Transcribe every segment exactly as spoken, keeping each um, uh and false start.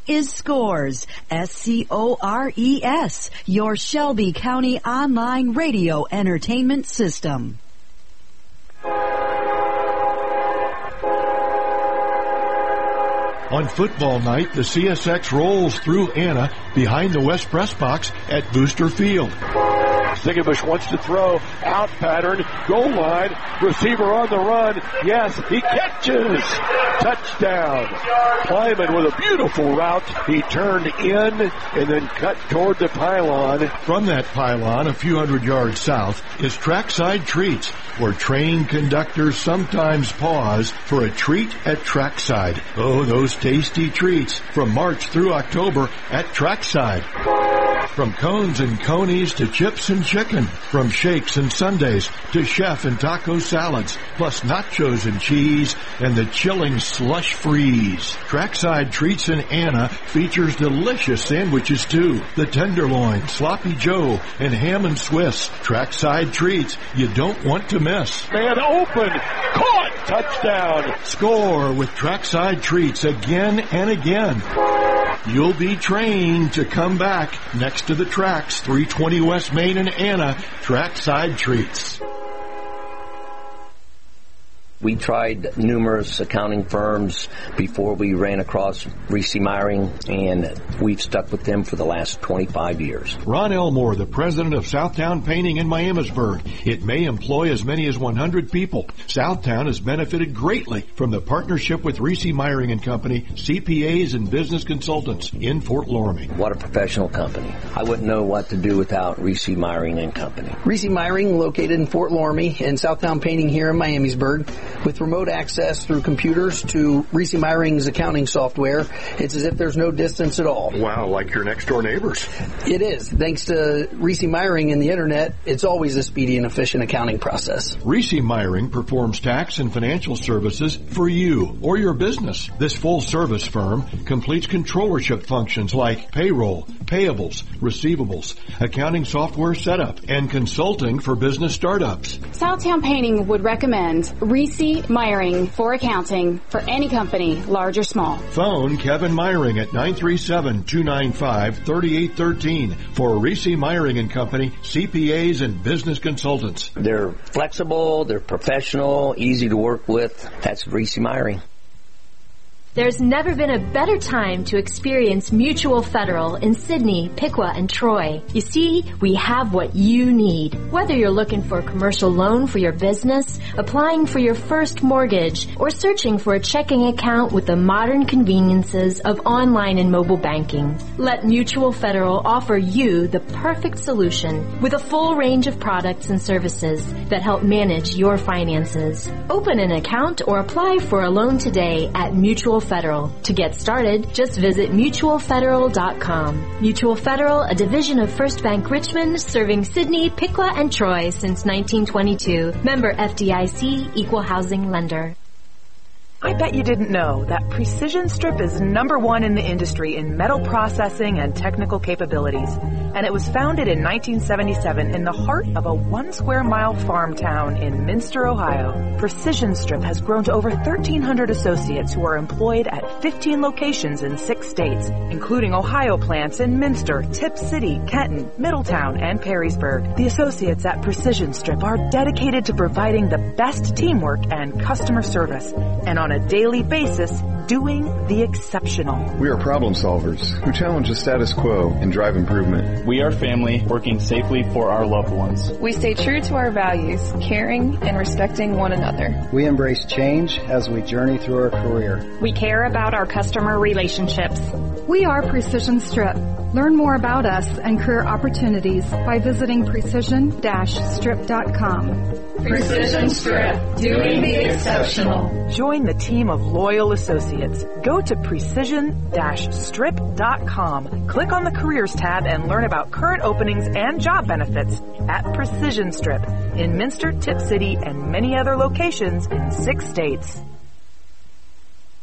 is Scores, S C O R E S, your Shelby County online radio entertainment system. On football night, the C S X rolls through Anna behind the West Press Box at Booster Field. Zingerbush wants to throw, out pattern, goal line, receiver on the run, yes, he catches, touchdown. Kleiman with a beautiful route, he turned in and then cut toward the pylon. From that pylon, a few hundred yards south, is Trackside Treats, where train conductors sometimes pause for a treat at Trackside. Oh, those tasty treats from March through October at Trackside. From cones and conies to chips and chicken, from shakes and sundaes to chef and taco salads, plus nachos and cheese and the chilling slush freeze. Trackside Treats in Anna features delicious sandwiches too. The tenderloin, sloppy joe, and ham and Swiss. Trackside Treats you don't want to miss. Man open, caught, touchdown. Score with Trackside Treats again and again. You'll be trained to come back next to the tracks, three twenty West Main in Anna, Trackside Treats. We tried numerous accounting firms before we ran across Reese Meyering, and we've stuck with them for the last twenty-five years. Ron Elmore, the president of Southtown Painting in Miamisburg. It may employ as many as one hundred people. Southtown has benefited greatly from the partnership with Reese Meyering and Company, C P As and business consultants in Fort Loramie. What a professional company. I wouldn't know what to do without Reese Meyering and Company. Reese Meyering, located in Fort Loramie, and Southtown Painting here in Miamisburg. With remote access through computers to Reese Meyering's accounting software, it's as if there's no distance at all. Wow, like your next door neighbors. It is. Thanks to Reese Meyering and the internet, it's always a speedy and efficient accounting process. Reese Meyering performs tax and financial services for you or your business. This full-service firm completes controllership functions like payroll, payables, receivables, accounting software setup, and consulting for business startups. Southtown Painting would recommend Reese Meyering for accounting for any company, large or small. Phone Kevin Meyering at nine three seven, two nine five, three eight one three for Reese Meyering and Company, C P As and business consultants. They're flexible, they're professional, easy to work with. That's Reese Meyering. There's never been a better time to experience Mutual Federal in Sidney, Piqua, and Troy. You see, we have what you need. Whether you're looking for a commercial loan for your business, applying for your first mortgage, or searching for a checking account with the modern conveniences of online and mobile banking, let Mutual Federal offer you the perfect solution with a full range of products and services that help manage your finances. Open an account or apply for a loan today at Mutual Federal. To get started, just visit mutual federal dot com. Mutual Federal, a division of First Bank Richmond, serving Sidney, Piqua, and Troy since nineteen twenty-two. Member F D I C, Equal Housing Lender. I bet you didn't know that Precision Strip is number one in the industry in metal processing and technical capabilities. And it was founded in nineteen seventy-seven in the heart of a one square mile farm town in Minster, Ohio. Precision Strip has grown to over thirteen hundred associates who are employed at fifteen locations in six states, including Ohio plants in Minster, Tip City, Kenton, Middletown, and Perrysburg. The associates at Precision Strip are dedicated to providing the best teamwork and customer service, and on a daily basis, doing the exceptional. We are problem solvers who challenge the status quo and drive improvement. We are family working safely for our loved ones. We stay true to our values, caring and respecting one another. We embrace change as we journey through our career. We care about our customer relationships. We are Precision Strip. Learn more about us and career opportunities by visiting precision strip dot com. Precision Strip, doing the exceptional. Join the team of loyal associates. Go to precision strip dot com. Click on the Careers tab and learn about current openings and job benefits at Precision Strip in Minster, Tip City, and many other locations in six states.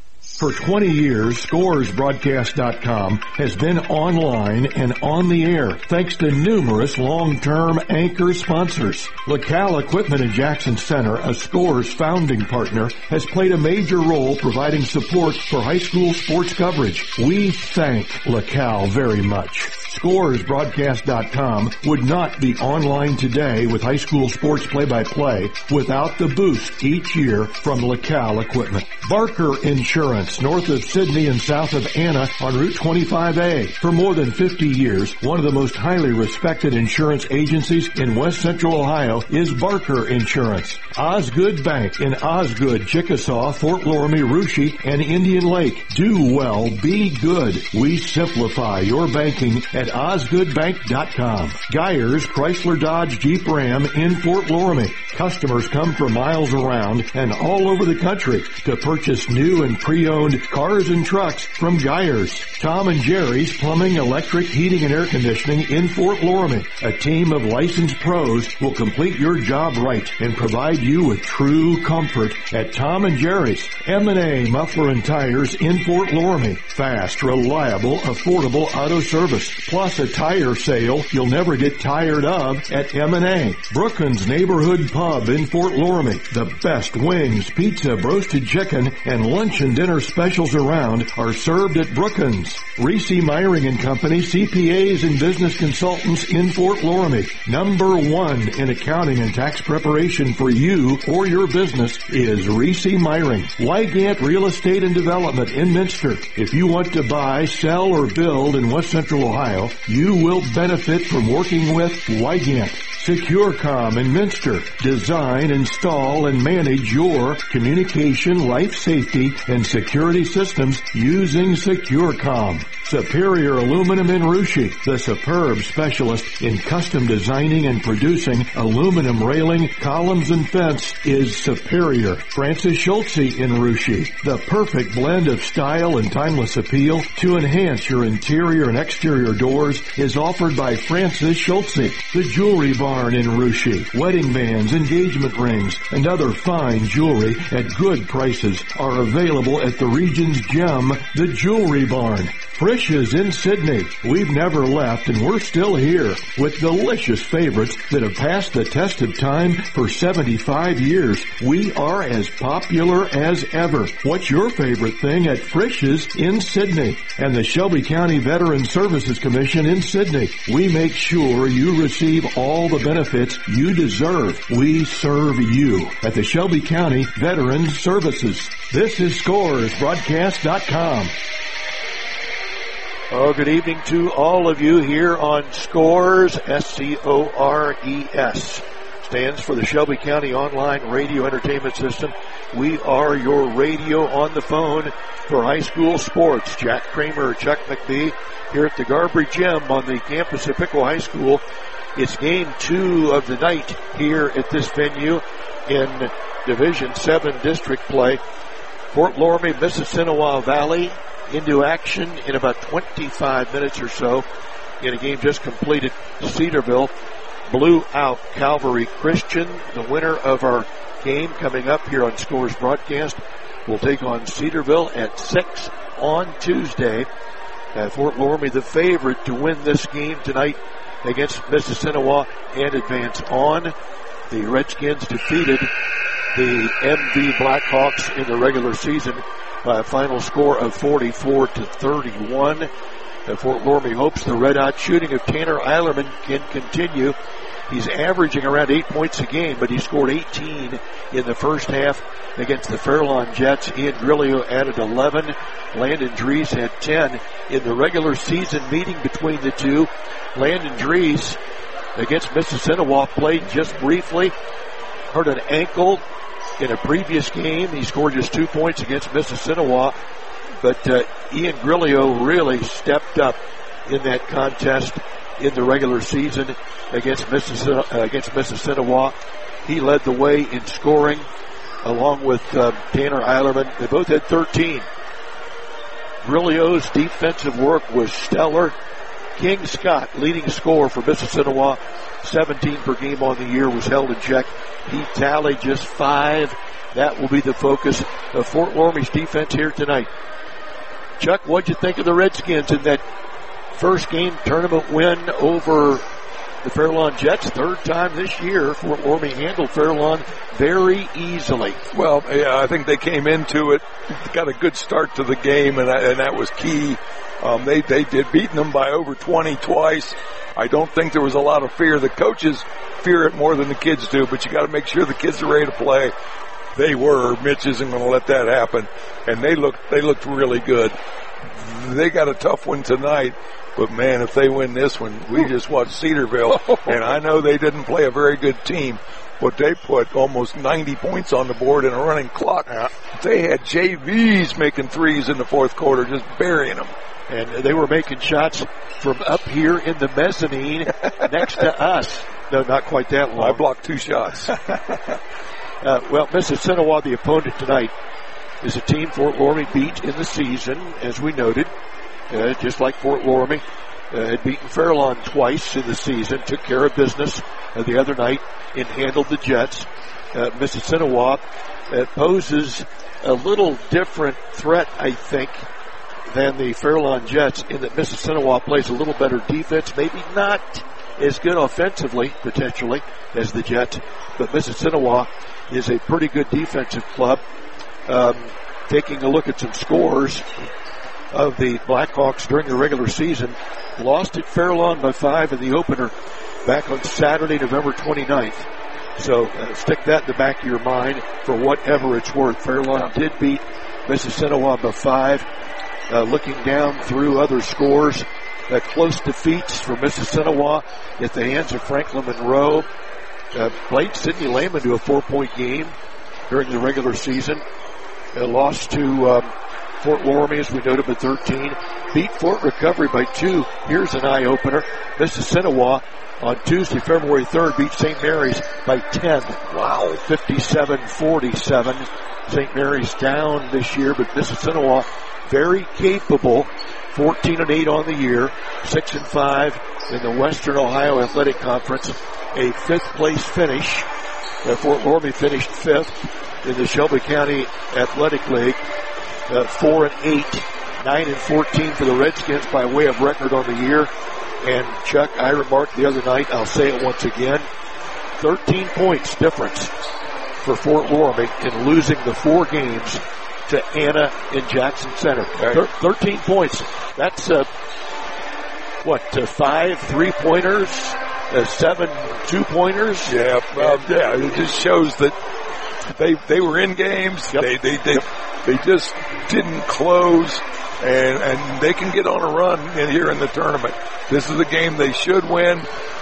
For twenty years, Scores Broadcast dot com has been online and on the air thanks to numerous long-term anchor sponsors. LaCal Equipment in Jackson Center, a Scores founding partner, has played a major role providing support for high school sports coverage. We thank LaCal very much. Scores Broadcast dot com would not be online today with high school sports play-by-play without the boost each year from LaCal Equipment. Barker Insurance, north of Sydney and south of Anna on Route twenty-five A. For more than fifty years, one of the most highly respected insurance agencies in West Central Ohio is Barker Insurance. Osgood Bank in Osgood, Chickasaw, Fort Loramie, Russia, and Indian Lake. Do well, be good. We simplify your banking at Osgood Bank dot com. Geyers Chrysler Dodge Jeep Ram in Fort Loramie. Customers come from miles around and all over the country to purchase new and pre-owned cars and trucks from Geyers. Tom and Jerry's Plumbing, Electric, Heating, and Air Conditioning in Fort Loramie. A team of licensed pros will complete your job right and provide you with true comfort at Tom and Jerry's. M and A Muffler and Tires in Fort Loramie. Fast, reliable, affordable auto service. Plus a tire sale you'll never get tired of at M and A. Brookins Neighborhood Pub in Fort Loramie. The best wings, pizza, roasted chicken, and lunch and dinner specials around are served at Brookins. Reese Myring and Company, C P As and business consultants in Fort Loramie. Number one in accounting and tax preparation for you or your business is Reese Myring. Wygant Real Estate and Development in Minster. If you want to buy, sell, or build in West Central Ohio, you will benefit from working with Wygant. SecureCom in Minster. Design, install, and manage your communication, life safety, and security systems using SecureCom. Superior Aluminum in Russia. The superb specialist in custom designing and producing aluminum railing, columns, and fence is Superior. Francis Schultze in Russia. The perfect blend of style and timeless appeal to enhance your interior and exterior doors is offered by Francis Schultze. The Jewelry Barn in Russia. Wedding bands, engagement rings, and other fine jewelry at good prices are available at the region's gem, the Jewelry Barn. Frisch's in Sydney. We've never left and we're still here with delicious favorites that have passed the test of time for seventy-five years. We are as popular as ever. What's your favorite thing at Frisch's in Sydney? And the Shelby County Veteran Services Commission in Sydney. We make sure you receive all the benefits you deserve. We serve you at the Shelby County Veteran Services. This is Scores Broadcast dot com. Oh, good evening to all of you here on Scores, S C O R E S. Stands for the Shelby County Online Radio Entertainment System. We are your radio on the phone for high school sports. Jack Kramer, Chuck McBee here at the Garbry Gym on the campus of Piqua High School. It's game two of the night here at this venue in Division seven district play. Fort Loramie, Mississinewa Valley into action in about twenty-five minutes or so in a game just completed. Cedarville blew out Calvary Christian. The winner of our game coming up here on Scores Broadcast will take on Cedarville at six on Tuesday. Uh, Fort Loramie the favorite to win this game tonight against Mississinewa and advance on. The Redskins defeated the M V Blackhawks in the regular season by a final score of forty-four to thirty-one. And Fort Loramie hopes the red-hot shooting of Tanner Eilerman can continue. He's averaging around eight points a game, but he scored eighteen in the first half against the Fairlawn Jets. Ian Grillo added eleven. Landon Dries had ten in the regular season meeting between the two. Landon Dries against Mississinewa played just briefly, hurt an ankle in a previous game. He scored just two points against Mississinewa, but uh, Ian Grillo really stepped up in that contest in the regular season against Mississinewa. Uh, against Mississinewa. He led the way in scoring along with uh, Tanner Eilerman. They both had thirteen. Grillo's defensive work was stellar. King Scott, leading scorer for Mississinewa, seventeen per game on the year, was held in check. He tallied just five that will be the focus of Fort Loramie's defense here tonight. Chuck, what'd you think of the Redskins in that first game tournament win over the Fairlawn Jets? Third time this year, Fort Loramie handled Fairlawn very easily. Well, yeah, I think they came into it, got a good start to the game, and, and that was key. Um, they, they did beating them by over twenty twice. I don't think there was a lot of fear. The coaches fear it more than the kids do, but you got to make sure the kids are ready to play. They were. Mitch isn't going to let that happen, and they looked they looked really good. They got a tough one tonight, but man, if they win this one, we just watched Cedarville, and I know they didn't play a very good team, but they put almost ninety points on the board in a running clock. They had J Vs making threes in the fourth quarter, just burying them. And they were making shots from up here in the mezzanine next to us. No, not quite that long. I blocked two shots. uh, well, Mississinewa, the opponent tonight, is a team Fort Loramie beat in the season, as we noted. Uh, just like Fort Loramie uh, had beaten Fairlawn twice in the season, took care of business uh, the other night and handled the Jets. Uh, Mississinewa uh, poses a little different threat, I think, than the Fairlawn Jets in that Mississinewa plays a little better defense, maybe not as good offensively, potentially, as the Jets, but Mississinewa is a pretty good defensive club. Um, taking a look at some scores of the Blackhawks during the regular season, lost at Fairlawn by five in the opener back on Saturday, November twenty-ninth. So uh, stick that in the back of your mind for whatever it's worth. Fairlawn did beat Mississinewa by five. Uh, looking down through other scores, uh, close defeats for Mississinewa at the hands of Franklin Monroe. Uh, played Sidney Lehman to a four-point game during the regular season. Uh, lost to um, Fort Loramie, as we noted, by thirteen. Beat Fort Recovery by two. Here's an eye-opener. Mississinewa on Tuesday, February third, beat Saint Mary's by ten. Wow, fifty-seven forty-seven. Saint Mary's down this year, but Mississinewa very capable, fourteen and eight on the year, six and five in the Western Ohio Athletic Conference, a fifth place finish. Uh, Fort Loramie finished fifth in the Shelby County Athletic League, uh, four and eight, nine and fourteen for the Redskins by way of record on the year. And Chuck, I remarked the other night, I'll say it once again, thirteen points difference for Fort Loramie in losing the four games to Anna in Jackson Center. Thir- thirteen points. That's, uh, what, uh, five three-pointers, uh, seven two-pointers? Yeah, well, yeah, it just shows that they they were in games. Yep. They, they, they, they just didn't close, and, and they can get on a run in here in the tournament. This is a game they should win.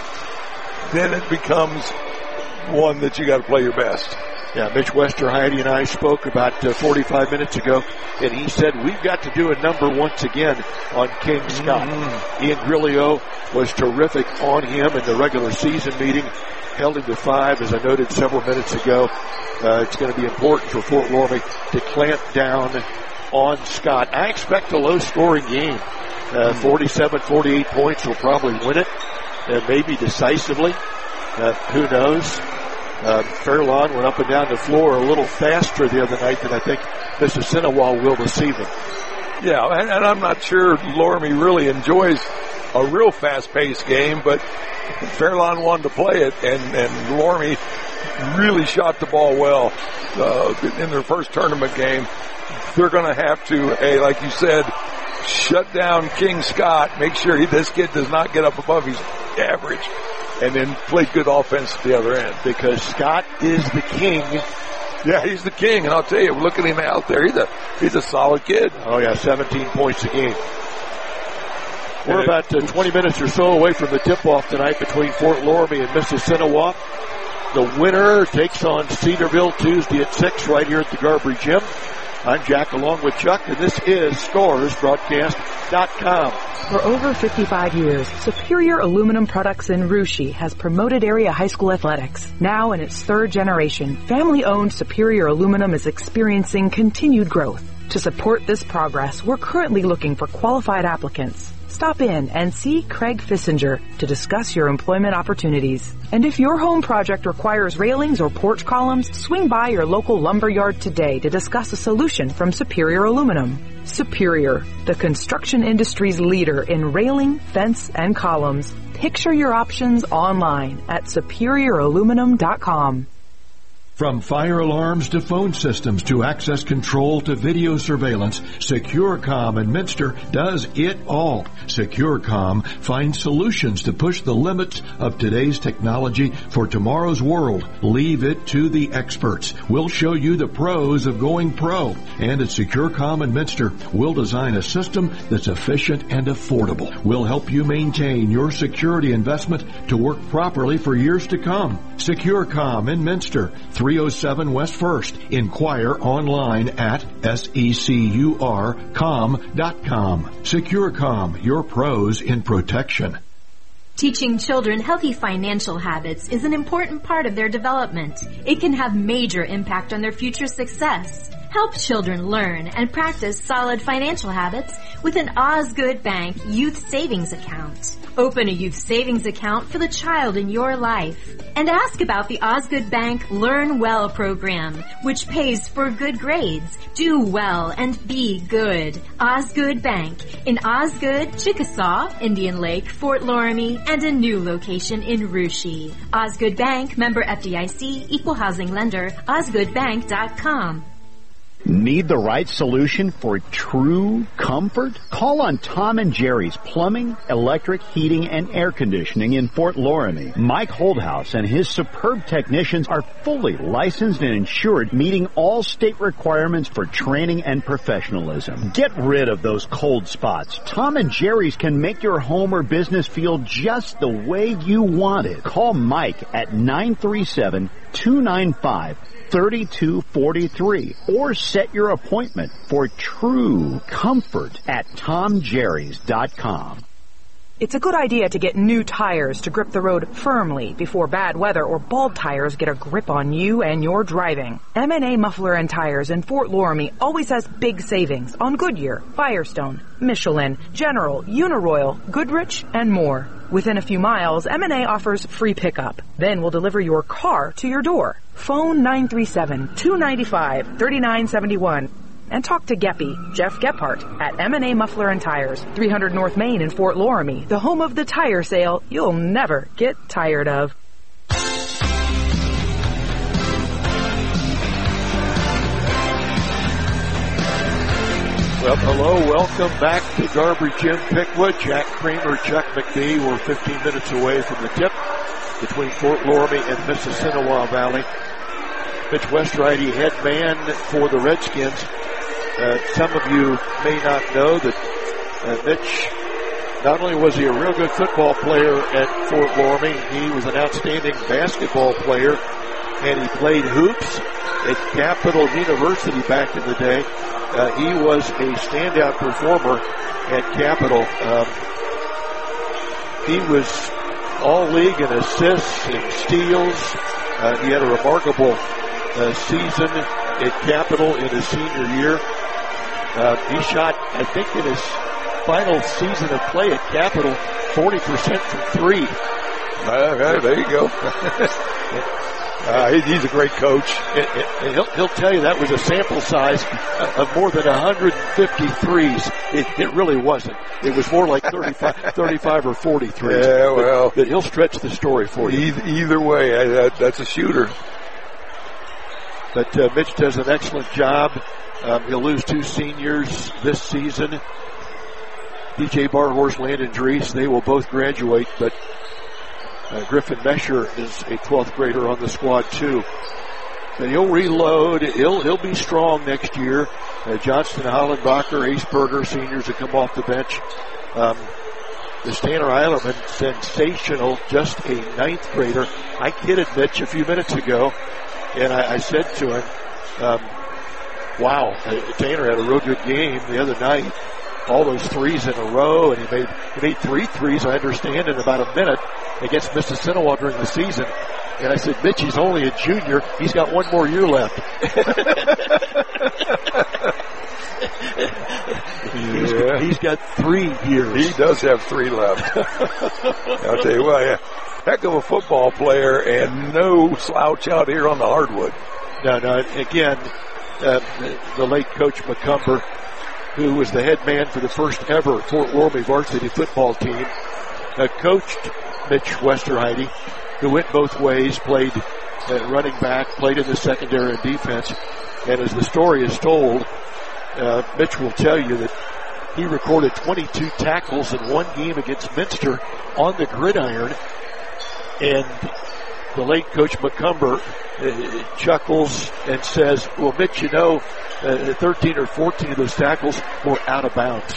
Then it becomes one that you got to play your best. Yeah, Mitch Westerheide and I spoke about uh, forty-five minutes ago, and he said we've got to do a number once again on King Scott. Mm-hmm. Ian Grillio was terrific on him in the regular season meeting, held him to five, as I noted several minutes ago. Uh, it's going to be important for Fort Loramie to clamp down on Scott. I expect a low-scoring game. Uh, forty-seven forty-eight points will probably win it, uh, maybe decisively. Uh, who knows? Uh, Fairlawn went up and down the floor a little faster the other night than I think Mississinewa will this evening. Yeah, and, and I'm not sure Loramie really enjoys a real fast-paced game, but Fairlawn wanted to play it, and, and Loramie really shot the ball well uh, in their first tournament game. They're going to have to, hey, like you said, shut down King Scott, make sure he, this kid does not get up above his average, and then play good offense at the other end. Because Scott is the king. Yeah, he's the king, and I'll tell you, look at him out there. He's a he's a solid kid. Oh, yeah, seventeen points a game. We're about uh, twenty minutes or so away from the tip-off tonight between Fort Loramie and Mississinewa. The winner takes on Cedarville Tuesday at six right here at the Garbry Gym. I'm Jack along with Chuck, and this is Scores Broadcast dot com. For over fifty-five years, Superior Aluminum Products in Russia has promoted area high school athletics. Now in its third generation, family-owned Superior Aluminum is experiencing continued growth. To support this progress, we're currently looking for qualified applicants. Stop in and see Craig Fissinger to discuss your employment opportunities. And if your home project requires railings or porch columns, swing by your local lumber yard today to discuss a solution from Superior Aluminum. Superior, the construction industry's leader in railing, fence, and columns. Picture your options online at superior aluminum dot com. From fire alarms to phone systems to access control to video surveillance, SecureCom in Minster does it all. SecureCom finds solutions to push the limits of today's technology for tomorrow's world. Leave it to the experts. We'll show you the pros of going pro. And at SecureCom in Minster, we'll design a system that's efficient and affordable. We'll help you maintain your security investment to work properly for years to come. SecureCom in Minster, three oh seven West First. Inquire online at secur com dot com. SecureCom, your pros in protection. Teaching children healthy financial habits is an important part of their development. It can have major impact on their future success. Help children learn and practice solid financial habits with an Osgood Bank Youth Savings Account. Open a youth savings account for the child in your life. And ask about the Osgood Bank Learn Well program, which pays for good grades. Do well and be good. Osgood Bank in Osgood, Chickasaw, Indian Lake, Fort Loramie, and a new location in Russia. Osgood Bank, member F D I C, equal housing lender, osgood bank dot com. Need the right solution for true comfort? Call on Tom and Jerry's Plumbing, Electric, Heating, and Air Conditioning in Fort Loramie. Mike Holdhouse and his superb technicians are fully licensed and insured, meeting all state requirements for training and professionalism. Get rid of those cold spots. Tom and Jerry's can make your home or business feel just the way you want it. Call Mike at nine three seven, two nine five, three two four three or set your appointment for true comfort at tom jerrys dot com. It's a good idea to get new tires to grip the road firmly before bad weather or bald tires get a grip on you and your driving. M and A Muffler and Tires in Fort Loramie always has big savings on Goodyear, Firestone, Michelin, General, Uniroyal, Goodrich, and more. Within a few miles, M and A offers free pickup. Then we'll deliver your car to your door. Phone nine three seven, two nine five, three nine seven one and talk to Geppy, Jeff Gephardt, at M and A Muffler and Tires, three hundred North Main in Fort Loramie, the home of the tire sale you'll never get tired of. Well, hello, welcome back to Darby Jim Pickwood. Jack Kramer, Chuck McBee. We're fifteen minutes away from the tip between Fort Loramie and Mississinewa Valley. Mitch Westrighty, head man for the Redskins. Uh, some of you may not know that uh, Mitch, not only was he a real good football player at Fort Loramie, he was an outstanding basketball player, and he played hoops at Capital University back in the day. Uh, he was a standout performer at Capital. Um, he was all league in assists and steals. Uh, he had a remarkable uh, season at Capital in his senior year. Uh, he shot, I think in his final season of play at Capital, forty percent from three. Uh, okay, there you go. Uh, he, he's a great coach. And, and he'll, he'll tell you that was a sample size of more than one hundred fifty threes. It, it really wasn't. It was more like thirty-five, thirty-five or forty threes. Yeah, well. But, but he'll stretch the story for you. Either, either way, I, that, that's a shooter. But uh, Mitch does an excellent job. Um, he'll lose two seniors this season. D J Barhorse, Landon Drees, they will both graduate, but Uh, Griffin Mesher is a twelfth grader on the squad too. But he'll reload. He'll he'll be strong next year. Uh, Johnston, Hollenbacher, Ace Berger, seniors that come off the bench. Um, this Tanner Eilerman, sensational, just a ninth grader. I kidded Mitch a few minutes ago, and I, I said to him, um, wow, uh, Tanner had a real good game the other night. All those threes in a row, and he made he made three threes, I understand, in about a minute against Mississinewa during the season. And I said, Mitch, he's only a junior. He's got one more year left. yeah. he's, he's got three years. He does have three left. I'll tell you what, yeah. Heck of a football player and no slouch out here on the hardwood. No, no, again, uh, the late Coach McCumber, who was the head man for the first ever Fort Loramie varsity football team, uh, coached Mitch Westerheide, who went both ways, played uh, running back, played in the secondary and defense. And as the story is told, uh, Mitch will tell you that he recorded twenty-two tackles in one game against Minster on the gridiron. And the late Coach McCumber uh, chuckles and says, well, Mitch, you know, uh, thirteen or fourteen of those tackles were out of bounds.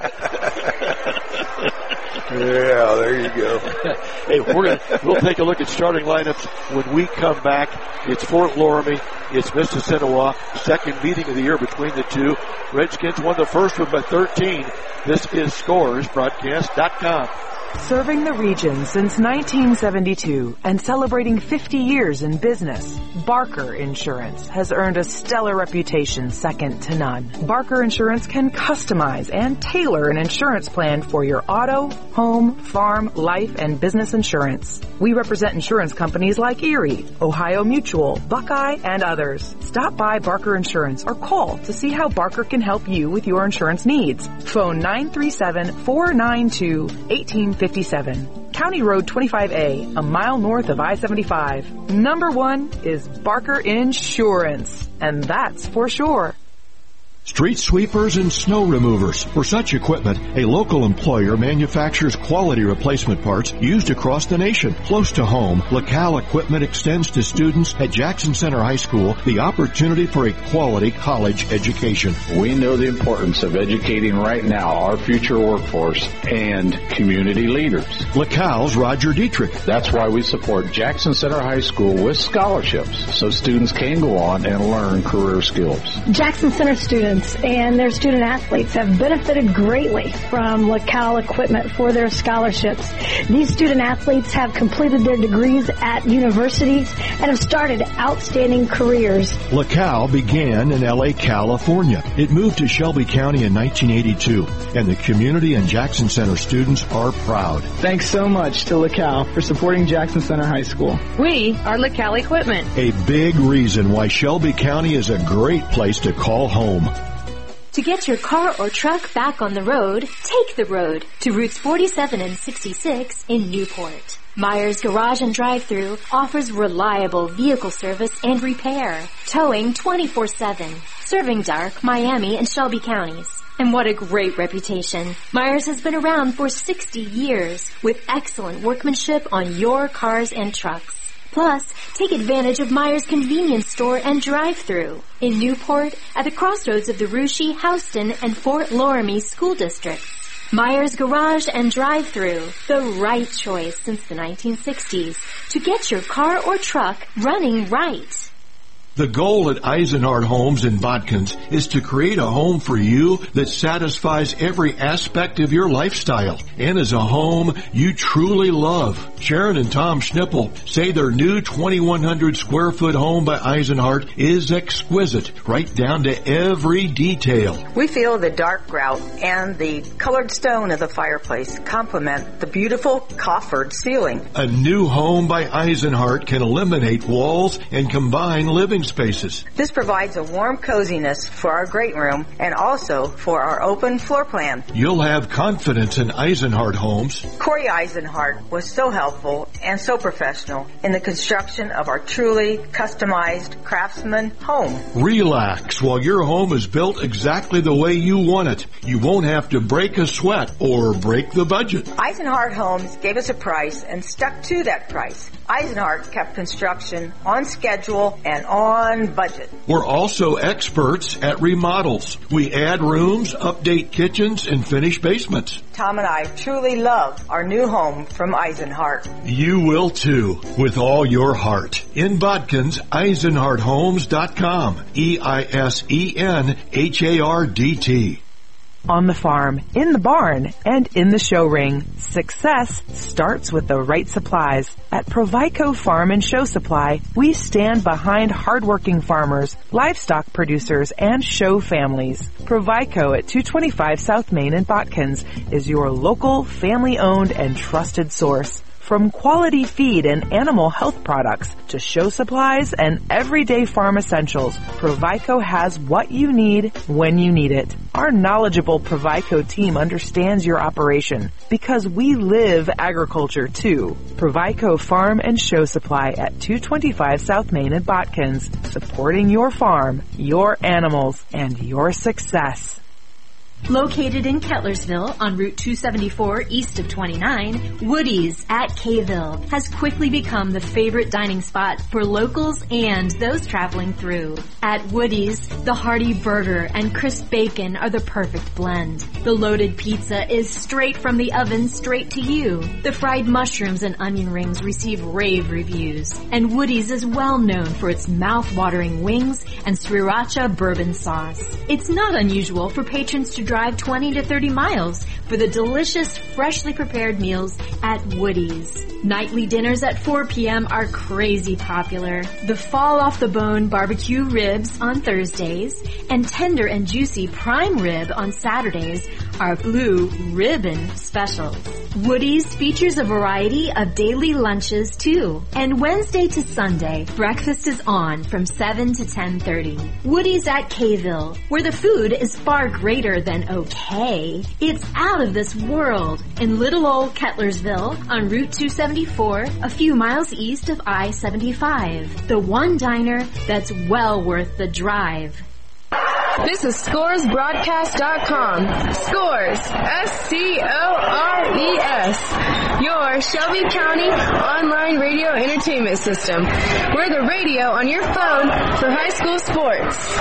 Yeah, there you go. Hey, we're gonna, we'll take a look at starting lineups when we come back. It's Fort Loramie. It's Mississinewa. Second meeting of the year between the two. Redskins won the first one by thirteen. This is Scores Broadcast dot com. Serving the region since nineteen seventy-two and celebrating fifty years in business, Barker Insurance has earned a stellar reputation second to none. Barker Insurance can customize and tailor an insurance plan for your auto, home, farm, life, and business insurance. We represent insurance companies like Erie, Ohio Mutual, Buckeye, and others. Stop by Barker Insurance or call to see how Barker can help you with your insurance needs. Phone nine three seven, four nine two, one eight five seven. County Road twenty-five A, a mile north of I seventy-five. Number one is Barker Insurance, and that's for sure. Street sweepers and snow removers. For such equipment, a local employer manufactures quality replacement parts used across the nation. Close to home, LaCal Equipment extends to students at Jackson Center High School the opportunity for a quality college education. We know the importance of educating right now our future workforce and community leaders. LaCal's Roger Dietrich. That's why we support Jackson Center High School with scholarships so students can go on and learn career skills. Jackson Center students and their student athletes have benefited greatly from LaCal Equipment for their scholarships. These student athletes have completed their degrees at universities and have started outstanding careers. LaCal began in L A, California. It moved to Shelby County in nineteen eighty-two, and the community and Jackson Center students are proud. Thanks so much to LaCal for supporting Jackson Center High School. We are LaCal Equipment. A big reason why Shelby County is a great place to call home. To get your car or truck back on the road, take the road to routes forty-seven and sixty-six in Newport. Myers Garage and Drive-Thru offers reliable vehicle service and repair, towing twenty-four seven, serving Dark, Miami, and Shelby counties. And what a great reputation. Myers has been around for sixty years with excellent workmanship on your cars and trucks. Plus, take advantage of Myers Convenience Store and Drive-Thru in Newport at the crossroads of the Russia, Houston, and Fort Loramie school districts. Myers Garage and Drive-Thru, the right choice since the nineteen sixties to get your car or truck running right. The goal at Eisenhardt Homes in Bodkins is to create a home for you that satisfies every aspect of your lifestyle and is a home you truly love. Sharon and Tom Schnippel say their new twenty-one hundred square foot home by Eisenhardt is exquisite, right down to every detail. We feel the dark grout and the colored stone of the fireplace complement the beautiful coffered ceiling. A new home by Eisenhardt can eliminate walls and combine living spaces. This provides a warm coziness for our great room and also for our open floor plan. You'll have confidence in Eisenhardt Homes. Corey Eisenhardt was so helpful and so professional in the construction of our truly customized craftsman home. Relax while your home is built exactly the way you want it. You won't have to break a sweat or break the budget. Eisenhardt Homes gave us a price and stuck to that price. Eisenhardt kept construction on schedule and on budget. We're also experts at remodels. We add rooms, update kitchens, and finish basements. Tom and I truly love our new home from Eisenhardt. You will too, with all your heart. In Bodkins, Eisenhardt Homes dot com. E I S E N H A R D T. on the farm, in the barn, and in the show ring. Success starts with the right supplies. At Provico Farm and Show Supply, we stand behind hardworking farmers, livestock producers, and show families. Provico at two twenty-five South Main in Botkins is your local, family-owned, and trusted source. From quality feed and animal health products to show supplies and everyday farm essentials, Provico has what you need when you need it. Our knowledgeable Provico team understands your operation because we live agriculture too. Provico Farm and Show Supply at two twenty-five South Main in Botkins, supporting your farm, your animals, and your success. Located in Kettlersville on Route two seventy-four east of twenty-nine, Woody's at Kayville has quickly become the favorite dining spot for locals and those traveling through. At Woody's, the hearty burger and crisp bacon are the perfect blend. The loaded pizza is straight from the oven straight to you. The fried mushrooms and onion rings receive rave reviews. And Woody's is well known for its mouth-watering wings and sriracha bourbon sauce. It's not unusual for patrons to drive twenty to thirty miles for the delicious, freshly prepared meals at Woody's. Nightly dinners at four p.m. are crazy popular. The fall-off-the-bone barbecue ribs on Thursdays and tender and juicy prime rib on Saturdays are blue ribbon specials. Woody's features a variety of daily lunches too. And Wednesday to Sunday, breakfast is on from seven to ten thirty. Woody's at Kayville, where the food is far greater than okay. It's out of this world. In little old Kettlersville on Route two seventy-four, a few miles east of I seventy-five. The one diner that's well worth the drive. This is Scores Broadcast dot com. Scores, S C O R E S. Your Shelby County online radio entertainment system. We're the radio on your phone for high school sports.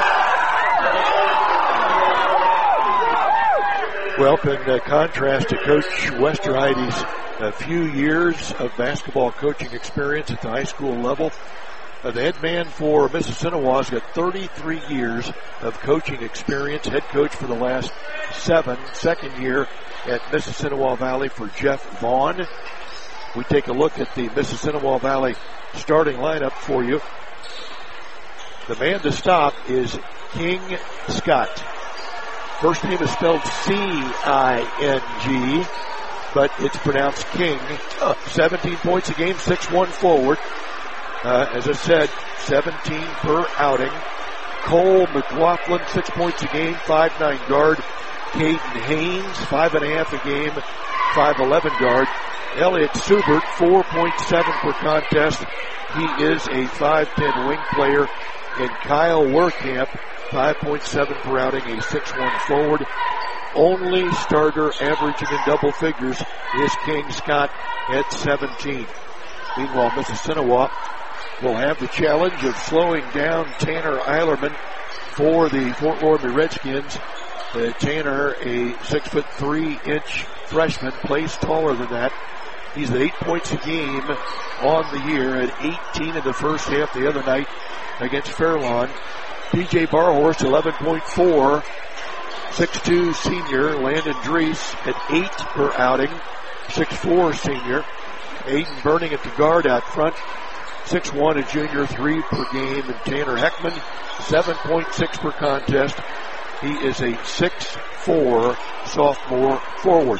Well, in uh, contrast to Coach Westerheide's a few years of basketball coaching experience at the high school level, uh, the head man for Mississinewa's got thirty-three years of coaching experience, head coach for the last seven, second year at Mississinewa Valley for Jeff Vaughn. We take a look at the Mississinewa Valley starting lineup for you. The man to stop is King Scott. First name is spelled C I N G, but it's pronounced King. Uh, seventeen points a game, six one forward. Uh, as I said, seventeen per outing. Cole McLaughlin, six points a game, five nine guard. Caden Haynes, five and a half a game, five eleven guard. Elliot Subert, four point seven per contest. He is a five ten wing player. And Kyle Werkamp, five point seven per outing, a six one forward. Only starter averaging in double figures is King Scott at seventeen. Meanwhile, Mississinewa will have the challenge of slowing down Tanner Eilerman for the Fort Laramie Redskins. Uh, Tanner, a six foot three inch freshman, plays taller than that. He's at eight points a game on the year, at eighteen in the first half the other night against Fairlawn. P J Barhorst, eleven point four. six two senior. Landon Drees at eight per outing. six four senior. Aiden Burning at the guard out front. six one, a junior, three per game. And Tanner Heckman, seven point six per contest. He is a six four sophomore forward.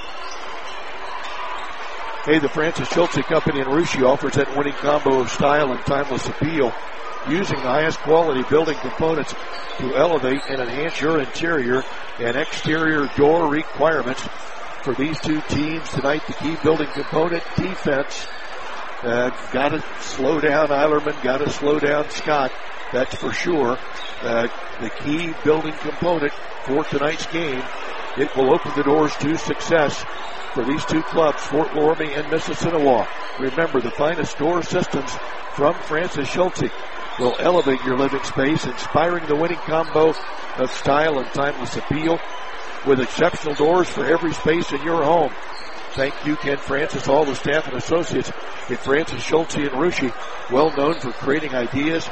Hey, the Francis Schultze Company in Russia offers that winning combo of style and timeless appeal, using the highest quality building components to elevate and enhance your interior and exterior door requirements. For these two teams tonight, the key building component, defense. Uh, got to slow down Eilerman, got to slow down Scott, that's for sure. Uh, the key building component for tonight's game. It will open the doors to success for these two clubs, Fort Laramie and Mississinewa. Remember, the finest door systems from Francis Schultze will elevate your living space, inspiring the winning combo of style and timeless appeal with exceptional doors for every space in your home. Thank you, Ken Francis, all the staff and associates at Francis Schultze and Russia, well known for creating ideas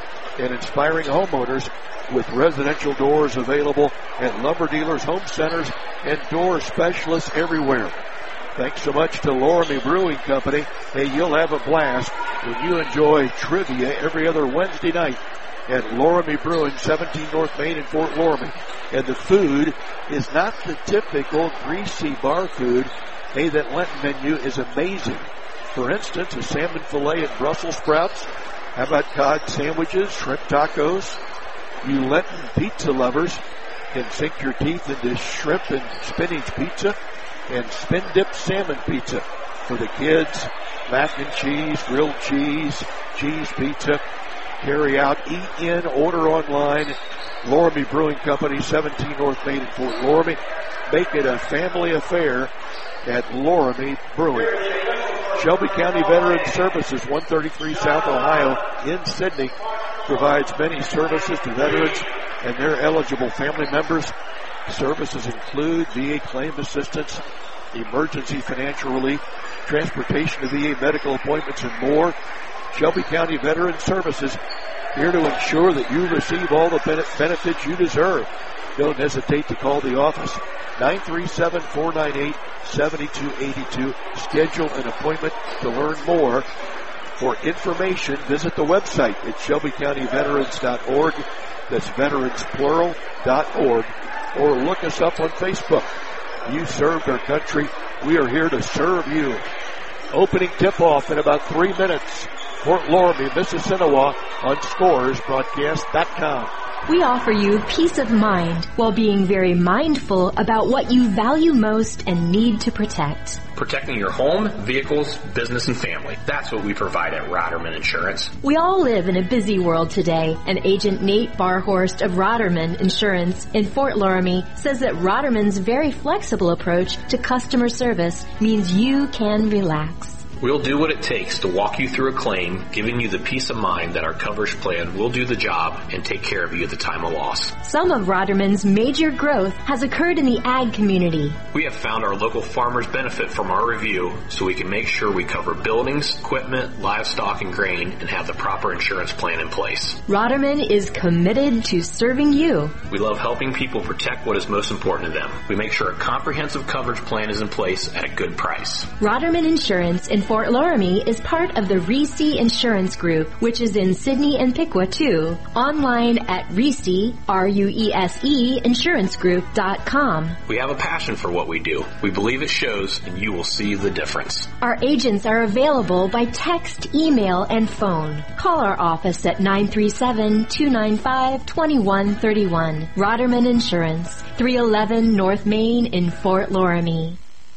and inspiring homeowners with residential doors available at lumber dealers, home centers, and door specialists everywhere. Thanks so much to Loramie Brewing Company. Hey, you'll have a blast when you enjoy trivia every other Wednesday night at Loramie Brewing, seventeen North Main in Fort Loramie. And the food is not the typical greasy bar food. Hey, that Lenten menu is amazing. For instance, a salmon fillet and Brussels sprouts. How about cod sandwiches, shrimp tacos? You Lenten pizza lovers can sink your teeth into shrimp and spinach pizza and spin dip salmon pizza. For the kids, mac and cheese, grilled cheese, cheese pizza. Carry out, eat in, order online. Loramie Brewing Company, seventeen North Main in Fort Loramie. Make it a family affair at Loramie Brewing. Shelby County Veterans Services, one thirty-three South Ohio in Sidney, provides many services to veterans and their eligible family members. Services include V A claim assistance, emergency financial relief, transportation to V A medical appointments, and more. Shelby County Veterans Services, here to ensure that you receive all the benefits you deserve. Don't hesitate to call the office, nine three seven, four nine eight, seven two eight two. Schedule an appointment to learn more. For information, visit the website at shelby county veterans dot org. That's veterans plural dot org. Or look us up on Facebook. You served our country. We are here to serve you. Opening tip-off in about three minutes. Fort Loramie, Mississinewa on scores broadcast dot com. We offer you peace of mind while being very mindful about what you value most and need to protect. Protecting your home, vehicles, business, and family. That's what we provide at Roderman Insurance. We all live in a busy world today, and Agent Nate Barhorst of Roderman Insurance in Fort Loramie says that Roderman's very flexible approach to customer service means you can relax. We'll do what it takes to walk you through a claim, giving you the peace of mind that our coverage plan will do the job and take care of you at the time of loss. Some of Roderman's major growth has occurred in the ag community. We have found our local farmers benefit from our review, so we can make sure we cover buildings, equipment, livestock, and grain, and have the proper insurance plan in place. Roderman is committed to serving you. We love helping people protect what is most important to them. We make sure a comprehensive coverage plan is in place at a good price. Roderman Insurance in Fort Loramie is part of the Reese Insurance Group, which is in Sidney and Piqua too. Online at Reese, R U E S E, insurance group dot com. We have a passion for what we do. We believe it shows, and you will see the difference. Our agents are available by text, email, and phone. Call our office at nine three seven, two nine five, two one three one. Roderman Insurance, three eleven North Main in Fort Loramie.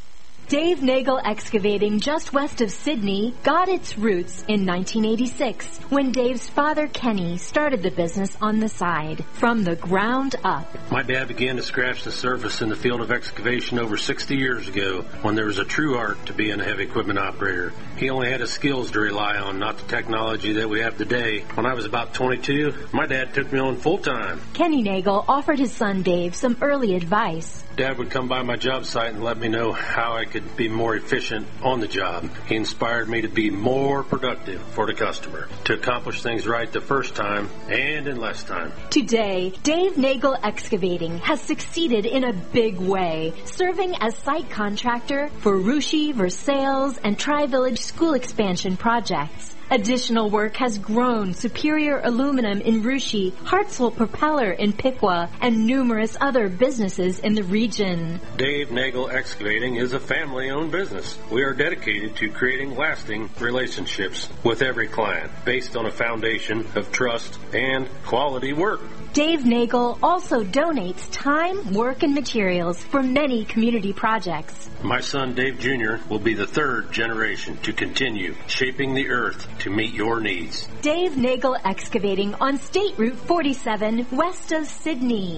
Dave Nagel Excavating, just west of Sidney, got its roots in nineteen eighty-six when Dave's father Kenny started the business on the side, from the ground up. My dad began to scratch the surface in the field of excavation over sixty years ago when there was a true art to being a heavy equipment operator. He only had his skills to rely on, not the technology that we have today. When I was about twenty-two, my dad took me on full time. Kenny Nagel offered his son Dave some early advice. Dad would come by my job site and let me know how I could be more efficient on the job. He inspired me to be more productive for the customer, to accomplish things right the first time and in less time. Today, Dave Nagel Excavating has succeeded in a big way, serving as site contractor for Russia, Versailles, and Tri-Village school expansion projects. Additional work has grown Superior Aluminum in Russia, Hartsel Propeller in Piqua, and numerous other businesses in the region. Dave Nagel Excavating is a family-owned business. We are dedicated to creating lasting relationships with every client based on a foundation of trust and quality work. Dave Nagel also donates time, work, and materials for many community projects. My son Dave Junior will be the third generation to continue shaping the earth to meet your needs. Dave Nagel Excavating on State Route forty-seven, west of Sidney.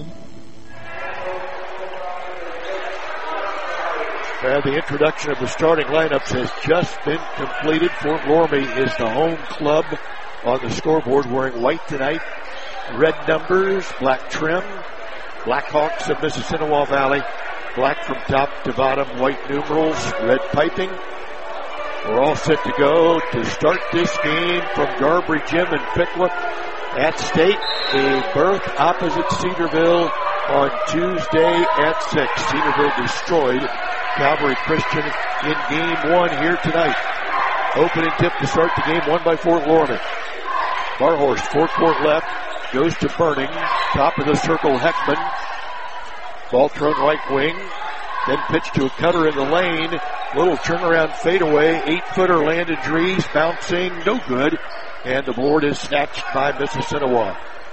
Uh, the introduction of the starting lineups has just been completed. Fort Loramie is the home club on the scoreboard, wearing white tonight. Red numbers, black trim. Blackhawks of Mississinewa Valley, black from top to bottom, white numerals, red piping. We're all set to go to start this game from Garbry Gym in Piqua. At State, a berth opposite Cedarville on Tuesday at six. Cedarville destroyed Calvary Christian in game one here tonight. Opening tip to start the game, won by Fort Loramie. Barhorst, four-court left, goes to Burning. Top of the circle, Heckman. Ball thrown right wing. Then pitch to a cutter in the lane. Little turnaround fadeaway. Eight-footer landed Dries, bouncing, no good. And the board is snatched by Mississinewa.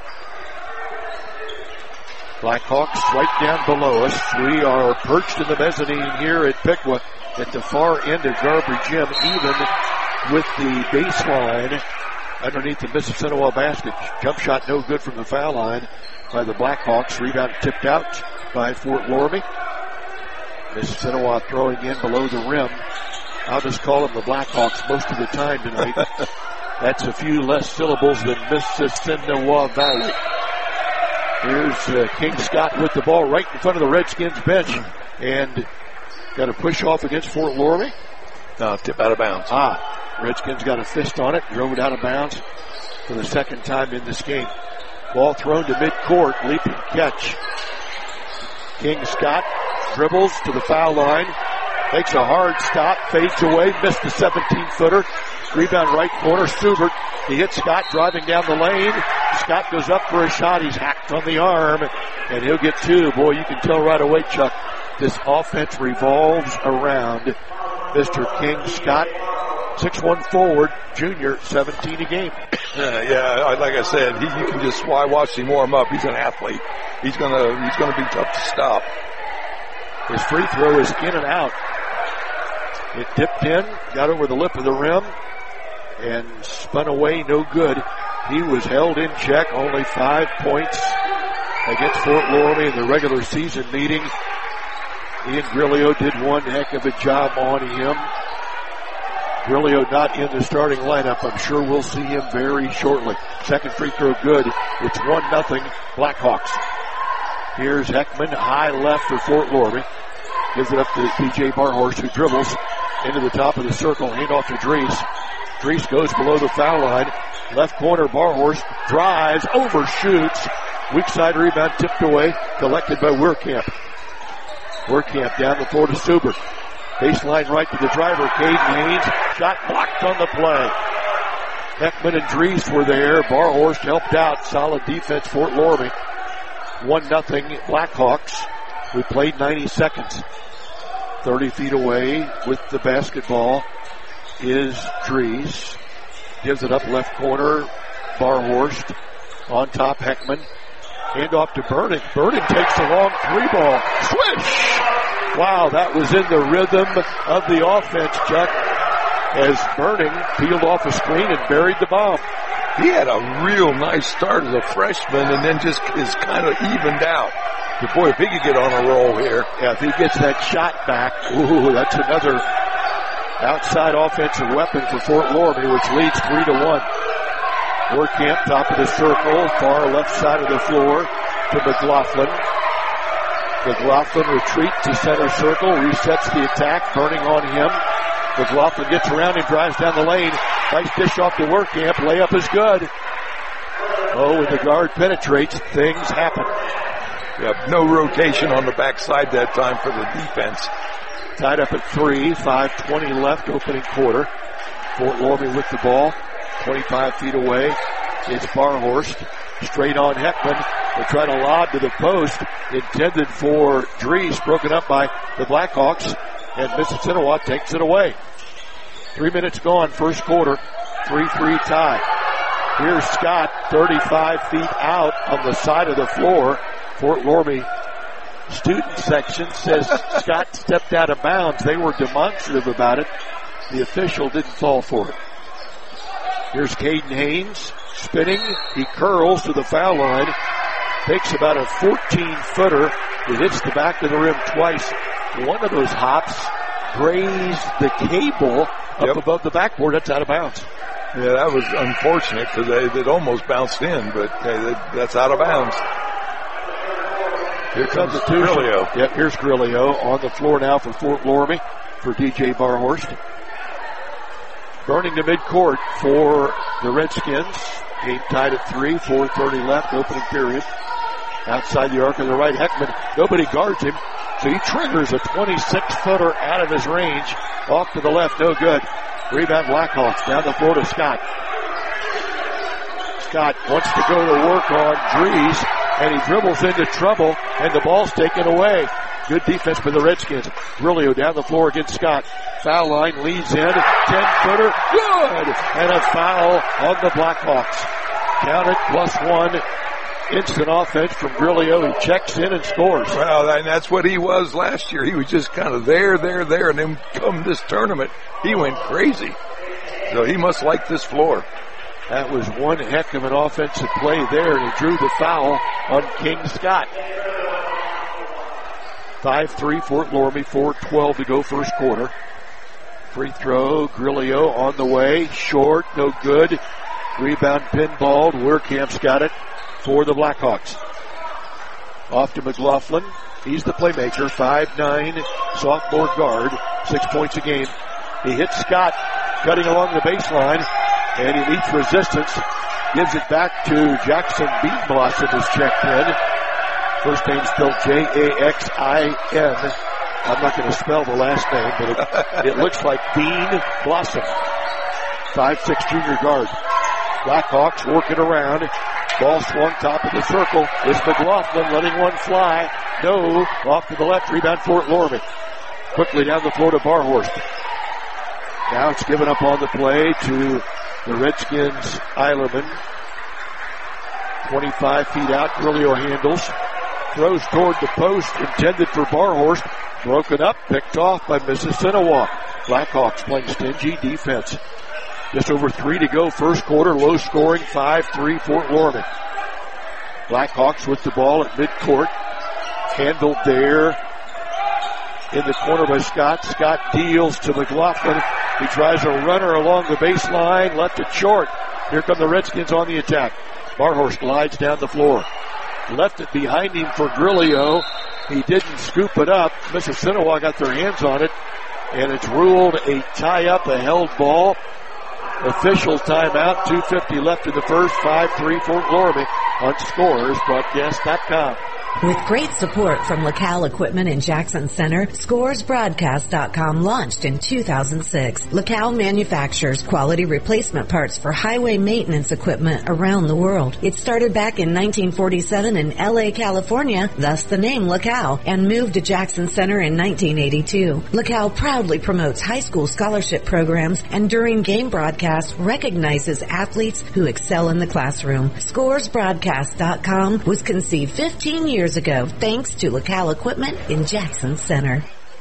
Blackhawks right down below us. We are perched in the mezzanine here at Piqua at the far end of Garber Gym, even with the baseline underneath the Mississinewa basket. Jump shot no good from the foul line by the Blackhawks. Rebound tipped out by Fort Loramie. Mississinewa throwing in below the rim. I'll just call them the Blackhawks most of the time tonight. That's a few less syllables than Mississinewa Valley. Here's uh, King Scott with the ball right in front of the Redskins bench. And got a push off against Fort Loramie. No, tip out of bounds. Ah, Redskins got a fist on it, drove it out of bounds for the second time in this game. Ball thrown to midcourt, leaping catch. King Scott dribbles to the foul line, makes a hard stop, fades away, missed the seventeen-footer. Rebound right corner, Subert. He hits Scott driving down the lane. Scott goes up for a shot. He's hacked on the arm, and he'll get two. Boy, you can tell right away, Chuck, this offense revolves around Mister King Scott. six one forward, junior, seventeen a game. Uh, yeah, like I said, he, you can just why watch him warm up. He's an athlete. He's gonna he's gonna be tough to stop. His free throw is in and out. It dipped in, got over the lip of the rim, and spun away, no good. He was held in check, only five points against Fort Loramie in the regular season meeting. Ian Grillo did one heck of a job on him. Grillo not in the starting lineup. I'm sure we'll see him very shortly. Second free throw good. It's one nothing Blackhawks. Here's Heckman, high left for Fort Loramie. Gives it up to P J Barhorst, who dribbles into the top of the circle. Hand off to Dries. Dries goes below the foul line. Left corner, Barhorst drives, overshoots. Weak side rebound tipped away, collected by Weirkamp. Weirkamp down the floor to Subert. Baseline right to the driver, Caden Haynes. Shot blocked on the play. Heckman and Dries were there. Barhorst helped out. Solid defense, Fort Loramie. One nothing Blackhawks. We played ninety seconds. thirty feet away with the basketball is Dries. Gives it up left corner. Barhorst on top, Heckman. Hand off to Burden. Burden takes a long three ball. Swish! Wow, that was in the rhythm of the offense, Chuck, as Burning peeled off a screen and buried the bomb. He had a real nice start as a freshman and then just is kind of evened out. But boy, if he could get on a roll here. Yeah, if he gets that shot back, ooh, that's another outside offensive weapon for Fort Loramie, which leads three to one. Weirkamp, top of the circle, far left side of the floor to McLaughlin. McLaughlin retreats to center circle, resets the attack, Burning on him. McLaughlin gets around and drives down the lane. Nice dish off to Weirkamp. Layup is good. Oh, when the guard penetrates, things happen. Yeah, no rotation on the backside that time for the defense. Tied up at three, five twenty left, opening quarter. Fort Loramie with the ball, twenty-five feet away. It's Barhorst, straight on Heckman. They try to lob to the post, intended for Dries, broken up by the Blackhawks, and Mississinewa takes it away. Three minutes gone, first quarter, three three tie. Here's Scott, thirty-five feet out on the side of the floor. Fort Loramie student section says Scott stepped out of bounds. They were demonstrative about it. The official didn't fall for it. Here's Caden Haynes spinning. He curls to the foul line. Takes about a fourteen-footer. It hits the back of the rim twice. One of those hops grazed the cable up yep. above the backboard. That's out of bounds. Yeah, that was unfortunate because they it almost bounced in, but uh, that's out of bounds. Here comes the Grillo. Yep, here's Grillo on the floor now for Fort Loramie for D J Barhorst. Burning to midcourt for the Redskins. Game tied at three, four thirty left, opening period. Outside the arc on the right, Heckman, nobody guards him, so he triggers a twenty-six footer out of his range. Off to the left, no good. Rebound Blackhawks, down the floor to Scott. Scott wants to go to work on Dries, and he dribbles into trouble, and the ball's taken away. Good defense by the Redskins. Grillo down the floor against Scott. Foul line leads in. ten-footer. Good! And a foul on the Blackhawks. Count it, plus one. Instant offense from Grillo. He checks in and scores. Well, and that's what he was last year. He was just kind of there, there, there, and then come this tournament, he went crazy. So he must like this floor. That was one heck of an offensive play there, and he drew the foul on King Scott. five three Fort Loramie, four twelve to go first quarter. Free throw, Grillo on the way, short, no good. Rebound pinballed, Weirkamp's got it for the Blackhawks. Off to McLaughlin, he's the playmaker, five nine, sophomore guard, six points a game. He hits Scott, cutting along the baseline, and he meets resistance, gives it back to Jackson Beanblossom, who's checked in. First name spelled J A X I N. I'm not going to spell the last name, but it, it looks like Bean Blossom. five six junior guard. Blackhawks working around. Ball swung top of the circle. It's McLaughlin letting one fly. No. Off to the left. Rebound Fort Loramie. Quickly down the floor to Barhorst. Now it's given up on the play to the Redskins Eilerman. twenty-five feet out. Grillo handles. Throws toward the post, intended for Barhorst. Broken up, picked off by Mississinawa. Blackhawks playing stingy defense. Just over three to go, first quarter, low scoring, five three Fort Loramie. Blackhawks with the ball at midcourt. Handled there in the corner by Scott. Scott deals to McLaughlin. He tries a runner along the baseline, left it short. Here come the Redskins on the attack. Barhorst glides down the floor. Left it behind him for Grillo. He didn't scoop it up. Mississinawa got their hands on it, and it's ruled a tie-up, a held ball. Official timeout, two fifty left in the first, five three Fort Loramie on Scores Broadcast dot com. With great support from LaCal Equipment in Jackson Center, Scores Broadcast dot com launched in two thousand six. LaCal manufactures quality replacement parts for highway maintenance equipment around the world. It started back in nineteen forty-seven in L A, California, thus the name LaCal, and moved to Jackson Center in nineteen eighty-two. LaCal proudly promotes high school scholarship programs and during game broadcasts recognizes athletes who excel in the classroom. Scores Broadcast dot com was conceived fifteen years ago, thanks to LaCal Equipment in Jackson Center.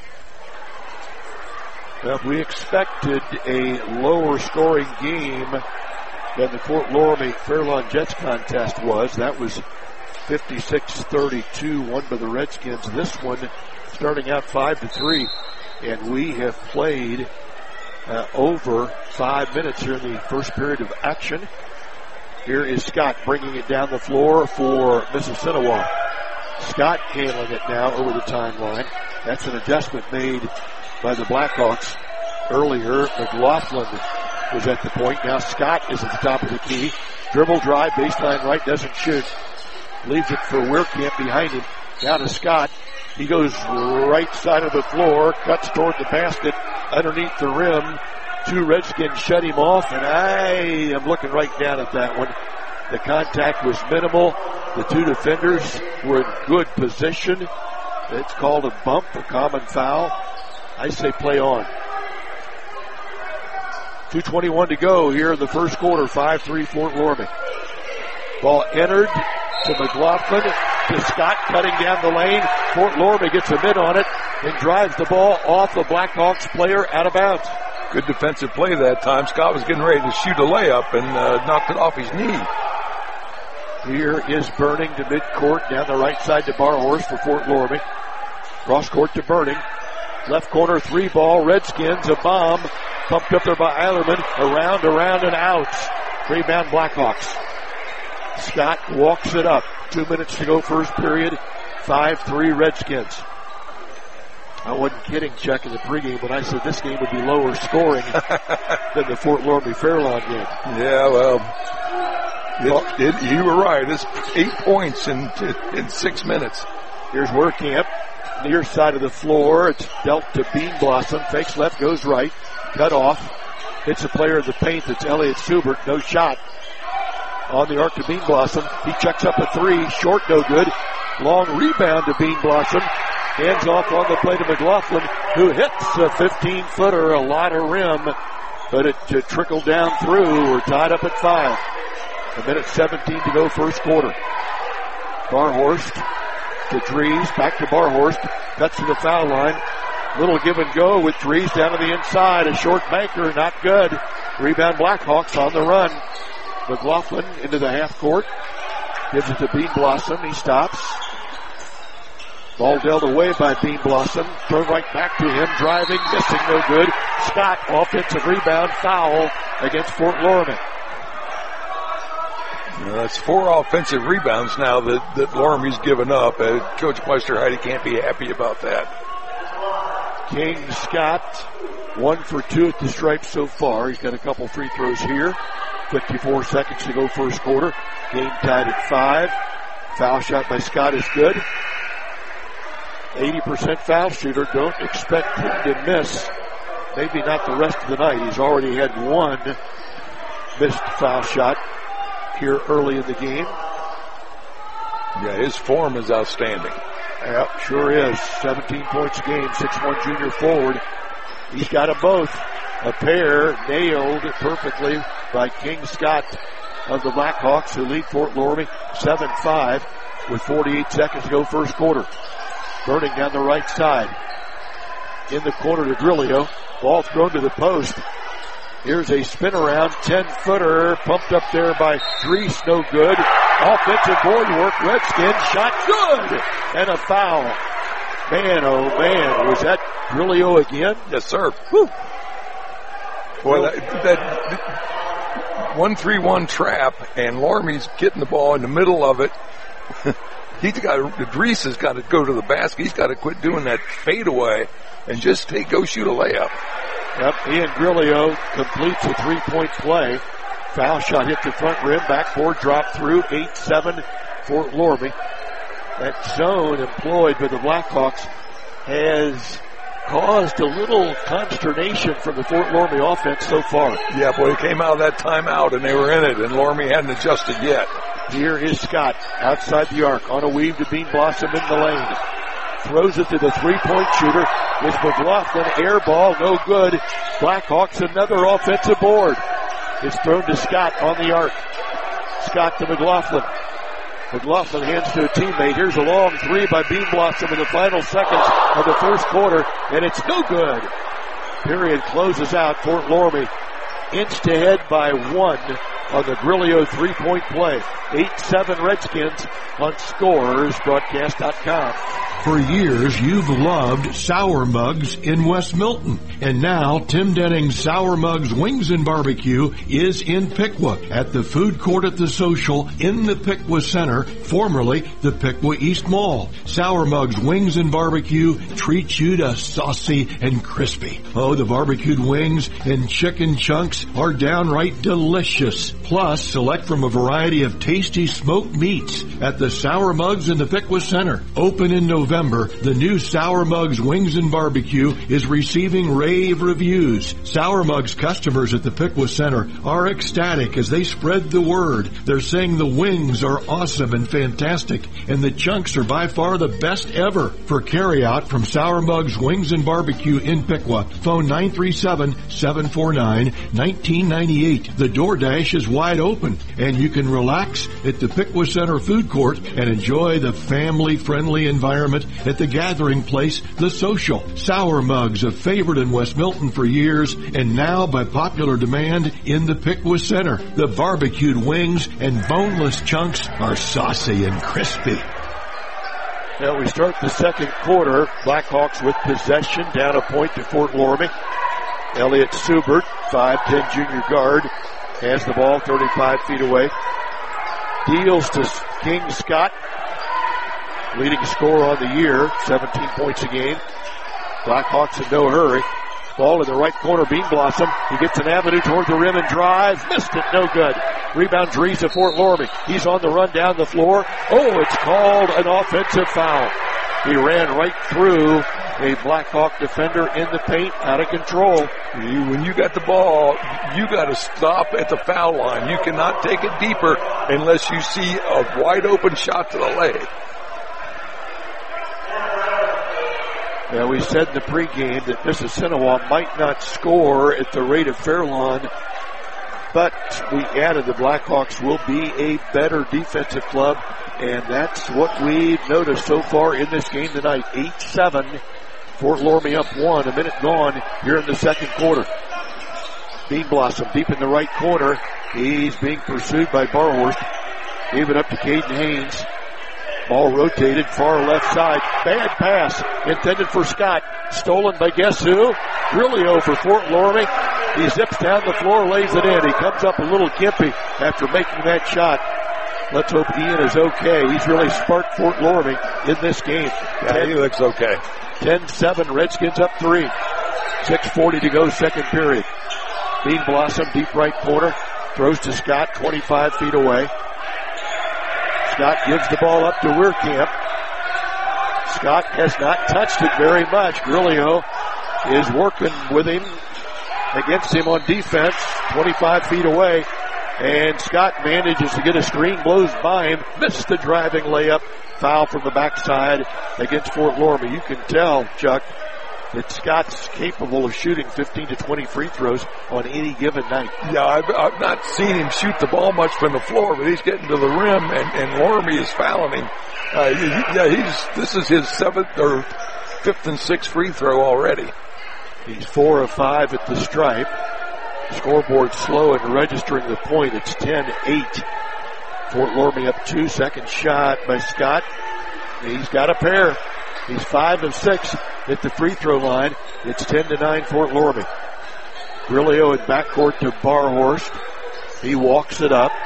Well, we expected a lower scoring game than the Fort Loramie Fairlawn Jets contest was. That was fifty-six thirty-two, won by the Redskins. This one starting out five to three, and we have played uh, over five minutes here in the first period of action. Here is Scott bringing it down the floor for Mississinawa. Scott handling it now over the timeline. That's an adjustment made by the Blackhawks. Earlier, McLaughlin was at the point. Now Scott is at the top of the key. Dribble drive, baseline right, doesn't shoot. Leaves it for Weirkamp behind him. Now to Scott. He goes right side of the floor, cuts toward the basket, underneath the rim. Two Redskins shut him off, and I am looking right down at that one. The contact was minimal. The two defenders were in good position. It's called a bump, a common foul. I say play on. two twenty-one to go here in the first quarter, five three Fort Loramie. Ball entered to McLaughlin, to Scott cutting down the lane. Fort Loramie gets a mid on it and drives the ball off the Blackhawks player out of bounds. Good defensive play that time. Scott was getting ready to shoot a layup and uh, knocked it off his knee. Here is Burning to midcourt, down the right side to Barhorst for Fort Loramie. Cross court to Burning. Left corner three ball, Redskins, a bomb. Pumped up there by Eilerman. Around, around, and out. Rebound Blackhawks. Scott walks it up. Two minutes to go first period. five three Redskins. I wasn't kidding, Chuck, in the pregame when I said this game would be lower scoring than the Fort Loramie Fairlawn game. Yeah, well, It, it, you were right. It's eight points in in six minutes. Here's Werkamp, near side of the floor. It's dealt to Bean Blossom. Fakes left, goes right. Cut off. Hits the player in the paint. That's Elliott Subert. No shot on the arc to Bean Blossom. He checks up a three. Short, no good. Long rebound to Bean Blossom. Hands off on the play to McLaughlin, who hits a fifteen-footer, a lot of rim, but it uh, trickled down through. We're tied up at five. A minute seventeen to go, first quarter. Barhorst to Dries, back to Barhorst, cuts to the foul line. Little give and go with Dries down to the inside. A short banker, not good. Rebound Blackhawks on the run. McLaughlin into the half court. Gives it to Bean Blossom. He stops. Ball dealt away by Bean Blossom. Thrown right back to him. Driving, missing, no good. Scott, offensive rebound, foul against Fort Loramie. Well, that's four offensive rebounds now that, that Loramie's given up. Uh, Coach Meister-Heide can't be happy about that. King Scott, one for two at the stripe so far. He's got a couple free throws here. fifty-four seconds to go first quarter. Game tied at five. Foul shot by Scott is good. eighty percent foul shooter. Don't expect him to miss. Maybe not the rest of the night. He's already had one missed foul shot here early in the game. Yeah, his form is outstanding. Yep, sure is. seventeen points a game, six one junior forward. He's got them both. A pair nailed perfectly by King Scott of the Blackhawks, who lead Fort Loramie seven five with forty-eight seconds to go first quarter. Burning down the right side. In the corner to Grillo. Ball thrown to the post. Here's a spin around, ten-footer, pumped up there by Dries, no good. Offensive board work, Redskins, shot good, and a foul. Man, oh man, was that Grillo again? Yes, sir. Woo. Boy, that, that one three one trap, and Loramie's getting the ball in the middle of it. He's got, Dries has got to go to the basket. He's got to quit doing that fadeaway and just take, go shoot a layup. Yep, Ian Grillo completes a three-point play. Foul shot hit the front rim. Backboard drop through. eight seven Fort Loramie. That zone employed by the Blackhawks has caused a little consternation from the Fort Loramie offense so far. Yeah, boy, they came out of that timeout and they were in it, and Loramie hadn't adjusted yet. Here is Scott outside the arc on a weave to Bean Blossom in the lane. Throws it to the three-point shooter. It's McLaughlin. Air ball, no good. Blackhawks another offensive board. It's thrown to Scott on the arc. Scott to McLaughlin. McLaughlin hands to a teammate. Here's a long three by Bean Blossom in the final seconds of the first quarter, and it's no good. Period closes out. Fort Loramie inched ahead by one on the Grillo three-point play. eight seven Redskins on Scores Broadcast dot com. For years, you've loved Sour Mugs in West Milton. And now, Tim Denning's Sour Mugs Wings and Barbecue is in Piqua at the food court at the Social in the Piqua Center, formerly the Piqua East Mall. Sour Mugs Wings and Barbecue treats you to saucy and crispy. Oh, the barbecued wings and chicken chunks are downright delicious. Plus, select from a variety of tasty smoked meats at the Sour Mugs in the Piqua Center. Open in November. The new Sour Mugs Wings and Barbecue is receiving rave reviews. Sour Mugs customers at the Piqua Center are ecstatic as they spread the word. They're saying the wings are awesome and fantastic, and the chunks are by far the best ever. For carryout from Sour Mugs Wings and Barbecue in Piqua, phone nine three seven, seven four nine, one nine nine eight. The DoorDash is wide open, and you can relax at the Piqua Center food court and enjoy the family-friendly environment at the gathering place, The Social. Sour Mugs, a favorite in West Milton for years, and now by popular demand in the Piqua Center. The barbecued wings and boneless chunks are saucy and crispy. Now we start the second quarter. Blackhawks with possession, down a point to Fort Loramie. Elliott Subert, five ten junior guard, has the ball thirty-five feet away. Deals to King Scott, leading scorer on the year, seventeen points a game. Blackhawks in no hurry. Ball in the right corner, Bean Blossom. He gets an avenue toward the rim and drives. Missed it, no good. Rebound Dries of Fort Loramie. He's on the run down the floor. Oh, it's called an offensive foul. He ran right through a Blackhawk defender in the paint, out of control. You, when you got the ball, you got to stop at the foul line. You cannot take it deeper unless you see a wide open shot to the leg. Now, we said in the pregame that Mississinewa might not score at the rate of Fairlawn, but we added the Blackhawks will be a better defensive club, and that's what we've noticed so far in this game tonight. eight seven, Fort Loramie up one, a minute gone here in the second quarter. Bean Blossom deep in the right corner. He's being pursued by Barhorst. Gave it up to Caden Haynes. Ball rotated far left side. Bad pass intended for Scott. Stolen by guess who? Grilio for Fort Loramie. He zips down the floor, lays it in. He comes up a little gimpy after making that shot. Let's hope Ian is okay. He's really sparked Fort Loramie in this game. Yeah, ten, he looks okay. ten seven, Redskins up three. six forty to go, second period. Bean Blossom, deep right corner. Throws to Scott, twenty-five feet away. Scott gives the ball up to Weirkamp. Scott has not touched it very much. Grilio is working with him, against him on defense, twenty-five feet away. And Scott manages to get a screen, blows by him, missed the driving layup, foul from the backside against Fort Loramie. You can tell, Chuck, that Scott's capable of shooting fifteen to twenty free throws on any given night. Yeah, I've, I've not seen him shoot the ball much from the floor, but he's getting to the rim, and, and Loramie is fouling him. Uh, he, yeah, he's, this is his seventh or fifth and sixth free throw already. He's four of five at the stripe. Scoreboard slow and registering the point. It's ten eight. Fort Loramie up two. Second shot by Scott. He's got a pair. He's five of six at the free throw line. It's ten to nine Fort Loramie. Grilio in backcourt to Barhorst. He walks it up.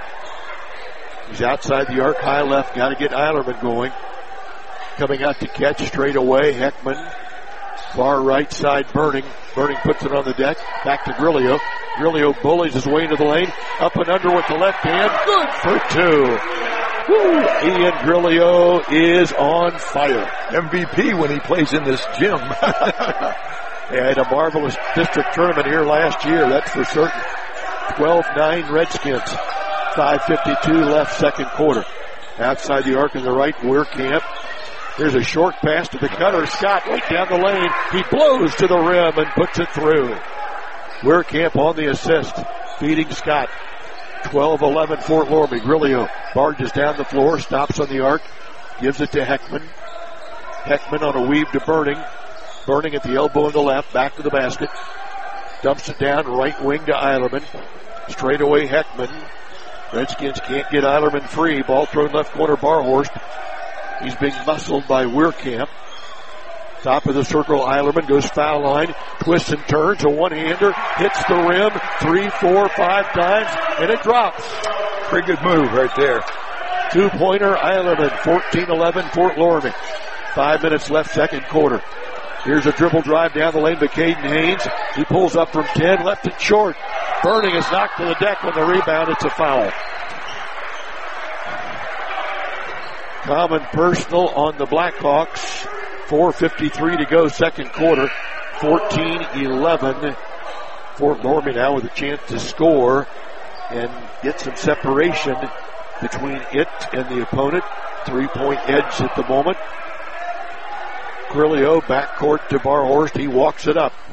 He's outside the arc, high left. Got to get Eilerman going. Coming out to catch straight away. Heckman. Far right side, Burning. Burning puts it on the deck. Back to Grilio. Grilio bullies his way into the lane. Up and under with the left hand. Good for two. Woo. Ian Grilio is on fire. M V P when he plays in this gym. They had a marvelous district tournament here last year, that's for certain. twelve nine Redskins. five fifty-two left, second quarter. Outside the arc in the right, Weirkamp. There's a short pass to the cutter. Scott right down the lane. He blows to the rim and puts it through. Weirkamp on the assist, feeding Scott. twelve eleven Fort Loramie. Grilio barges down the floor, stops on the arc, gives it to Heckman. Heckman on a weave to Burning. Burning at the elbow in the left, back to the basket. Dumps it down, right wing to Eilerman. Straight away Heckman. Redskins can't get Eilerman free. Ball thrown left corner, Barhorst. He's being muscled by Weirkamp. Top of the circle, Eilerman goes foul line, twists and turns, a one-hander, hits the rim, three, four, five times, and it drops. Pretty good move right there. Two-pointer, Eilerman, fourteen eleven, Fort Loramie. Five minutes left, second quarter. Here's a dribble drive down the lane by Caden Haynes. He pulls up from ten, left it short. Burning is knocked to the deck on the rebound. It's a foul. Common personal on the Blackhawks. four fifty-three to go, second quarter. fourteen eleven. Fort Loramie now with a chance to score and get some separation between it and the opponent. Three-point edge at the moment. Grilio backcourt to Barhorst. He walks it up.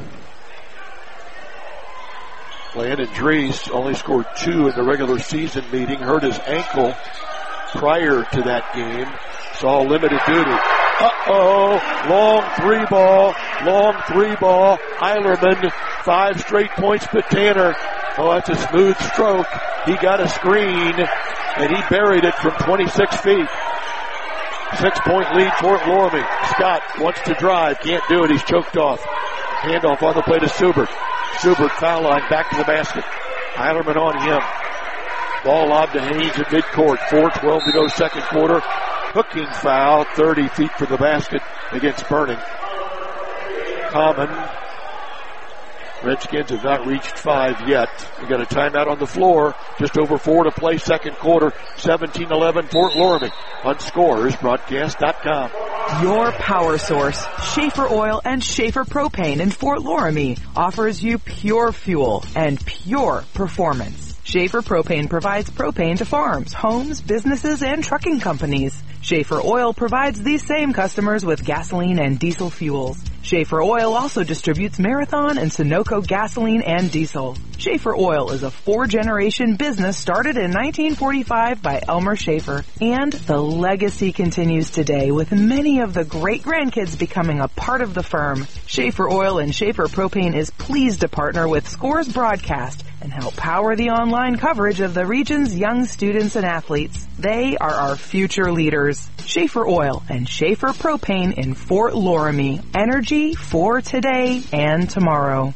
Landon Dries only scored two in the regular season meeting. Hurt his ankle prior to that game. Saw limited duty. Uh-oh. Long three ball. Long three ball. Eilerman. Five straight points to Tanner. Oh, that's a smooth stroke. He got a screen, and he buried it from twenty-six feet. Six-point lead, Fort Loramie. Scott wants to drive. Can't do it. He's choked off. Handoff on the play to Subert. Subert foul line back to the basket. Eilerman on him. Ball lobbed to Haynes at midcourt. four twelve to go, second quarter. Hooking foul, thirty feet from the basket against Burning. Common Redskins have not reached five yet. We got a timeout on the floor. Just over four to play, second quarter. seventeen eleven Fort Loramie on Scores Broadcast dot com. Your power source, Schaefer Oil and Schaefer Propane in Fort Loramie, offers you pure fuel and pure performance. Schaefer Propane provides propane to farms, homes, businesses, and trucking companies. Schaefer Oil provides these same customers with gasoline and diesel fuels. Schaefer Oil also distributes Marathon and Sunoco gasoline and diesel. Schaefer Oil is a four-generation business started in nineteen forty-five by Elmer Schaefer, and the legacy continues today with many of the great-grandkids becoming a part of the firm. Schaefer Oil and Schaefer Propane is pleased to partner with Scores Broadcast and help power the online coverage of the region's young students and athletes. They are our future leaders. Schaefer Oil and Schaefer Propane in Fort Loramie. Energy for today and tomorrow.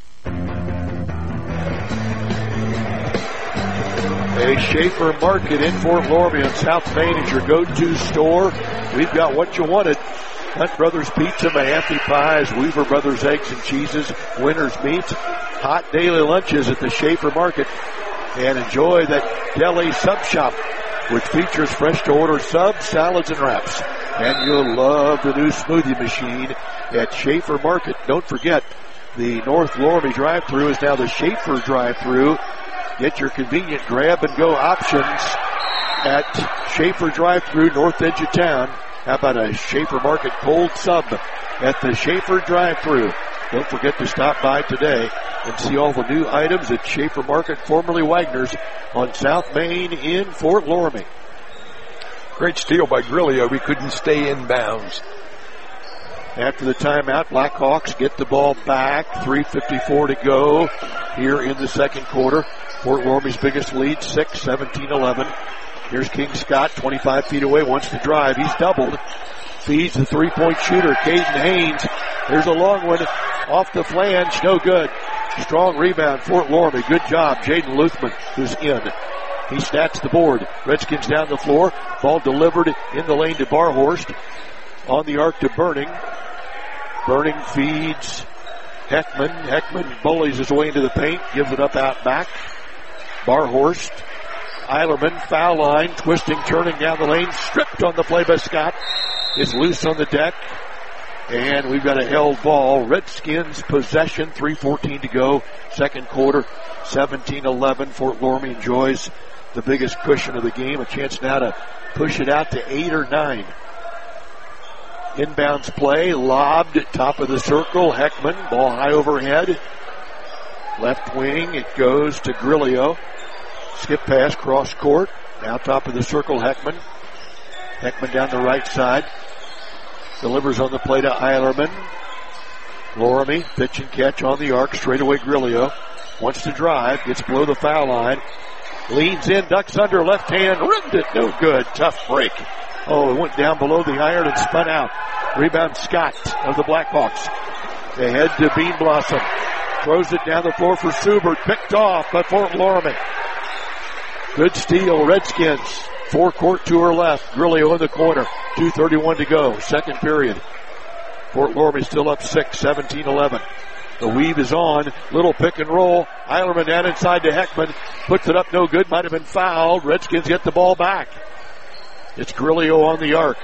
A Schaefer Market in Fort Loramie on South Main is your go-to store. We've got what you wanted. Hunt Brothers Pizza, Mahaffey Pies, Weaver Brothers Eggs and Cheeses, Winners Meats, hot daily lunches at the Schaefer Market. And enjoy that deli sub shop, which features fresh-to-order subs, salads, and wraps. And you'll love the new smoothie machine at Schaefer Market. Don't forget, the North Loramie drive-thru is now the Schaefer drive-thru. Get your convenient grab-and-go options at Schaefer drive-thru, north edge of town. How about a Schaefer Market cold sub at the Schaefer drive-thru? Don't forget to stop by today and see all the new items at Schaefer Market, formerly Wagner's, on South Main in Fort Loramie. Great steal by Grillio. We couldn't stay in bounds. After the timeout, Blackhawks get the ball back. three fifty-four to go here in the second quarter. Fort Loramie's biggest lead, six, seventeen eleven. Here's King Scott, twenty-five feet away, wants to drive. He's doubled. Feeds the three-point shooter, Caden Haynes. There's a long one off the flange, no good. Strong rebound, Fort Loramie. Good job, Jaden Luthman, who's in. He snatched the board. Redskins down the floor. Ball delivered in the lane to Barhorst. On the arc to Burning. Burning feeds Heckman. Heckman bullies his way into the paint, gives it up out back. Barhorst. Eilerman, foul line, twisting, turning down the lane, stripped on the play by Scott. It's loose on the deck. And we've got a held ball. Redskins possession, three fourteen to go. Second quarter, seventeen eleven. Fort Loramie enjoys the biggest cushion of the game. A chance now to push it out to eight or nine. Inbounds play, lobbed at top of the circle. Heckman, ball high overhead. Left wing, it goes to Grillio. Skip pass, cross court. Now top of the circle, Heckman. Heckman down the right side. Delivers on the play to Eilerman. Loramie, pitch and catch on the arc. Straight away Grillio. Wants to drive. Gets below the foul line. Leans in, ducks under, left hand. Rimmed it. No good. Tough break. Oh, it went down below the iron and spun out. Rebound Scott of the Blackhawks. They head to Bean Blossom. Throws it down the floor for Subert. Picked off by Fort Loramie. Good steal, Redskins. Four court to her left. Grillio in the corner. two thirty-one to go. Second period. Fort Loramie still up six, seventeen eleven. The weave is on. Little pick and roll. Eilerman down inside to Heckman. Puts it up, no good. Might have been fouled. Redskins get the ball back. It's Grillio on the arc.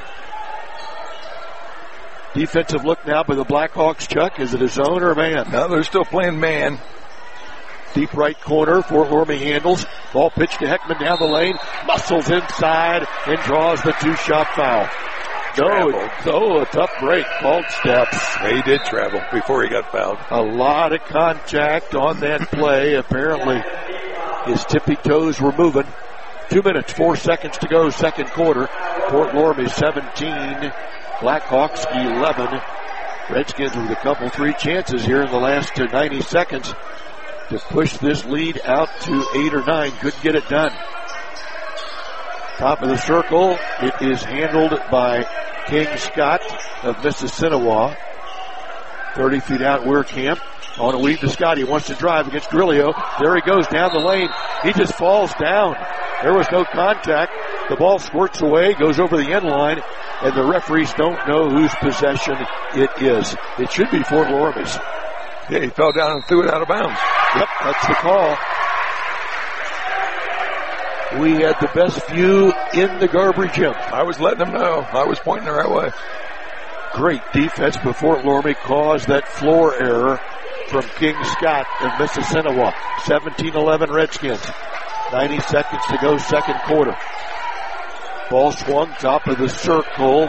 Defensive look now by the Blackhawks, Chuck. Is it a zone or a man? No, they're still playing man. Deep right corner, Fort Loramie handles. Ball pitched to Heckman down the lane. Muscles inside and draws the two-shot foul. No, oh, a tough break. Called steps. He did travel before he got fouled. A lot of contact on that play. Apparently his tippy toes were moving. Two minutes, four seconds to go, second quarter. Fort Loramie seventeen, Blackhawks eleven. Redskins with a couple, three chances here in the last ninety seconds to push this lead out to eight or nine. Couldn't get it done. Top of the circle. It is handled by King Scott of Mississinewa. thirty feet out, Weirkamp. On a weave to Scott. He wants to drive against Grillio. There he goes down the lane. He just falls down. There was no contact. The ball squirts away, goes over the end line, and the referees don't know whose possession it is. It should be Fort Loramie's. Yeah, he fell down and threw it out of bounds. Yep, that's the call. We had the best view in the Garber gym. I was letting them know. I was pointing the right way. Great defense before Lorme caused that floor error from King Scott and Mississinewa. seventeen eleven Redskins. ninety seconds to go, second quarter. Ball swung top of the circle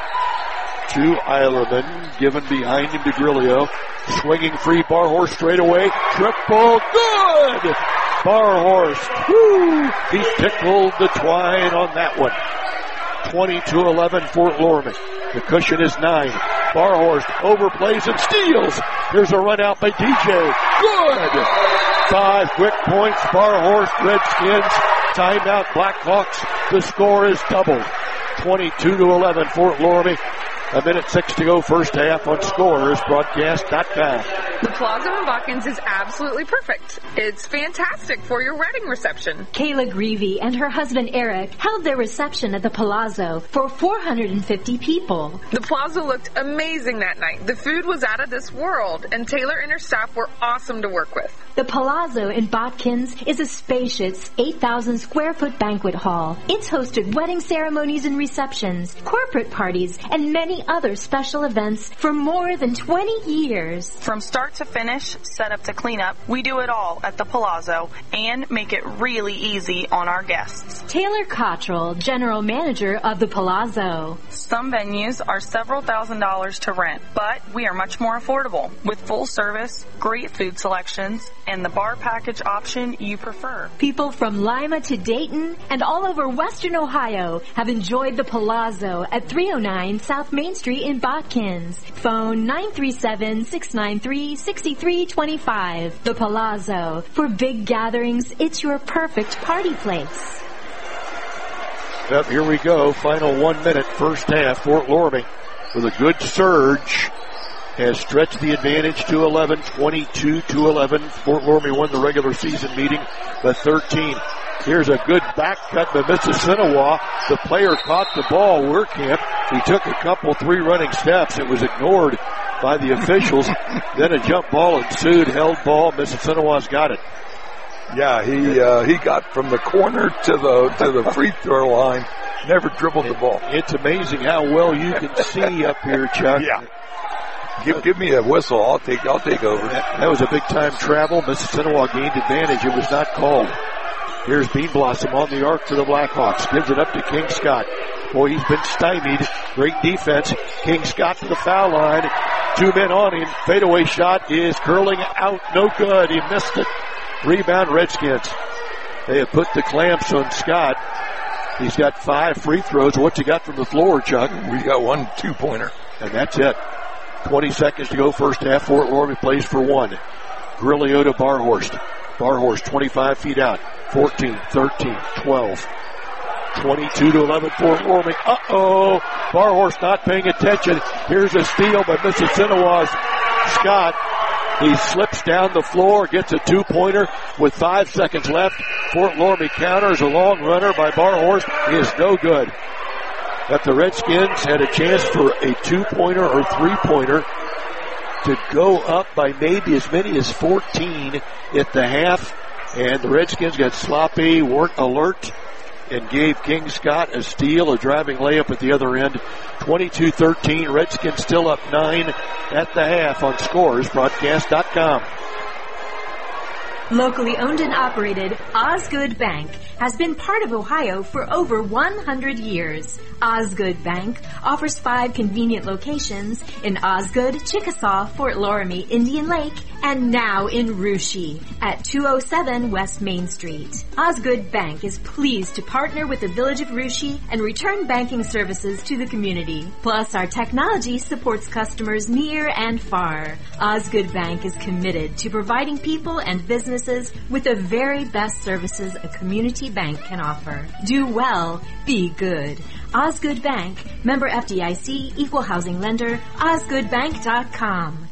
to Eilerman. Given behind him to Grillo. Swinging free, Barhorst straight away. Triple, good! Barhorst, whoo! He tickled the twine on that one. twenty-two eleven Fort Lorme. The cushion is nine. Barhorst overplays and steals. Here's a run out by D J. Good! Five quick points. Barhorst Redskins. Timeout Blackhawks. The score is doubled. twenty-two to eleven Fort Lorme. A minute six to go, first half on Scores Broadcast dot com. The Palazzo in Watkins is absolutely perfect. It's fantastic for your wedding reception. Kayla Greavy and her husband Eric held their reception at the Palazzo for four hundred fifty people. The Palazzo looked amazing that night. The food was out of this world, and Taylor and her staff were awesome to work with. The Palazzo in Botkins is a spacious eight thousand square foot banquet hall. It's hosted wedding ceremonies and receptions, corporate parties, and many other special events for more than twenty years. From start to finish, set up to clean up, we do it all at the Palazzo and make it really easy on our guests. Taylor Cottrell, General Manager of the Palazzo. Some venues are several thousand dollars to rent, but we are much more affordable with full service, great food selections, and the bar package option you prefer. People from Lima to Dayton and all over Western Ohio have enjoyed the Palazzo at three oh nine South Main Street in Botkins. Phone nine three seven, six nine three, six three two five. The Palazzo. For big gatherings, it's your perfect party place. Yep, here we go. Final one minute, first half. Fort Lorme with a good surge has stretched the advantage to eleven, twenty-two to eleven. Fort Lorme won the regular season meeting by thirteen. Here's a good back cut by Mississinewa. The player caught the ball. Werkamp. He took a couple, three running steps. It was ignored by the officials. Then a jump ball ensued. Held ball. Mississinewa's got it. Yeah, he uh, he got from the corner to the to the free throw line. Never dribbled the ball. It's amazing how well you can see up here, Chuck. Yeah. Give, give me a whistle. I'll take, I'll take over. That, that was a big time travel. Mississinewa gained advantage. It was not called. Here's Bean Blossom on the arc for the Blackhawks. Gives it up to King Scott. Boy, he's been stymied. Great defense. King Scott to the foul line. Two men on him. Fadeaway shot is curling out. No good. He missed it. Rebound Redskins. They have put the clamps on Scott. He's got five free throws. What you got from the floor, Chuck? We got one two-pointer. And that's it. twenty seconds to go first half. Fort Lorme plays for one. Grillo to Barhorst. Barhorst twenty-five feet out. fourteen, thirteen, twelve. twenty-two to eleven Fort Lorme. Uh-oh. Barhorst not paying attention. Here's a steal by Mississinewa's Scott. He slips down the floor, gets a two-pointer with five seconds left. Fort Lorme counters a long runner by Barhorst. He is no good. But the Redskins had a chance for a two-pointer or three-pointer to go up by maybe as many as fourteen at the half. And the Redskins got sloppy, weren't alert, and gave King Scott a steal, a driving layup at the other end. twenty-two thirteen, Redskins still up nine at the half on Scores Broadcast dot com. Locally owned and operated, Osgood Bank has been part of Ohio for over one hundred years. Osgood Bank offers five convenient locations in Osgood, Chickasaw, Fort Lorme, Indian Lake, and now in Russia at two oh seven West Main Street. Osgood Bank is pleased to partner with the Village of Russia and return banking services to the community. Plus, our technology supports customers near and far. Osgood Bank is committed to providing people and businesses with the very best services a community bank can offer. Do well, be good. Osgood Bank, member F D I C, equal housing lender, osgood bank dot com.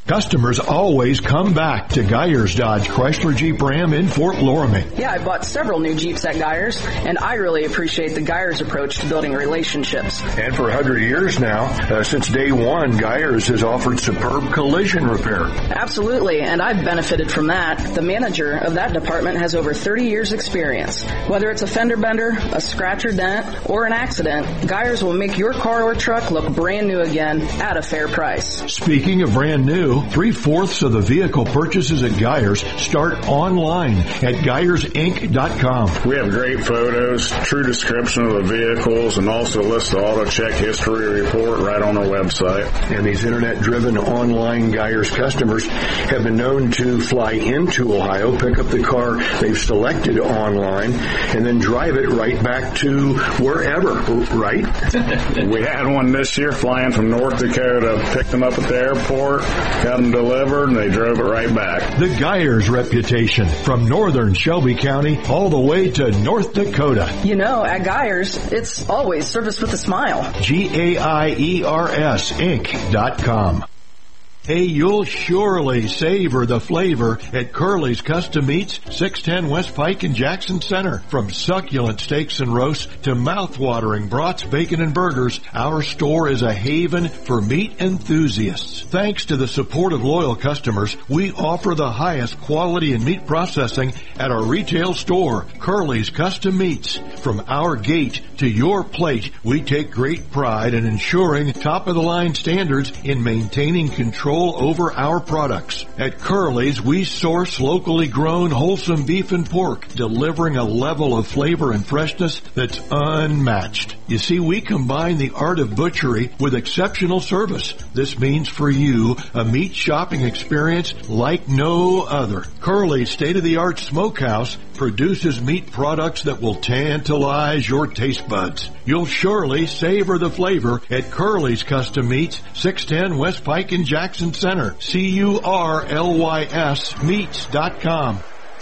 Customers always come back to Geyers Dodge Chrysler Jeep Ram in Fort Loramie. Yeah, I bought several new Jeeps at Geyers, and I really appreciate the Geyers approach to building relationships. And for one hundred years now, uh, since day one, Geyers has offered superb collision repair. Absolutely, and I've benefited from that. The manager of that department has over thirty years experience. Whether it's a fender bender, a scratch or dent, or an accident, Geyers will make your car or truck look brand new again at a fair price. Speaking of brand new, three-fourths of the vehicle purchases at Geyers start online at Geyers Inc dot com. We have great photos, true description of the vehicles, and also list the auto check history report right on our website. And these internet-driven online Geyers customers have been known to fly into Ohio, pick up the car they've selected online, and then drive it right back to wherever, right? We had one this year flying from North Dakota, picked them up at the airport, got them delivered, and they drove it right back. The Geyers reputation, from northern Shelby County all the way to North Dakota. You know, at Geyers, it's always service with a smile. G A I E R S Inc dot com. Hey, you'll surely savor the flavor at Curly's Custom Meats, six ten West Pike in Jackson Center. From succulent steaks and roasts to mouth-watering brats, bacon, and burgers, our store is a haven for meat enthusiasts. Thanks to the support of loyal customers, we offer the highest quality in meat processing at our retail store, Curly's Custom Meats. From our gate to your plate, we take great pride in ensuring top-of-the-line standards in maintaining control over our products. At Curly's, we source locally grown wholesome beef and pork, delivering a level of flavor and freshness that's unmatched. You see, we combine the art of butchery with exceptional service. This means for you a meat shopping experience like no other. Curly's state-of-the-art smokehouse produces meat products that will tantalize your taste buds. You'll surely savor the flavor at Curly's Custom Meats, six ten West Pike in Jackson Center. C U R L Y S meats dot com.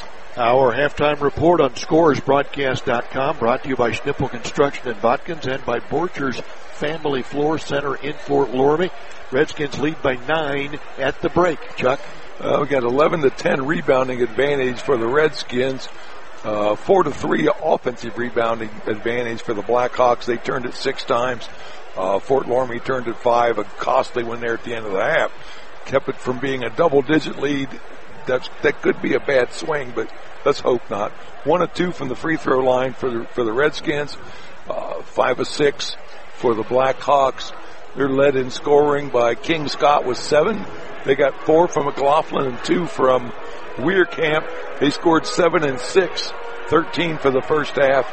Our halftime report on Scores Broadcast dot com, brought to you by Schnipple Construction in Watkins and by Borchers Family Floor Center in Fort Loramie. Redskins lead by nine at the break. Chuck? Uh, we got eleven to ten rebounding advantage for the Redskins. Uh, four to three offensive rebounding advantage for the Blackhawks. They turned it six times. Uh, Fort Loramie turned it five. A costly one there at the end of the half. Kept it from being a double-digit lead. That's, that could be a bad swing, but let's hope not. One of two from the free throw line for the, for the Redskins. Uh, five of six for the Blackhawks. They're led in scoring by King Scott with seven. They got four from McLaughlin and two from Weirkamp. They scored seven and six, thirteen for the first half.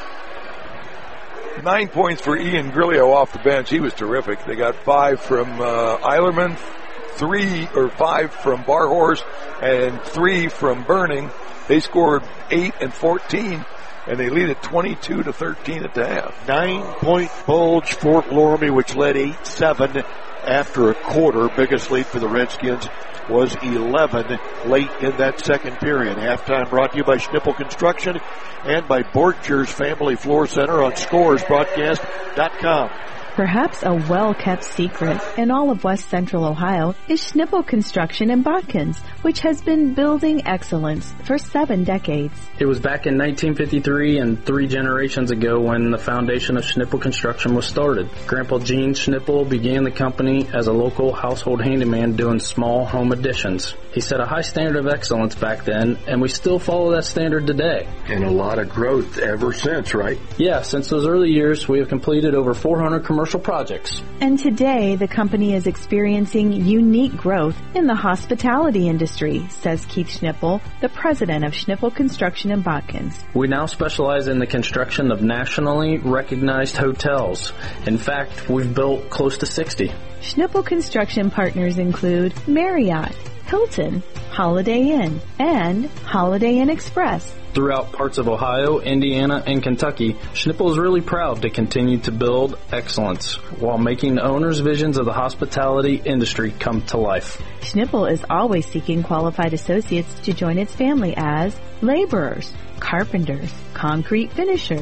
Nine points for Ian Grillio off the bench. He was terrific. They got five from uh, Eilerman, three or five from Barhorse, and three from Burning. They scored eight and fourteen, and they lead at twenty-two to thirteen at the half. Nine-point bulge, Fort Loramie, which led eight seven after a quarter. Biggest lead for the Redskins was eleven late in that second period. Halftime brought to you by Schnipple Construction and by Borchers Family Floor Center on Scores Broadcast dot com. Perhaps a well-kept secret in all of West Central Ohio is Schnipple Construction in Botkins, which has been building excellence for seven decades. It was back in nineteen fifty-three and three generations ago when the foundation of Schnipple Construction was started. Grandpa Gene Schnipple began the company as a local household handyman doing small home additions. He set a high standard of excellence back then, and we still follow that standard today. And a lot of growth ever since, right? Yeah, since those early years, we have completed over four hundred commercial projects. And today, the company is experiencing unique growth in the hospitality industry, says Keith Schnipple, the president of Schnipple Construction in Botkins. We now specialize in the construction of nationally recognized hotels. In fact, we've built close to sixty. Schnipple Construction partners include Marriott, Hilton, Holiday Inn, and Holiday Inn Express. Throughout parts of Ohio, Indiana, and Kentucky, Schnipple is really proud to continue to build excellence while making the owners' visions of the hospitality industry come to life. Schnipple is always seeking qualified associates to join its family as laborers, carpenters, concrete finishers,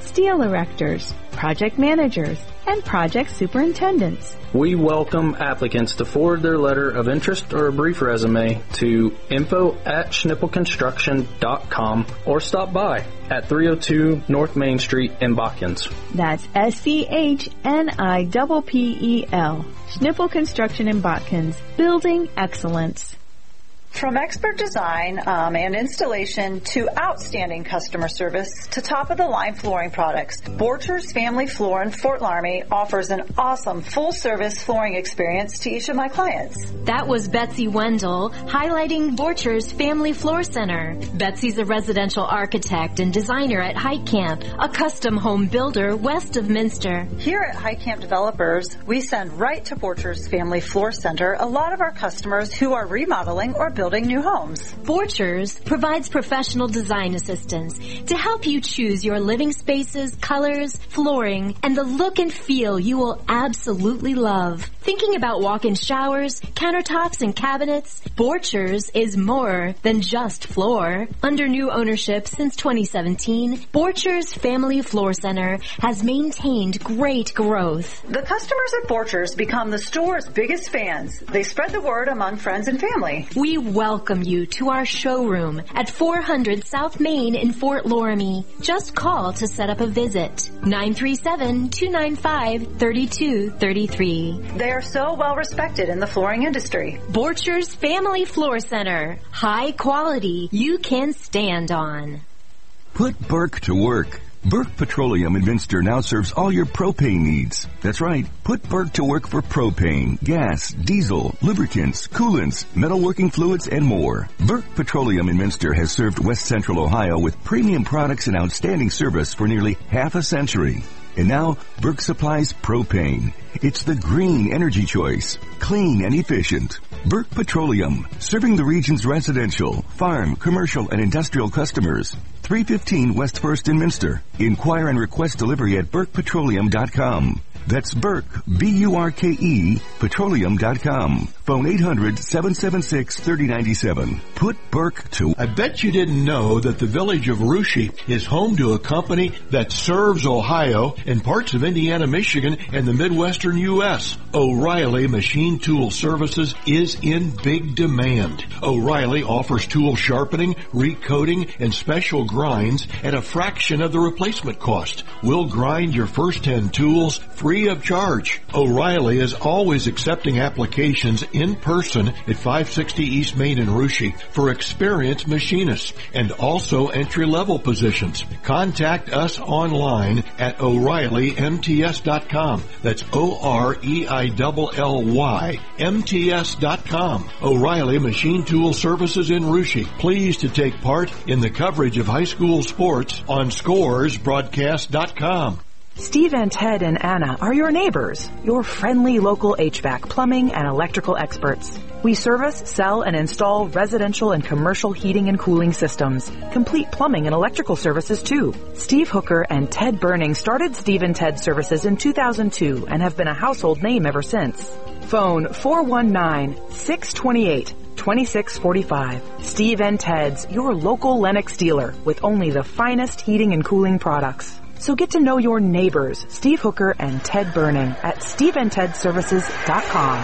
steel erectors, project managers, and project superintendents. We welcome applicants to forward their letter of interest or a brief resume to info at schnippelconstruction dot com or stop by at three oh two North Main Street in Botkins. That's S C H N I P P E L. Schnippel Construction in Botkins. Building excellence. From expert design um, and installation to outstanding customer service to top-of-the-line flooring products, Borchers Family Floor in Fort Laramie offers an awesome full-service flooring experience to each of my clients. That was Betsy Wendell highlighting Borchers Family Floor Center. Betsy's a residential architect and designer at Height Camp, a custom home builder west of Minster. Here at Height Camp Developers, we send right to Borchers Family Floor Center a lot of our customers who are remodeling or building new homes. Borchers provides professional design assistance to help you choose your living spaces, colors, flooring, and the look and feel you will absolutely love. Thinking about walk-in showers, countertops, and cabinets? Borchers is more than just floor. Under new ownership since twenty seventeen, Borchers Family Floor Center has maintained great growth. The customers at Borchers become the store's biggest fans. They spread the word among friends and family. We welcome you to our showroom at four hundred South Main in Fort Laramie. Just call to set up a visit. nine three seven, two nine five, three two three three. They are so well respected in the flooring industry. Borchers Family Floor Center. High quality you can stand on. Put Burke to work. Burke Petroleum in Minster now serves all your propane needs. That's right. Put Burke to work for propane, gas, diesel, lubricants, coolants, metalworking fluids, and more. Burke Petroleum in Minster has served West Central Ohio with premium products and outstanding service for nearly half a century. And now, Burke supplies propane. It's the green energy choice, clean and efficient. Burke Petroleum, serving the region's residential, farm, commercial, and industrial customers. three fifteen West First in Minster. Inquire and request delivery at burke petroleum dot com. That's Burke, B U R K E, petroleum dot com. Phone eight hundred, seven seven six, three oh nine seven. Put Burke to... I bet you didn't know that the village of Russia is home to a company that serves Ohio and parts of Indiana, Michigan, and the Midwestern U S O'Reilly Machine Tool Services is in big demand. O'Reilly offers tool sharpening, recoating, and special grinds at a fraction of the replacement cost. We'll grind your first ten tools free of charge. O'Reilly is always accepting applications in person at five sixty East Main in Russia for experienced machinists and also entry-level positions. Contact us online at O'Reilly M T S dot com. That's O R E I L L Y M T S dot com. O'Reilly Machine Tool Services in Russia. Pleased to take part in the coverage of high school sports on scores broadcast dot com. Steve and Ted and Anna are your neighbors, your friendly local H V A C, plumbing, and electrical experts. We service, sell, and install residential and commercial heating and cooling systems. Complete plumbing and electrical services, too. Steve Hooker and Ted Burning started Steve and Ted Services in two thousand two and have been a household name ever since. Phone four one nine, six two eight, two six four five. Steve and Ted's, your local Lennox dealer with only the finest heating and cooling products. So get to know your neighbors, Steve Hooker and Ted Burning, at steve and ted services dot com.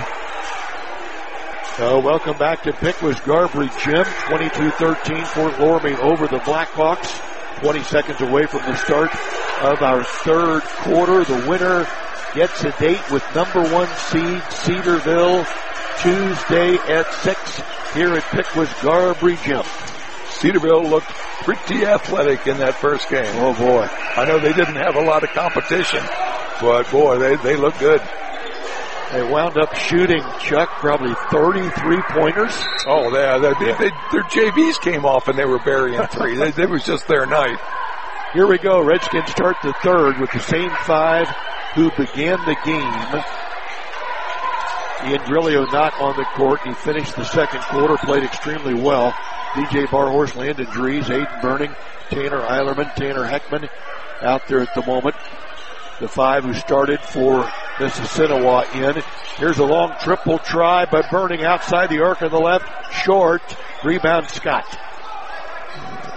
Uh, welcome back to Pickwas Garbry Gym. twenty-two thirteen Fort Laramie over the Blackhawks. twenty seconds away from the start of our third quarter. The winner gets a date with number one seed Cedarville Tuesday at six here at Pickwas Garbry Gym. Cedarville looked pretty athletic in that first game. Oh, boy. I know they didn't have a lot of competition, but, boy, they, they look good. They wound up shooting, Chuck, probably thirty-three pointers. Oh, yeah, they, they, they, their J Vs came off and they were burying three. they, it was just their night. Here we go. Redskins start the third with the same five who began the game. Ian Drillio not on the court. He finished the second quarter, played extremely well. D J Barhorse, Landon Drees, Aiden Burning, Tanner Eilerman, Tanner Heckman out there at the moment. The five who started for Mississinawa in. Here's a long triple try by Burning outside the arc on the left. Short. Rebound Scott.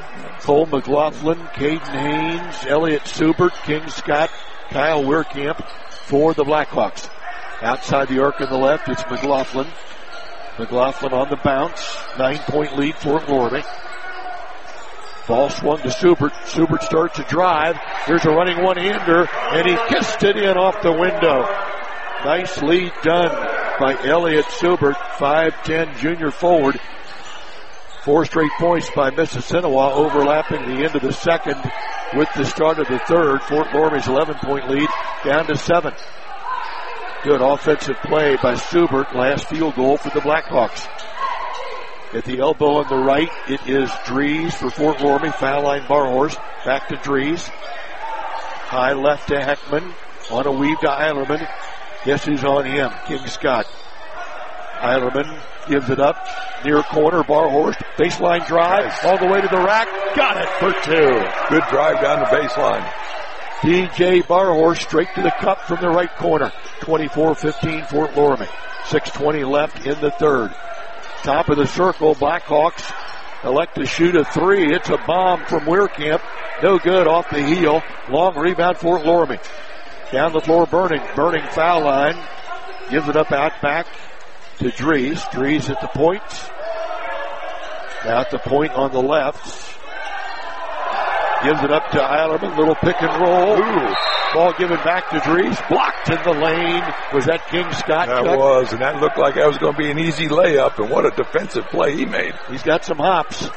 Cole McLaughlin, Caden Haynes, Elliott Subert, King Scott, Kyle Weirkamp for the Blackhawks. Outside the arc on the left, it's McLaughlin. McLaughlin on the bounce. Nine-point lead, Fort Loramie. Ball swung to Subert. Subert starts to drive. Here's a running one-hander, and he kissed it in off the window. Nice lead done by Elliott Subert, five ten junior forward. Four straight points by Mississinewa, overlapping the end of the second with the start of the third. Fort Loramie's eleven-point lead down to seven. Good offensive play by Subert. Last field goal for the Blackhawks. At the elbow on the right, it is Dries for Fort Loramie. Foul line Barhorst. Back to Dries. High left to Heckman. On a weave to Eilerman. Guess who's on him? King Scott. Eilerman gives it up. Near corner, Barhorst. Baseline drive. All the way to the rack. Got it for two. Good drive down the baseline. D J Barhorst straight to the cup from the right corner. twenty-four fifteen Fort Loramie. six twenty left in the third. Top of the circle, Blackhawks elect to shoot a three. It's a bomb from Weirkamp. No good off the heel. Long rebound, Fort Loramie. Down the floor, Burning. Burning foul line. Gives it up out back to Dries. Dries at the point. At the point on the left. Gives it up to Eilerman. Little pick and roll. Ooh. Ball given back to Dries. Blocked in the lane. Was that King Scott? That cut? was, and that looked like that was going to be an easy layup, and what a defensive play he made. He's got some hops.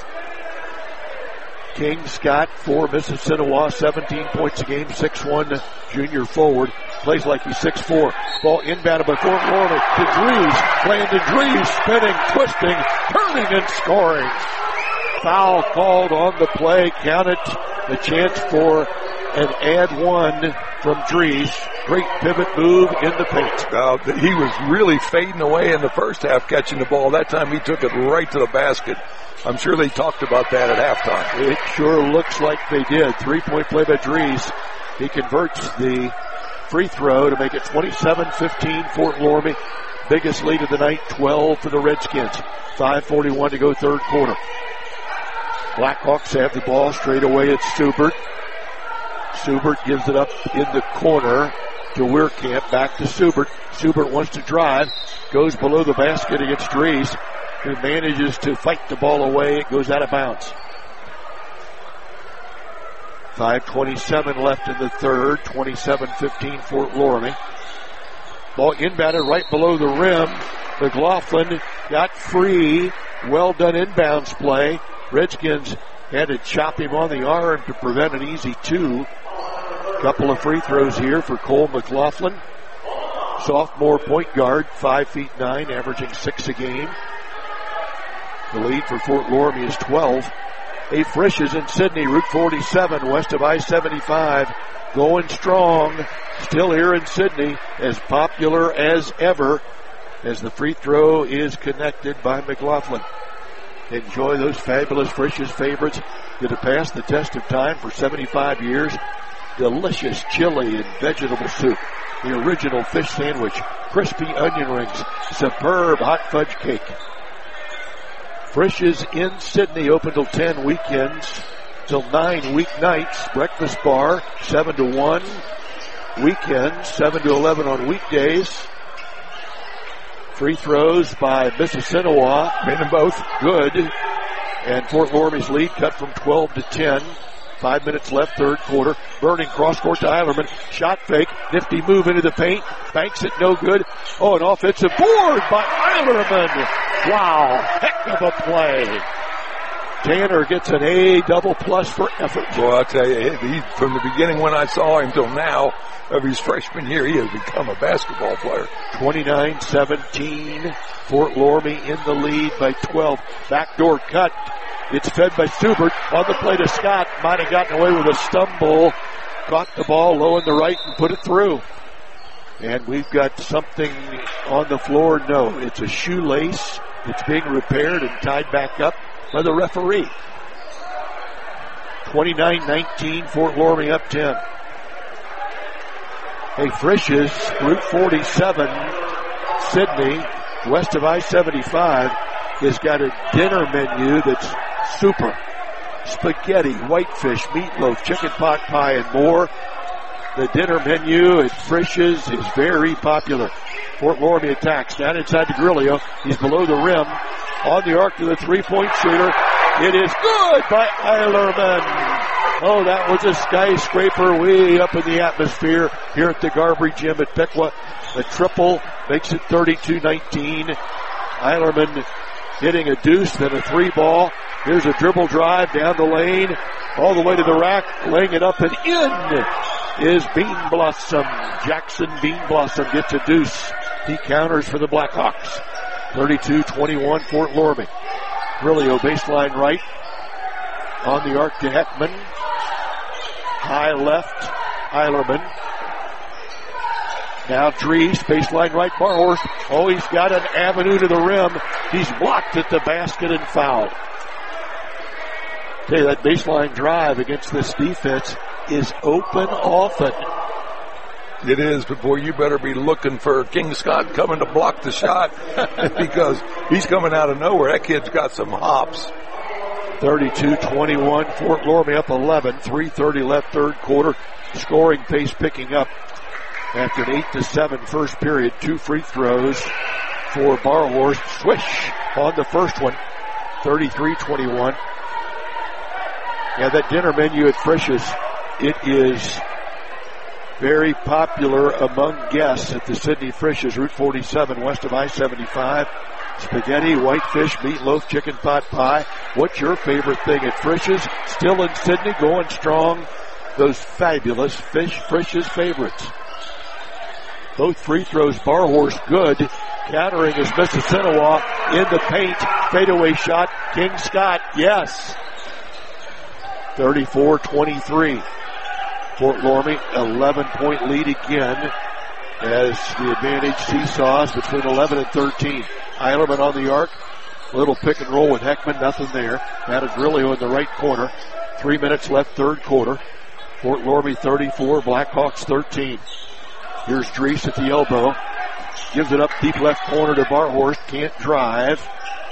King Scott for Mississinewa, seventeen points a game, six one junior forward. Plays like he's six four. Ball inbounded by Fort Loramie to Dries. Landon Dries spinning, twisting, turning, and scoring. Foul called on the play. Counted. The chance for an add one from Dries. Great pivot move in the paint. Uh, he was really fading away in the first half catching the ball. That time he took it right to the basket. I'm sure they talked about that at halftime. It sure looks like they did. Three-point play by Dries. He converts the free throw to make it twenty-seven fifteen Fort Loramie. Biggest lead of the night, twelve for the Redskins. five forty-one to go third quarter. Blackhawks have the ball straight away. It's Subert. Subert gives it up in the corner to Weirkamp. Back to Subert. Subert wants to drive. Goes below the basket against Dries, who manages to fight the ball away. It goes out of bounds. five twenty-seven left in the third. twenty-seven fifteen Fort Loramie. Ball inbounded right below the rim. McLaughlin got free. Well done inbounds play. Redskins had to chop him on the arm to prevent an easy two. Couple of free throws here for Cole McLaughlin. Sophomore point guard, five feet nine, averaging six a game. The lead for Fort Loramie is twelve. A Frisch's in Sydney, Route forty-seven, west of I seventy-five. Going strong, still here in Sydney, as popular as ever, as the free throw is connected by McLaughlin. Enjoy those fabulous Frisch's favorites that have passed the test of time for seventy-five years. Delicious chili and vegetable soup. The original fish sandwich. Crispy onion rings. Superb hot fudge cake. Frisch's in Sydney, open till ten weekends. Till nine weeknights. Breakfast bar, seven to one. Weekends, seven to eleven on weekdays. Free throws by Mississinewa. Made them both good. And Fort Loramie's lead cut from twelve to ten. Five minutes left, third quarter. Burning cross court to Eilerman. Shot fake. Nifty move into the paint. Banks it, no good. Oh, an offensive board by Eilerman. Wow. Heck of a play. Tanner gets an A, double plus for effort. Well, I'll tell you, he, from the beginning when I saw him till now of his freshman year, he has become a basketball player. twenty-nine seventeen. Fort Loramie in the lead by twelve. Backdoor cut. It's fed by Subert on the play to Scott. Might have gotten away with a stumble. Caught the ball low in the right and put it through. And we've got something on the floor. No, it's a shoelace. It's being repaired and tied back up by the referee. twenty-nine nineteen, Fort Loramie up ten. Hey, Frisch's, Route forty-seven, Sydney, west of I seventy-five, has got a dinner menu that's super. spaghetti, whitefish, meatloaf, chicken pot pie, and more. The dinner menu at Frisch's is very popular. Fort Loramie attacks down inside the Grillo. He's below the rim. On the arc to the three-point shooter. It is good by Eilerman. Oh, that was a skyscraper way up in the atmosphere here at the Garbry Gym at Piqua. The triple makes it thirty-two nineteen. Eilerman hitting a deuce, then a three ball. Here's a dribble drive down the lane, all the way to the rack, laying it up and in is Bean Blossom. Jackson Bean Blossom gets a deuce. He counters for the Blackhawks. thirty-two twenty-one Fort Loramie. Grillo baseline right. On the arc to Heckman. High left, Eilerman. Now Dries, baseline right, Barhorst. Oh, he's got an avenue to the rim. He's blocked at the basket and fouled. Tell you, that baseline drive against this defense is open often. It is, but boy, you better be looking for King Scott coming to block the shot because he's coming out of nowhere. That kid's got some hops. thirty-two twenty-one, Fort Loramie up eleven, three thirty left third quarter. Scoring pace picking up after an eight to seven first period. Two free throws for Barhorst. Swish on the first one, thirty-three twenty-one. Yeah, that dinner menu at Frisch's, it is very popular among guests at the Sidney Frisch's, Route forty-seven west of I seventy-five. Spaghetti, whitefish, meatloaf, chicken pot pie. What's your favorite thing at Frisch's? Still in Sidney, going strong. Those fabulous fish Frisch's favorites. Both free throws, Barhorst good. Countering is Mississinawa in the paint. Fadeaway shot, King Scott, yes. thirty-four twenty-three. Fort Loramie, eleven-point lead again as the advantage seesaws between eleven and thirteen. Eilerman on the arc. Little pick and roll with Heckman, nothing there. Now to Grillo in the right corner. Three minutes left, third quarter. Fort Loramie thirty-four, Blackhawks thirteen. Here's Dries at the elbow. Gives it up deep left corner to Barhorst. Can't drive.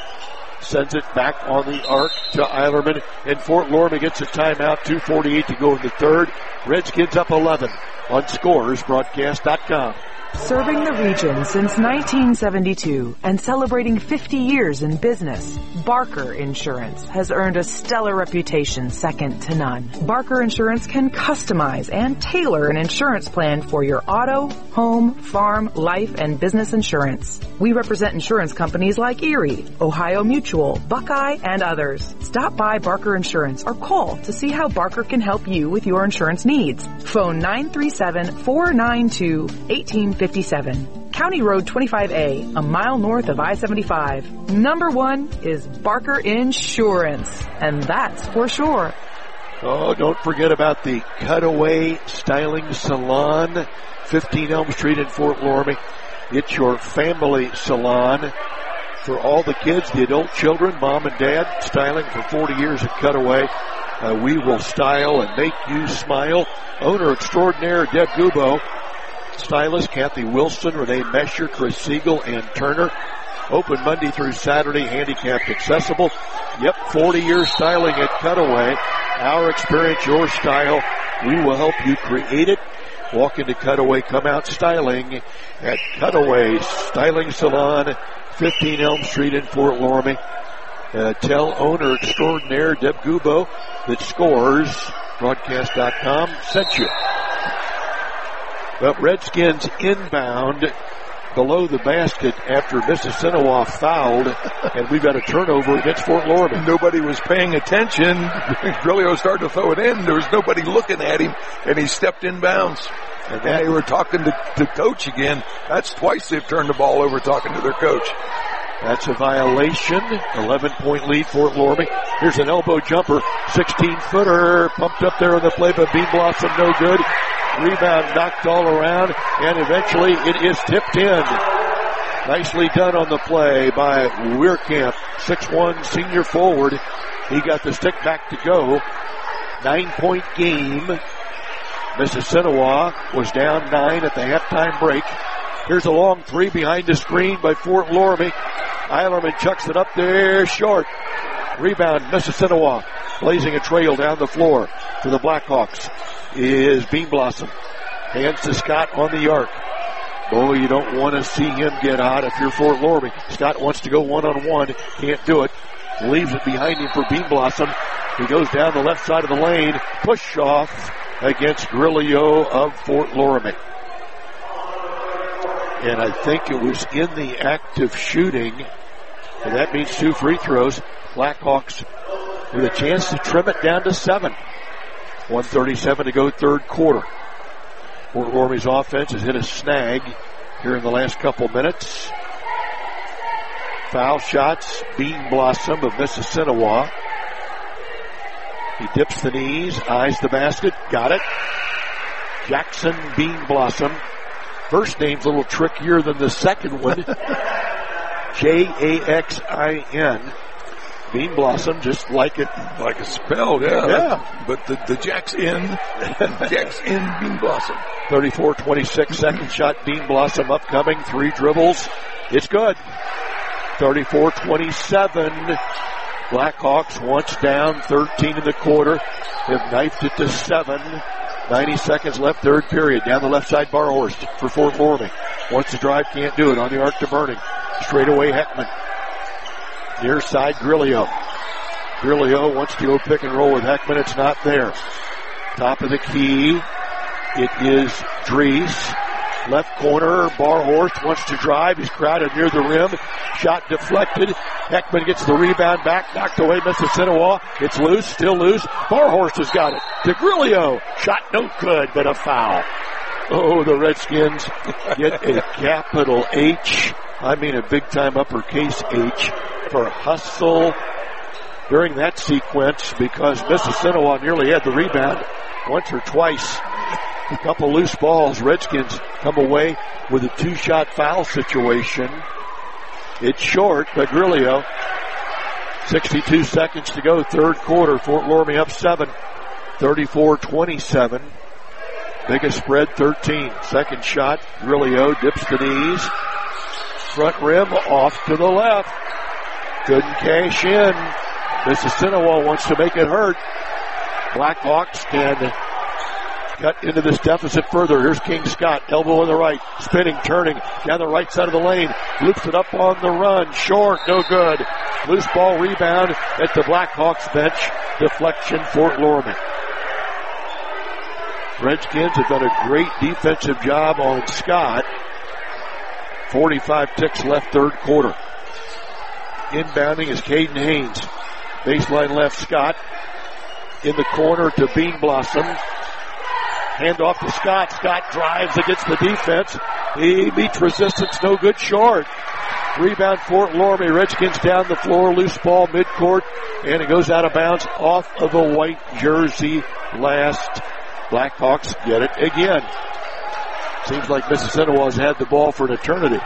Sends it back on the arc to Eilerman. And Fort Loramie gets a timeout. two forty-eight to go in the third. Redskins up eleven on Scores Broadcast dot com. Serving the region since nineteen seventy-two and celebrating fifty years in business, Barker Insurance has earned a stellar reputation second to none. Barker Insurance can customize and tailor an insurance plan for your auto, home, farm, life, and business insurance. We represent insurance companies like Erie, Ohio Mutual, Buckeye, and others. Stop by Barker Insurance or call to see how Barker can help you with your insurance needs. Phone nine three seven, four nine two, one eight five seven. County Road twenty-five A, a mile north of I seventy-five. Number one is Barker Insurance, and that's for sure. Oh, don't forget about the Cutaway Styling Salon, fifteen Elm Street in Fort Loramie. It's your family salon for all the kids, the adult children, mom and dad, styling for forty years at Cutaway. Uh, we will style and make you smile. Owner extraordinaire Deb Gubo. Stylist Kathy Wilson, Renee Mesher, Chris Siegel, and Turner. Open Monday through Saturday, handicapped accessible. Yep, forty years styling at Cutaway. Our experience, your style. We will help you create it. Walk into Cutaway, come out styling at Cutaway Styling Salon, fifteen Elm Street in Fort Loramie. Uh, tell owner extraordinaire Deb Gubo that Scores Broadcast dot com sent you. But Redskins inbound below the basket after Mississinawa fouled, and we've got a turnover against Fort Loramie. Nobody was paying attention. Grillo started to throw it in. There was nobody looking at him, and he stepped inbounds. And then they were talking to, to coach again. That's twice they've turned the ball over talking to their coach. That's a violation. eleven-point lead, Fort Loramie. Here's an elbow jumper. sixteen-footer pumped up there on the play, but Bean Blossom no good. Rebound knocked all around, and eventually it is tipped in. Nicely done on the play by Weirkamp, six one senior forward. He got the stick back to go. Nine-point game. Mississinawa was down nine at the halftime break. Here's a long three behind the screen by Fort Loramie. Eilerman chucks it up there short. Rebound, Mississinawa. blazing a trail down the floor for the Blackhawks is Bean Blossom. Hands to Scott on the arc. Boy, you don't want to see him get hot if you're Fort Loramie. Scott wants to go one-on-one. Can't do it. Leaves it behind him for Bean Blossom. He goes down the left side of the lane. Push off against Grillo of Fort Loramie. And I think it was in the act of shooting. And that means two free throws. Blackhawks with a chance to trim it down to seven. one thirty-seven to go, third quarter. Fort Loramie's offense has hit a snag here in the last couple minutes. Foul shots, Bean Blossom of Mississinewa. He dips the knees, eyes the basket, got it. Jackson Bean Blossom. First name's a little trickier than the second one. J A X I N. Bean Blossom, just like it. Like it's spelled, yeah. Yeah. But the, the Jack's in. Jack's in Bean Blossom. thirty-four twenty-six, second shot, Bean Blossom upcoming, three dribbles. It's good. thirty-four twenty-seven. Blackhawks once down, thirteen in the quarter. Have knifed it to seven. ninety seconds left, third period. Down the left side, Barhorst for Fort Loramie. Wants to drive, can't do it. On the arc to Burning. Straight away, Heckman. Near side, Grillo. Grillo wants to go pick and roll with Heckman. It's not there. Top of the key. It is Dries. Left corner, Barhorst wants to drive. He's crowded near the rim. Shot deflected. Heckman gets the rebound back. Knocked away, Mississinewa. It's loose, still loose. Barhorst has got it. To Grillo. Shot no good, but a foul. Oh, the Redskins get a capital H. I mean a big time uppercase H for hustle during that sequence because Mississinewa nearly had the rebound once or twice. A couple loose balls. Redskins come away with a two-shot foul situation. It's short, but Grillo. sixty-two seconds to go, third quarter. Fort Loramie up seven. thirty-four twenty-seven. Biggest spread, thirteen. Second shot, Grillo dips the knees. Front rim off to the left. Couldn't cash in. Mississinewa wants to make it hurt. Blackhawks can cut into this deficit further. Here's King Scott, elbow on the right, spinning, turning, down the right side of the lane, loops it up on the run, short, no good. Loose ball rebound at the Blackhawks bench, deflection, Fort Loramie. Redskins have done a great defensive job on Scott. forty-five ticks left, third quarter. Inbounding is Caden Haynes. Baseline left, Scott. In the corner to Bean Blossom. Hand off to Scott. Scott drives against the defense. He meets resistance, no good, short. Rebound, Fort Loramie. Redskins down the floor, loose ball, midcourt, and it goes out of bounds off of a white jersey last. Blackhawks get it again. Seems like Mississinewa has had the ball for an eternity.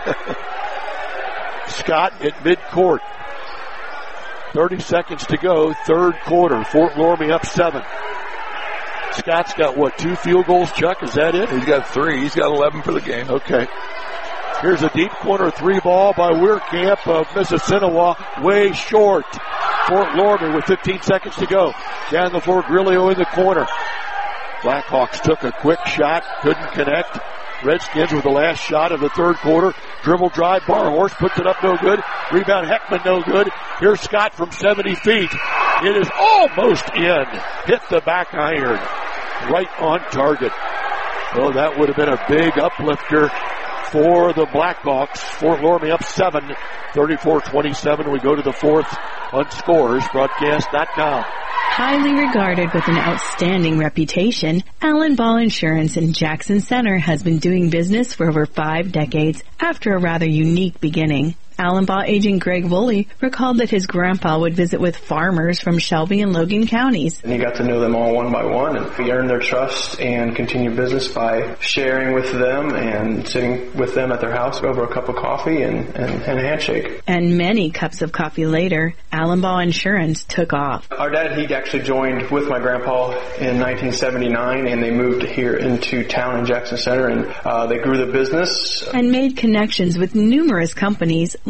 Scott at midcourt. thirty seconds to go, third quarter. Fort Loramie up seven. Scott's got what, two field goals, Chuck? Is that it? He's got three. He's got eleven for the game. Okay. Here's a deep corner three ball by Weirkamp of Mississinewa. Way short. Fort Loramie with fifteen seconds to go. Down the floor, Grillo in the corner. Blackhawks took a quick shot, couldn't connect. Redskins with the last shot of the third quarter. Dribble drive, Barhorst puts it up, no good. Rebound, Heckman, no good. Here's Scott from seventy feet. It is almost in. Hit the back iron. Right on target. Oh, that would have been a big uplifter for the Blackhawks. Fort Loramie up seven. thirty-four twenty-seven. We go to the fourth on scores broadcast dot com. Highly regarded with an outstanding reputation, Allen Ball Insurance in Jackson Center has been doing business for over five decades after a rather unique beginning. Allen Ball agent Greg Woolley recalled that his grandpa would visit with farmers from Shelby and Logan counties. And he got to know them all one by one, and he earned their trust and continued business by sharing with them and sitting with them at their house over a cup of coffee and, and, and a handshake. And many cups of coffee later, Allen Ball Insurance took off. Our dad, he actually joined with my grandpa in nineteen seventy-nine, and they moved here into town in Jackson Center, and uh, they grew the business. And made connections with numerous companies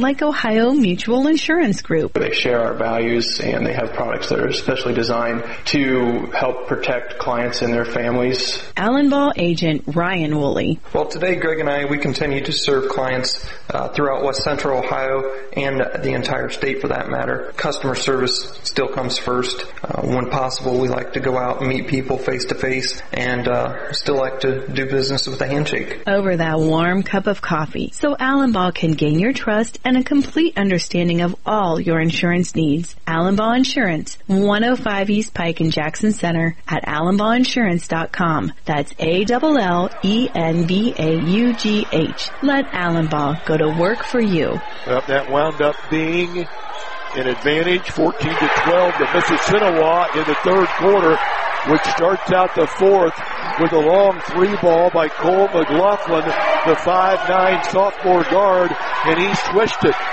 like Ohio Mutual Insurance Group. They share our values and they have products that are especially designed to help protect clients and their families. Allen Ball agent Ryan Woolley. Well, today Greg and I, we continue to serve clients uh, throughout West Central Ohio and the entire state for that matter. Customer service still comes first. Uh, when possible, we like to go out and meet people face to face and uh, still like to do business with a handshake. Over that warm cup of coffee, so Allen Ball can gain your trust and a complete understanding of all your insurance needs. Allen Ball Insurance, one oh five East Pike in Jackson Center at allen ball insurance dot com. That's A L L E N B A U G H. Let Allen Ball go to work for you. Well, that wound up being an advantage, fourteen to twelve to Mississinewa in the third quarter, which starts out the fourth with a long three ball by Cole McLaughlin, the five nine sophomore guard, and he swished it.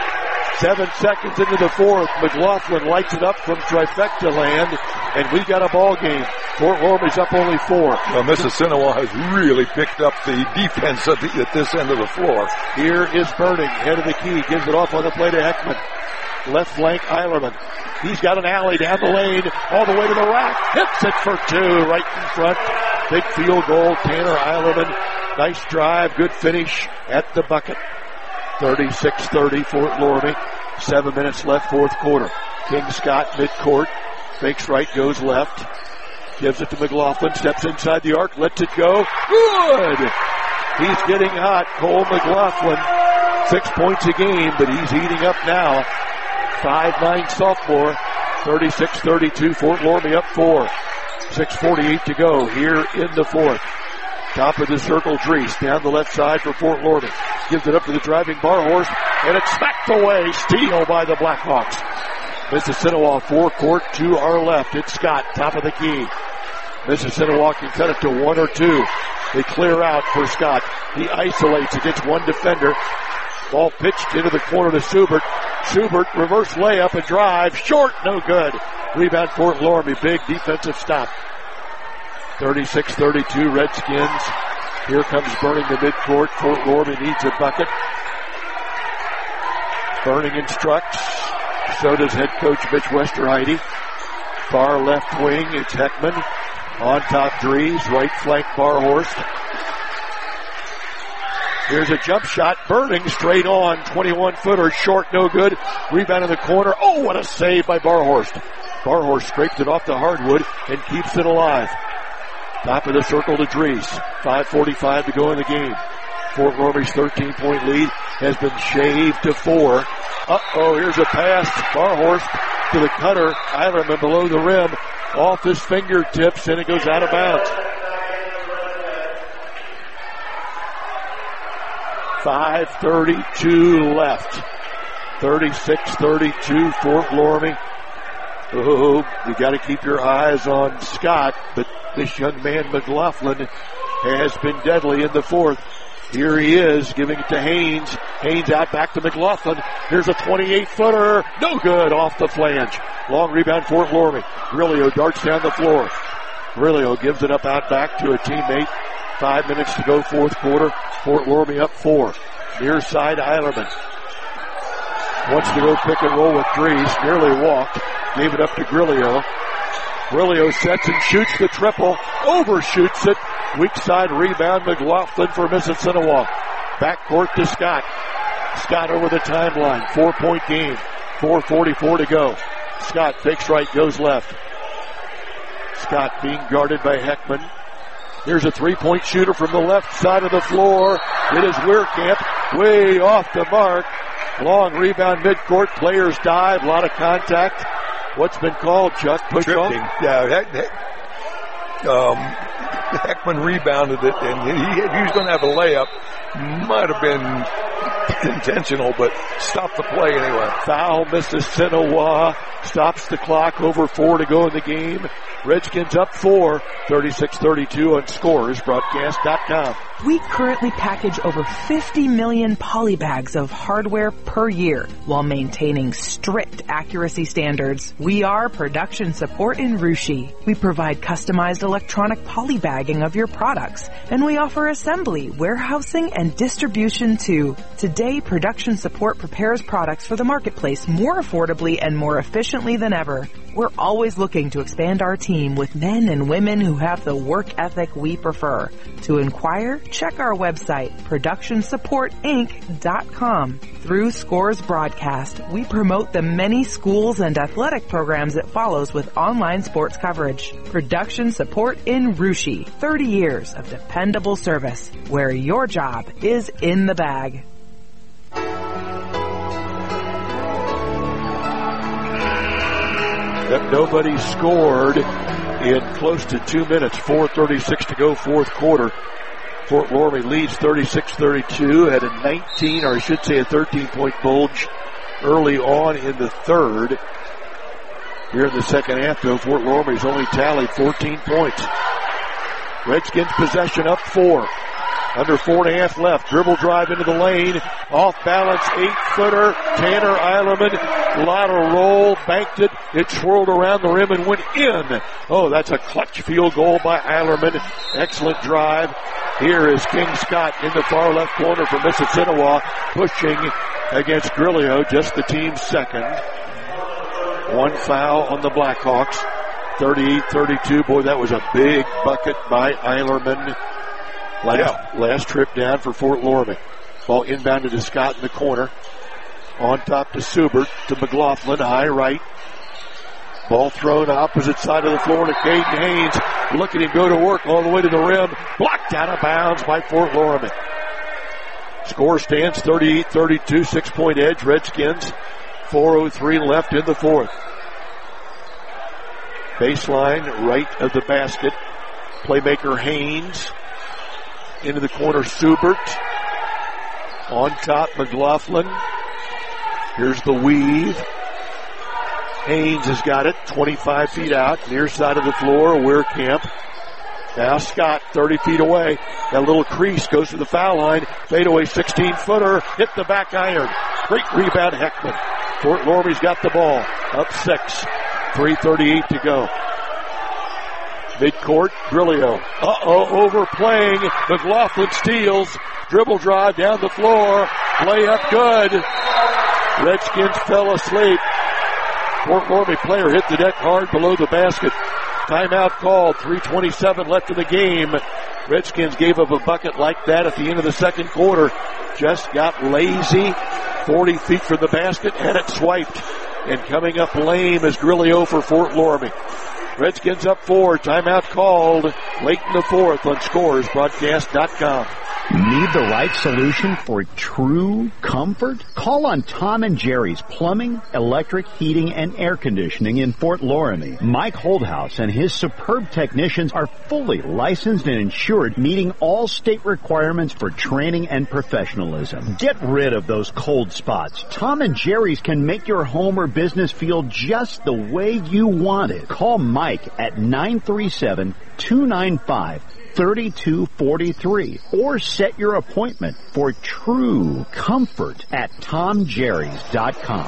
Seven seconds into the fourth, McLaughlin lights it up from trifecta land, and we got a ball game. Fort Loramie's up only four. Well, Mississinewa has really picked up the defense at, the, at this end of the floor. Here is Burning, head of the key, gives it off on the play to Heckman. Left flank, Eilerman. He's got an alley down the lane, all the way to the rack. Hits it for two, right in front. Big field goal, Tanner Eilerman. Nice drive, good finish at the bucket. thirty-six thirty, Fort Loramie. Seven minutes left, fourth quarter. King Scott, midcourt. Fakes right, goes left. Gives it to McLaughlin, steps inside the arc, lets it go. Good! He's getting hot, Cole McLaughlin. Six points a game, but he's heating up now. five nine sophomore, thirty-six thirty-two, Fort Loramie up four. six forty-eight to go here in the fourth. Top of the circle, Drees down the left side for Fort Loramie. Gives it up to the driving bar horse, and it's smacked away. Steal by the Blackhawks. Mississinewa forecourt to our left. It's Scott, top of the key. Mississinewa can cut it to one or two. They clear out for Scott. He isolates against one defender. Ball pitched into the corner to Subert. Subert, reverse layup and drive. Short, no good. Rebound Fort Loramie. Big defensive stop. thirty-six thirty-two Redskins. Here comes Burning to midcourt. Fort Loramie needs a bucket. Burning instructs. So does head coach Mitch Westerheide. Far left wing, it's Heckman. On top, Drees. Right flank, Barhorst. Here's a jump shot. Burning straight on. twenty-one footer. Short, no good. Rebound in the corner. Oh, what a save by Barhorst. Barhorst scraped it off the hardwood and keeps it alive. Top of the circle to Drees. five forty-five to go in the game. Fort Loramie's thirteen-point lead has been shaved to four. Uh-oh, here's a pass. Barhorst to the cutter. Eilerman below the rim. Off his fingertips, and it goes out of bounds. five thirty-two left. thirty-six thirty-two, Fort Loramie. Oh, you got to keep your eyes on Scott, but this young man, McLaughlin, has been deadly in the fourth. Here he is, giving it to Haynes. Haynes out back to McLaughlin. Here's a twenty-eight footer. No good, off the flange. Long rebound, Fort Loramie. Grillo darts down the floor. Grillo gives it up out back to a teammate. Five minutes to go, fourth quarter. Fort Loramie up four. Near side, Eilerman. Wants to go pick and roll with Drees. Nearly walked. Gave it up to Grillo. Grillo sets and shoots the triple. Overshoots it. Weak side rebound, McLaughlin for Mississinewa. Backcourt to Scott. Scott over the timeline. Four-point game. four forty-four to go. Scott fakes right, goes left. Scott being guarded by Heckman. Here's a three-point shooter from the left side of the floor. It is Weirkamp, way off the mark. Long rebound midcourt. Players dive. A lot of contact. What's been called, Chuck? Push off? Yeah, Heck, Heck, um, Heckman rebounded it, and he, he was going to have a layup. Might have been intentional, but stopped the play anyway. Foul, Mississinewa. Stops the clock. Over four to go in the game. Redskins up four. thirty-six thirty-two on scores broadcast dot com. We currently package over fifty million polybags of hardware per year while maintaining strict accuracy standards. We are Production Support in Russia. We provide customized electronic polybagging of your products, and we offer assembly, warehousing, and distribution too. Today Today, Production Support prepares products for the marketplace more affordably and more efficiently than ever. We're always looking to expand our team with men and women who have the work ethic we prefer. To inquire, check our website, production support inc dot com. Through Scores Broadcast, we promote the many schools and athletic programs it follows with online sports coverage. Production Support in Russia. thirty years of dependable service, where your job is in the bag. That nobody scored in close to two minutes. four thirty-six to go, fourth quarter. Fort Loramie leads thirty-six thirty-two, had a nineteen, or I should say a thirteen-point bulge early on in the third. Here in the second half, though, Fort Loramie's only tallied fourteen points. Redskins possession up four. Under four and a half left. Dribble drive into the lane. Off balance, eight-footer. Tanner Eilerman, lateral roll, banked it. It swirled around the rim and went in. Oh, that's a clutch field goal by Eilerman. Excellent drive. Here is King Scott in the far left corner for Mississinewa, pushing against Grillio, just the team's second. One foul on the Blackhawks. thirty-eight thirty-two. Boy, that was a big bucket by Eilerman. Last, yeah. last trip down for Fort Loramie. Ball inbounded to Scott in the corner. On top to Subert, to McLaughlin, high right. Ball thrown opposite side of the floor to Caden Haynes. Look at him go to work all the way to the rim. Blocked out of bounds by Fort Loramie. Score stands thirty-eight thirty-two, six-point edge. Redskins, four oh three left in the fourth. Baseline right of the basket. Playmaker Haynes. Into the corner, Subert. On top, McLaughlin. Here's the weave. Haynes has got it, twenty-five feet out, near side of the floor, Weirkamp. Now Scott, thirty feet away. That little crease goes to the foul line. Fadeaway sixteen-footer, hit the back iron. Great rebound, Heckman. Fort Loramie's got the ball, up six. three thirty-eight to go. Midcourt, Grillio. Uh-oh, overplaying. McLaughlin steals. Dribble drive down the floor. Play up good. Redskins fell asleep. Fort Loramie player hit the deck hard below the basket. Timeout called. three twenty-seven left in the game. Redskins gave up a bucket like that at the end of the second quarter. Just got lazy. forty feet from the basket, had it swiped. And coming up lame is Grillio for Fort Loramie. Redskins up four. Timeout called late in the fourth on scores broadcast dot com. Need the right solution for true comfort? Call on Tom and Jerry's Plumbing, Electric, Heating, and Air Conditioning in Fort Loramie. Mike Holdhouse and his superb technicians are fully licensed and insured, meeting all state requirements for training and professionalism. Get rid of those cold spots. Tom and Jerry's can make your home or business feel just the way you want it. Call Mike at nine three seven, two nine five, thirty-two forty-three or set your appointment for true comfort at tom jerrys dot com.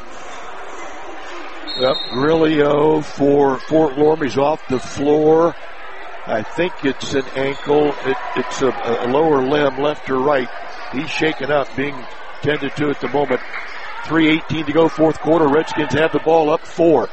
Yep, Grillio for Fort Loramie's off the floor. I think it's an ankle. It, it's a, a lower limb, left or right. He's shaken up, being tended to at the moment. three eighteen to go, fourth quarter. Redskins have the ball up four.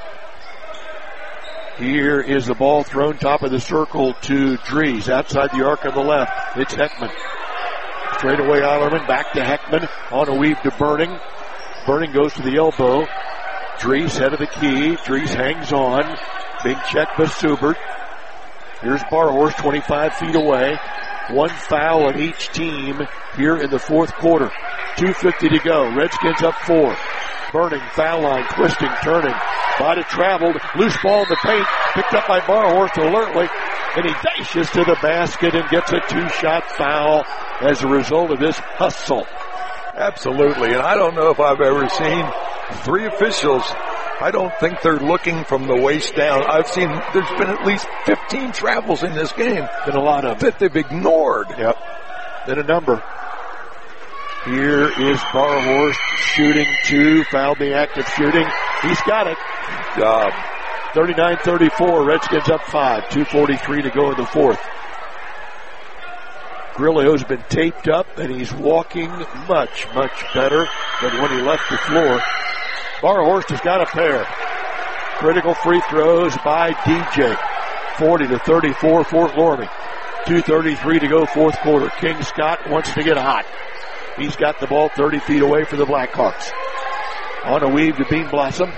Here is the ball thrown top of the circle to Dries. Outside the arc on the left, it's Heckman. Straight away Eilerman, back to Heckman. On a weave to Burning. Burning goes to the elbow. Dries head of the key. Dries hangs on. Being checked by Subert. Here's Barhorse, twenty-five feet away. One foul on each team here in the fourth quarter. two fifty to go. Redskins up four. Burning, foul line, twisting, turning. Body traveled, loose ball in the paint, picked up by Barhorst alertly, and he dashes to the basket and gets a two-shot foul as a result of this hustle. Absolutely, and I don't know if I've ever seen three officials. I don't think they're looking from the waist down. I've seen, there's been at least fifteen travels in this game. Been a lot of that they've ignored. Yep. Then a number. Here is Barhorst shooting two, fouled the act of shooting. He's got it. Job. thirty-nine thirty-four, Redskins up five, two forty-three to go in the fourth. Grillo's been taped up, and he's walking much, much better than when he left the floor. Barhorst has got a pair. Critical free throws by D J. forty to thirty-four, Fort Loramie. two thirty-three to go, fourth quarter. King Scott wants to get hot. He's got the ball thirty feet away for the Blackhawks. On a weave to Bean Blossom.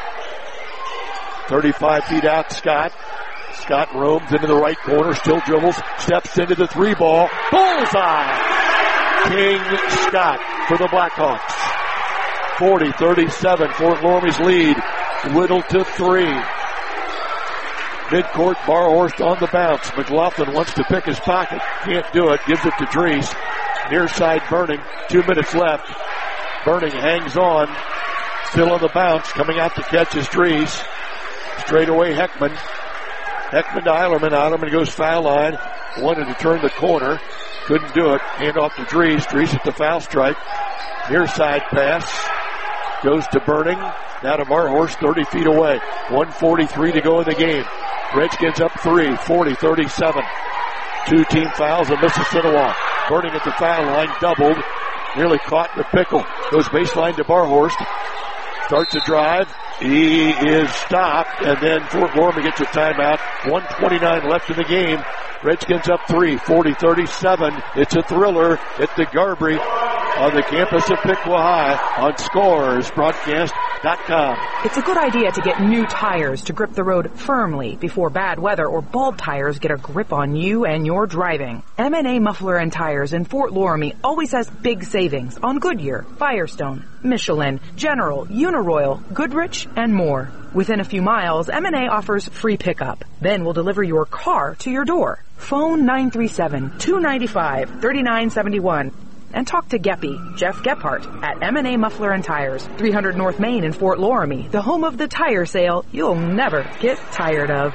thirty-five feet out, Scott. Scott roams into the right corner, still dribbles, steps into the three ball. Bullseye! King Scott for the Blackhawks. forty thirty-seven, Fort Loramie's lead. Whittle to three. Midcourt, Barhorst on the bounce. McLaughlin wants to pick his pocket. Can't do it. Gives it to Dries. Near side Burning. Two minutes left. Burning hangs on. Still on the bounce. Coming out to catch is Dries. Straight away Heckman. Heckman to Eilerman. Eilerman goes foul line. Wanted to turn the corner. Couldn't do it. Hand off to Dries. Dries at the foul stripe. Near side pass. Goes to Burning. Now to Barhorst, thirty feet away. one forty-three to go in the game. Redskins up three, forty thirty-seven. Two team fouls and Mississinawa. Burning at the foul line, doubled. Nearly caught in the pickle. Goes baseline to Barhorst. Starts a drive. He is stopped, and then Fort Loramie gets a timeout. one twenty-nine left in the game. Redskins up three, forty thirty-seven. It's a thriller at the Garbry on the campus of Piqua High on Scores Broadcast dot com. It's a good idea to get new tires to grip the road firmly before bad weather or bald tires get a grip on you and your driving. M and A Muffler and Tires in Fort Loramie always has big savings on Goodyear, Firestone, Michelin, General, Uniroyal, Goodrich, and more. Within a few miles, M and A offers free pickup. Then we'll deliver your car to your door. Phone nine three seven, two nine five, three nine seven one. And talk to Geppy, Jeff Gephardt, at M and A Muffler and Tires, three hundred North Main in Fort Loramie, the home of the tire sale you'll never get tired of.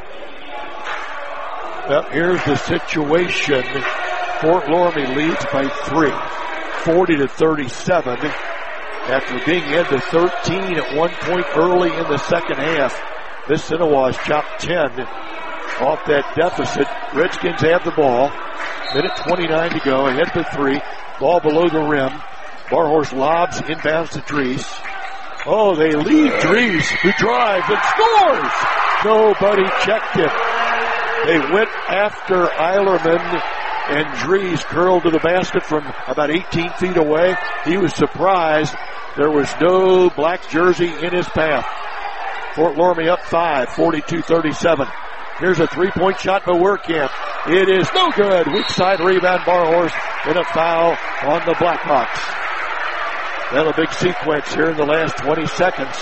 Well, here's the situation. Fort Loramie leads by three, forty to thirty-seven. After being ahead to thirteen at one point early in the second half. Mississinawa's chopped ten off that deficit. Redskins have the ball. Minute twenty-nine to go, ahead to three. Ball below the rim. Barhorst lobs inbounds to Dries. Oh, they lead Dries, who drives and scores! Nobody checked him. They went after Eilerman, and Dries curled to the basket from about eighteen feet away. He was surprised there was no black jersey in his path. Fort Loramie up five, forty-two thirty-seven. Here's a three-point shot by Werkamp. It is no good. Weak side rebound, Barhorst, and a foul on the Blackhawks. Well, a big sequence here in the last twenty seconds.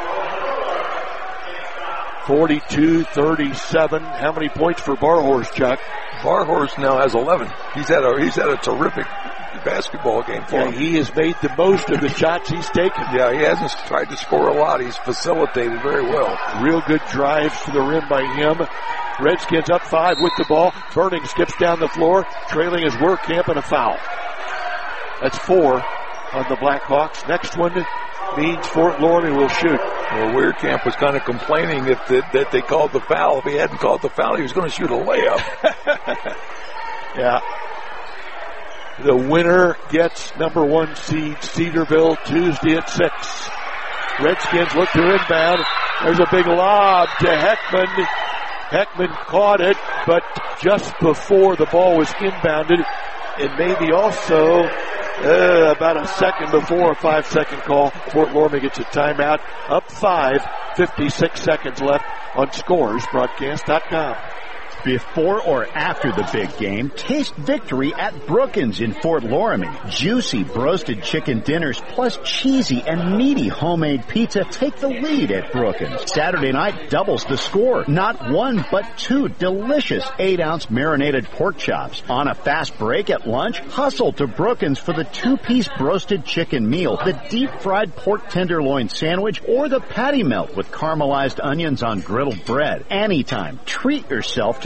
forty-two thirty-seven. How many points for Barhorst, Chuck? Barhorst now has eleven. He's had a he's had a terrific basketball game for yeah, him. He has made the most of the shots he's taken. Yeah, he hasn't tried to score a lot. He's facilitated very well. Real good drives to the rim by him. Redskins up five with the ball. Burning skips down the floor, trailing his Werkamp and a foul. That's four on the Blackhawks. Next one means Fort Loramie will shoot. Well, Werkamp was kind of complaining if the, that they called the foul. If he hadn't called the foul, he was going to shoot a layup. Yeah. The winner gets number one seed Cedarville Tuesday at six. Redskins look to inbound. There's a big lob to Heckman. Heckman caught it, but just before the ball was inbounded, and maybe also uh, about a second before a five-second call, Fort Loramie gets a timeout. Up five, fifty-six seconds left on Scores Broadcast dot com. Before or after the big game, taste victory at Brookins in Fort Loramie. Juicy broasted chicken dinners plus cheesy and meaty homemade pizza take the lead at Brookins. Saturday night doubles the score. Not one, but two delicious eight-ounce marinated pork chops. On a fast break at lunch, hustle to Brookins for the two-piece broasted chicken meal, the deep-fried pork tenderloin sandwich, or the patty melt with caramelized onions on griddled bread. Anytime, treat yourself to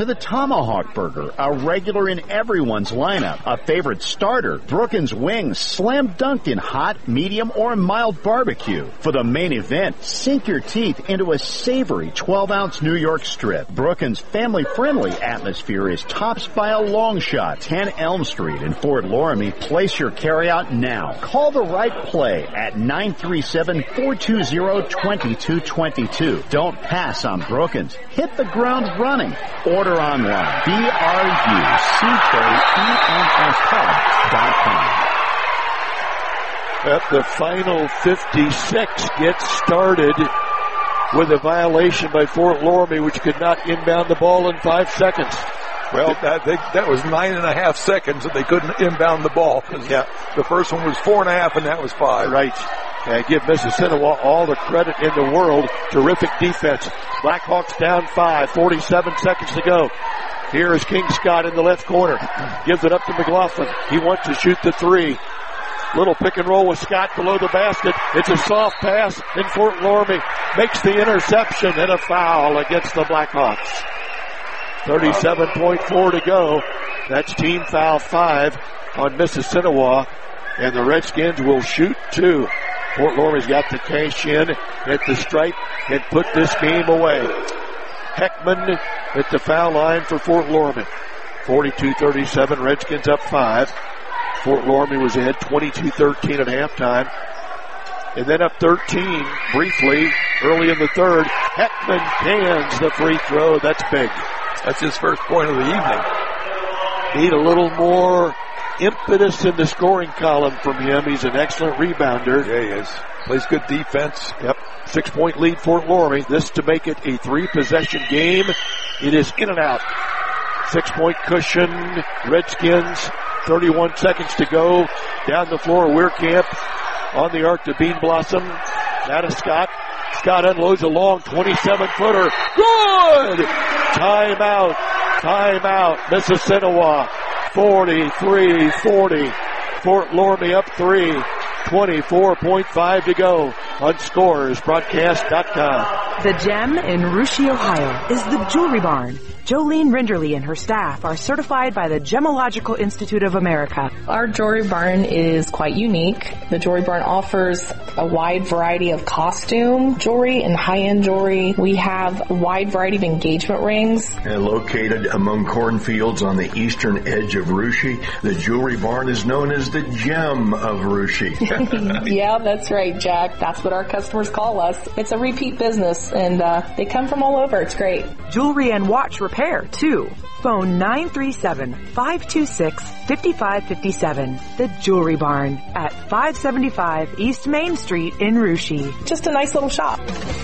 the Tomahawk Burger, a regular in everyone's lineup, a favorite starter. Brookins Wings, slam dunked in hot, medium, or mild barbecue. For the main event, sink your teeth into a savory twelve-ounce New York strip. Brookins' family-friendly atmosphere is topped by a long shot. ten Elm Street in Fort Loramie. Place your carryout now. Call the right play at nine three seven, four two zero, two two two two. Don't pass on Brookins. Hit the ground running. Order online. B R U C K E N S pub dot com. At the final fifty-six gets started with a violation by Fort Loramie, which could not inbound the ball in five seconds. Well, that, they, that was nine and a half seconds that they couldn't inbound the ball. Yeah. The first one was four and a half, and that was five. Right. And give Mississinawa all the credit in the world. Terrific defense. Blackhawks down five, forty-seven seconds to go. Here is King Scott in the left corner. Gives it up to McLaughlin. He wants to shoot the three. Little pick and roll with Scott below the basket. It's a soft pass, and Fort Loramie makes the interception and a foul against the Blackhawks. thirty-seven point four to go. That's team foul five on Mississinawa, and the Redskins will shoot two. Fort Loramie's got to cash in at the stripe and put this game away. Heckman at the foul line for Fort Loramie. forty-two thirty-seven, Redskins up five. Fort Loramie was ahead twenty-two thirteen at halftime. And then up thirteen briefly early in the third. Heckman cans the free throw. That's big. That's his first point of the evening. Need a little more impetus in the scoring column from him. He's an excellent rebounder. Yeah, he is. Plays good defense. Yep. Six point lead Fort Loramie. This to make it a three possession game. It is in and out. Six point cushion. Redskins. thirty-one seconds to go. Down the floor, Weirkamp on the arc to Bean Blossom. Now to Scott. Scott unloads a long twenty-seven footer. Good! Timeout. Timeout. Mississinawa. forty-three forty. Fort Loramie up three. twenty-four point five to go on scores broadcast dot com. The Gem in Russia, Ohio is the Jewelry Barn. Jolene Rinderly and her staff are certified by the Gemological Institute of America. Our Jewelry Barn is quite unique. The Jewelry Barn offers a wide variety of costume jewelry and high-end jewelry. We have a wide variety of engagement rings. And located among cornfields on the eastern edge of Russia, the Jewelry Barn is known as the Gem of Russia. Yeah, that's right, Jack. That's what our customers call us. It's a repeat business, and uh, they come from all over. It's great. Jewelry and watch repair, too. Phone nine three seven, five two six, five five five seven. The Jewelry Barn at five seventy-five East Main Street in Russia. Just a nice little shop.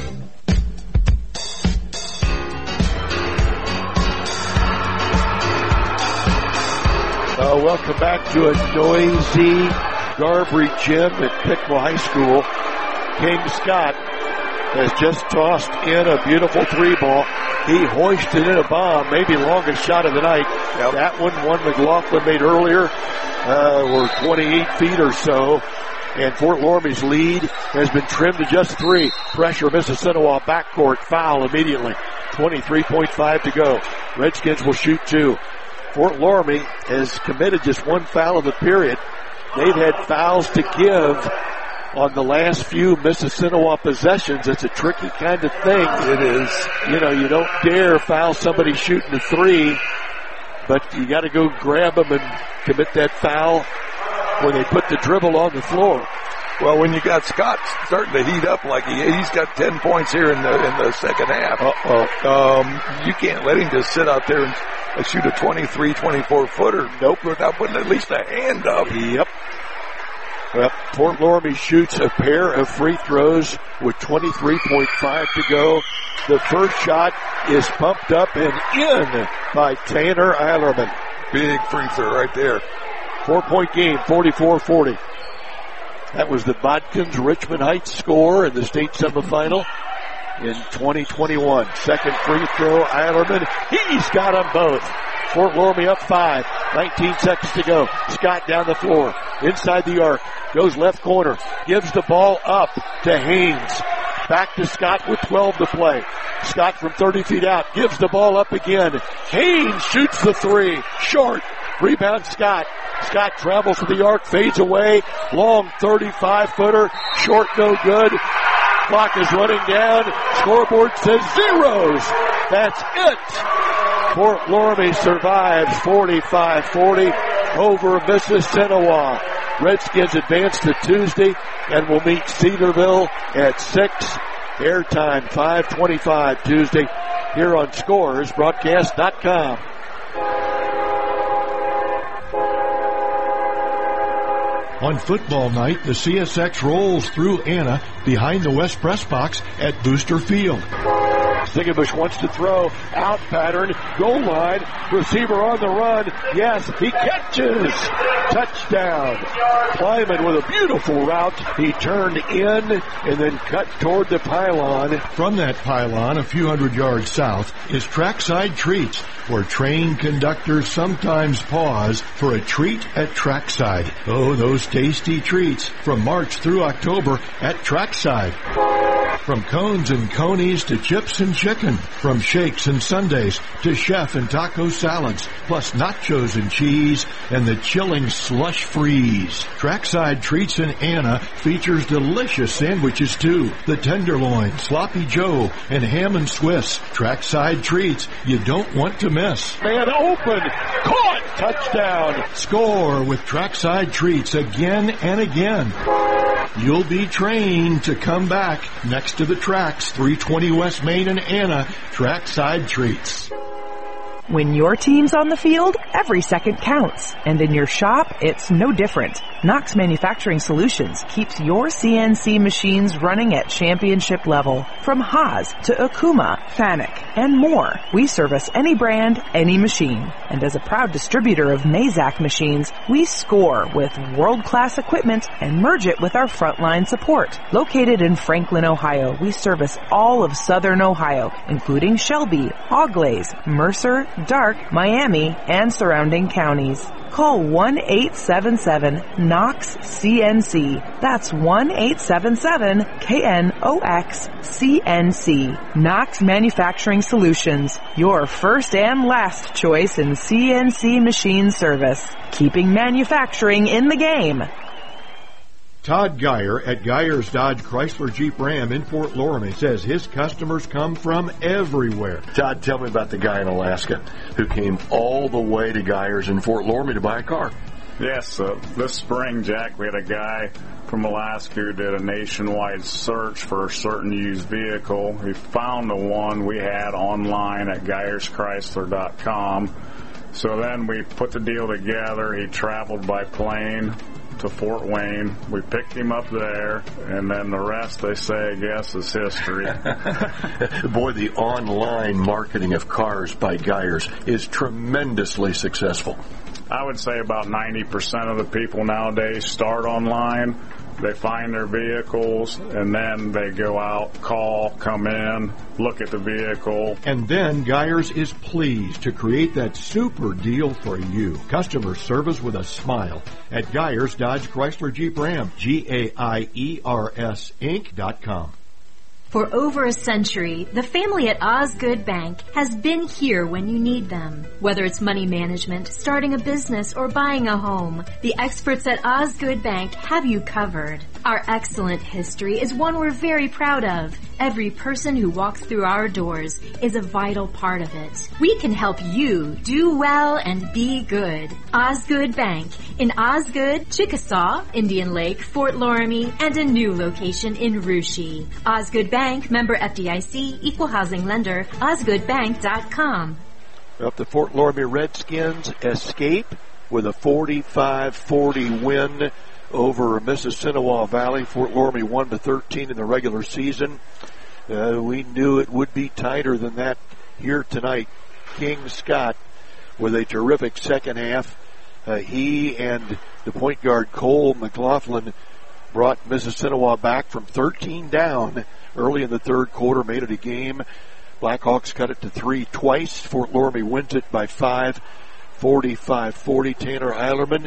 Uh, welcome back to a noisy Garbry Gym at Piqua High School. King Scott has just tossed in a beautiful three ball. He hoisted in a bomb, maybe longest shot of the night. Yep. That one, one McLaughlin made earlier, uh, were twenty-eight feet or so. And Fort Loramie's lead has been trimmed to just three. Pressure Mississinawa backcourt, foul immediately. twenty-three point five to go. Redskins will shoot two. Fort Loramie has committed just one foul in the period. They've had fouls to give on the last few Mississinawa possessions. It's a tricky kind of thing. It is. You know, you don't dare foul somebody shooting a three, but you got to go grab them and commit that foul when they put the dribble on the floor. Well, when you got Scott starting to heat up like he, he's got ten points here in the in the second half. Uh-oh. Um, you can't let him just sit out there and shoot a twenty-three, twenty-four footer. Nope, without putting at least a hand up. Yep. Well, Fort Loramie shoots a pair of free throws with twenty-three point five to go. The first shot is pumped up and in by Tanner Eilerman. Big free throw right there. Four-point game, forty-four forty. That was the Bodkins Richmond Heights score in the state semifinal in twenty twenty-one. Second free throw, Eilerman. He's got them both. Fort Loramie up five. nineteen seconds to go. Scott down the floor. Inside the arc. Goes left corner. Gives the ball up to Haynes. Back to Scott with twelve to play. Scott from thirty feet out gives the ball up again. Haynes shoots the three. Short. Rebound Scott. Scott travels to the arc, fades away. Long thirty-five footer. Short, no good. Clock is running down. Scoreboard says zeros. That's it. Fort Loramie survives forty-five forty over Mississinewa. Redskins advance to Tuesday and will meet Cedarville at six. Airtime five twenty-five Tuesday here on Scores Broadcast dot com. On football night, the C S X rolls through Anna behind the West Press Box at Booster Field. Zingerbush wants to throw, out pattern, goal line, receiver on the run, yes, he catches, touchdown. Kleiman with a beautiful route, he turned in and then cut toward the pylon. From that pylon, a few hundred yards south, is Trackside Treats, where train conductors sometimes pause for a treat at Trackside. Oh, those tasty treats from March through October at Trackside. From cones and conies to chips and chicken. From shakes and sundaes to chef and taco salads. Plus nachos and cheese and the chilling slush freeze. Trackside Treats in Anna features delicious sandwiches too. The tenderloin, sloppy joe, and ham and Swiss. Trackside Treats you don't want to miss. Man open, caught, touchdown. Score with Trackside Treats again and again. You'll be trained to come back next to the tracks, three twenty West Main and Anna, Trackside Treats. When your team's on the field, every second counts. And in your shop, it's no different. Knox Manufacturing Solutions keeps your C N C machines running at championship level. From Haas to Okuma, Fanuc, and more, we service any brand, any machine. And as a proud distributor of Mazak machines, we score with world-class equipment and merge it with our frontline support. Located in Franklin, Ohio, we service all of Southern Ohio, including Shelby, Auglaize, Mercer, Dark, Miami, and surrounding counties. Call one eight seven seven N O X C N C. That's one eight seven seven K N O X C N C. Knox Manufacturing Solutions, your first and last choice in C N C machine service. Keeping manufacturing in the game. Todd Geyer at Geyer's Dodge Chrysler Jeep Ram in Fort Loramie says his customers come from everywhere. Todd, tell me about the guy in Alaska who came all the way to Geyer's in Fort Loramie to buy a car. Yes, uh, this spring, Jack, we had a guy from Alaska who did a nationwide search for a certain used vehicle. He found the one we had online at Geyers Chrysler dot com. So then we put the deal together. He traveled by plane to Fort Wayne. We picked him up there, and then the rest, they say, I guess, is history. Boy, the online marketing of cars by Geyers is tremendously successful. I would say about ninety percent of the people nowadays start online. They find their vehicles, and then they go out, call, come in, look at the vehicle. And then Geyers is pleased to create that super deal for you. Customer service with a smile at Geyers Dodge Chrysler Jeep Ram, G A I E R S Inc dot com. For over a century, the family at Osgood Bank has been here when you need them. Whether it's money management, starting a business, or buying a home, the experts at Osgood Bank have you covered. Our excellent history is one we're very proud of. Every person who walks through our doors is a vital part of it. We can help you do well and be good. Osgood Bank in Osgood, Chickasaw, Indian Lake, Fort Loramie, and a new location in Russia. Osgood Bank, member F D I C, equal housing lender, osgood bank dot com. Up the Fort Loramie Redskins escape with a forty-five forty win over Mississinewa Valley. Fort Loramie one to thirteen in the regular season. Uh, we knew it would be tighter than that here tonight. King Scott with a terrific second half. Uh, he and the point guard Cole McLaughlin brought Mississinewa back from thirteen down early in the third quarter, made it a game. Blackhawks cut it to three twice. Fort Loramie wins it by five, forty-five forty. Tanner Eilerman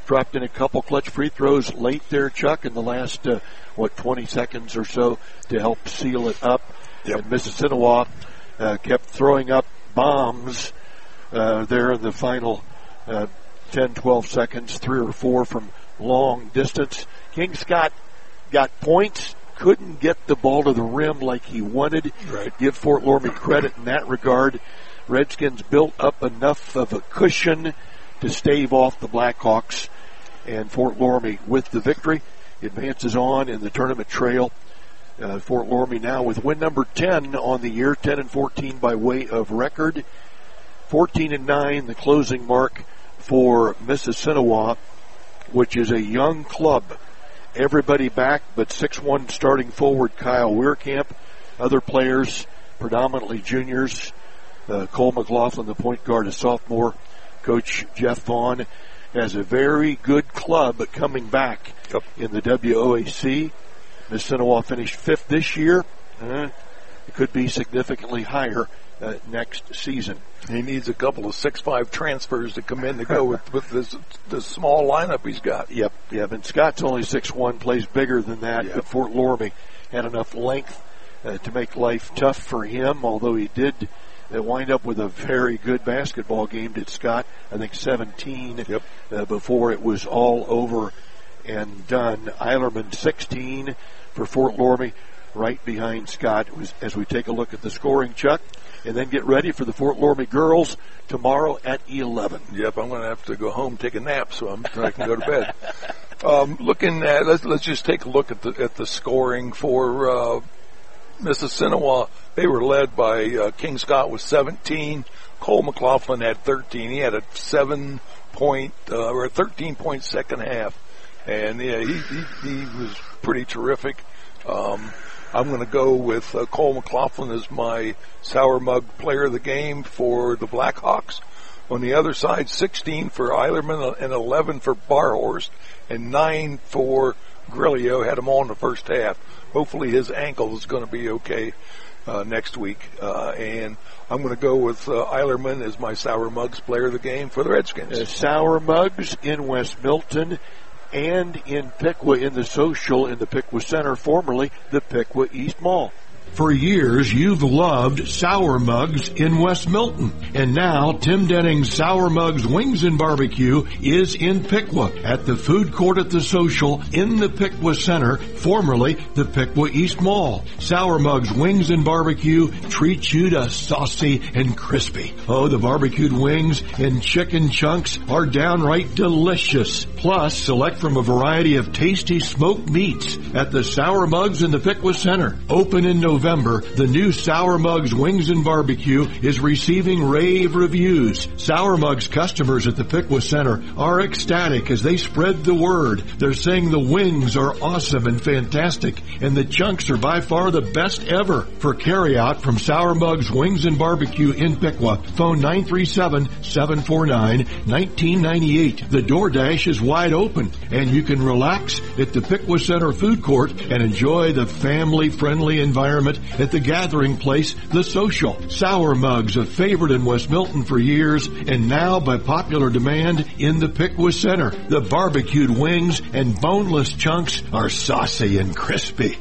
dropped in a couple clutch free throws late there, Chuck, in the last, uh, what, twenty seconds or so to help seal it up. Yep. And Mississinewa uh, kept throwing up bombs uh, there in the final uh, ten, twelve seconds, three or four from long distance. King Scott got points, couldn't get the ball to the rim like he wanted. Right. Give Fort Loramie credit in that regard. Redskins built up enough of a cushion to stave off the Blackhawks, and Fort Loramie with the victory advances on in the tournament trail. Uh, Fort Loramie now with win number ten on the year, ten and fourteen by way of record, fourteen and nine the closing mark for Mississinewa, which is a young club. Everybody back but six one starting forward Kyle Weirkamp. Other players, predominantly juniors. Uh, Cole McLaughlin, the point guard, a sophomore. Coach Jeff Vaughn has a very good club coming back yep. in the W O A C. Mississinewa finished fifth this year. Uh, it could be significantly higher uh, next season. He needs a couple of six five transfers to come in to go with, with this, this small lineup he's got. Yep, yep. And Scott's only six one, plays bigger than that, yep. but Fort Loramie had enough length uh, to make life tough for him, although he did uh, wind up with a very good basketball game, did Scott. I think seventeen yep. uh, before it was all over and done. Eilerman sixteen for Fort Loramie, right behind Scott as we take a look at the scoring, Chuck. And then get ready for the Fort Loramie girls tomorrow at eleven. Yep, I'm going to have to go home, take a nap, so I'm I can go to bed. Um, looking at let's let's just take a look at the at the scoring for uh, Mississinewa. They were led by uh, King Scott with seventeen. Cole McLaughlin had thirteen. He had a seven point uh, or a thirteen point second half, and yeah, he he, he was pretty terrific. Um, I'm going to go with uh, Cole McLaughlin as my Sour Mug player of the game for the Blackhawks. On the other side, sixteen for Eilerman and eleven for Barhorst and nine for Grillio. Had him all in the first half. Hopefully his ankle is going to be okay uh, next week. Uh, and I'm going to go with uh, Eilerman as my Sour Mugs player of the game for the Redskins. Uh, Sour Mugs in West Milton and in Piqua in the social in the Piqua Center, formerly the Piqua East Mall. For years, you've loved Sour Mugs in West Milton. And now, Tim Denning's Sour Mugs Wings and Barbecue is in Piqua at the food court at the social in the Piqua Center, formerly the Piqua East Mall. Sour Mugs Wings and Barbecue treats you to saucy and crispy. Oh, the barbecued wings and chicken chunks are downright delicious. Plus, select from a variety of tasty smoked meats at the Sour Mugs in the Piqua Center. Open in November. November, the new Sour Mugs Wings and Barbecue is receiving rave reviews. Sour Mugs customers at the Piqua Center are ecstatic as they spread the word. They're saying the wings are awesome and fantastic, and the chunks are by far the best ever. For carryout from Sour Mugs Wings and Barbecue in Piqua, phone nine three seven, seven four nine, one nine nine eight. The DoorDash is wide open, and you can relax at the Piqua Center food court and enjoy the family-friendly environment at the gathering place, The Social. Sour Mugs, a favorite in West Milton for years, and now by popular demand in the Piqua Center. The barbecued wings and boneless chunks are saucy and crispy.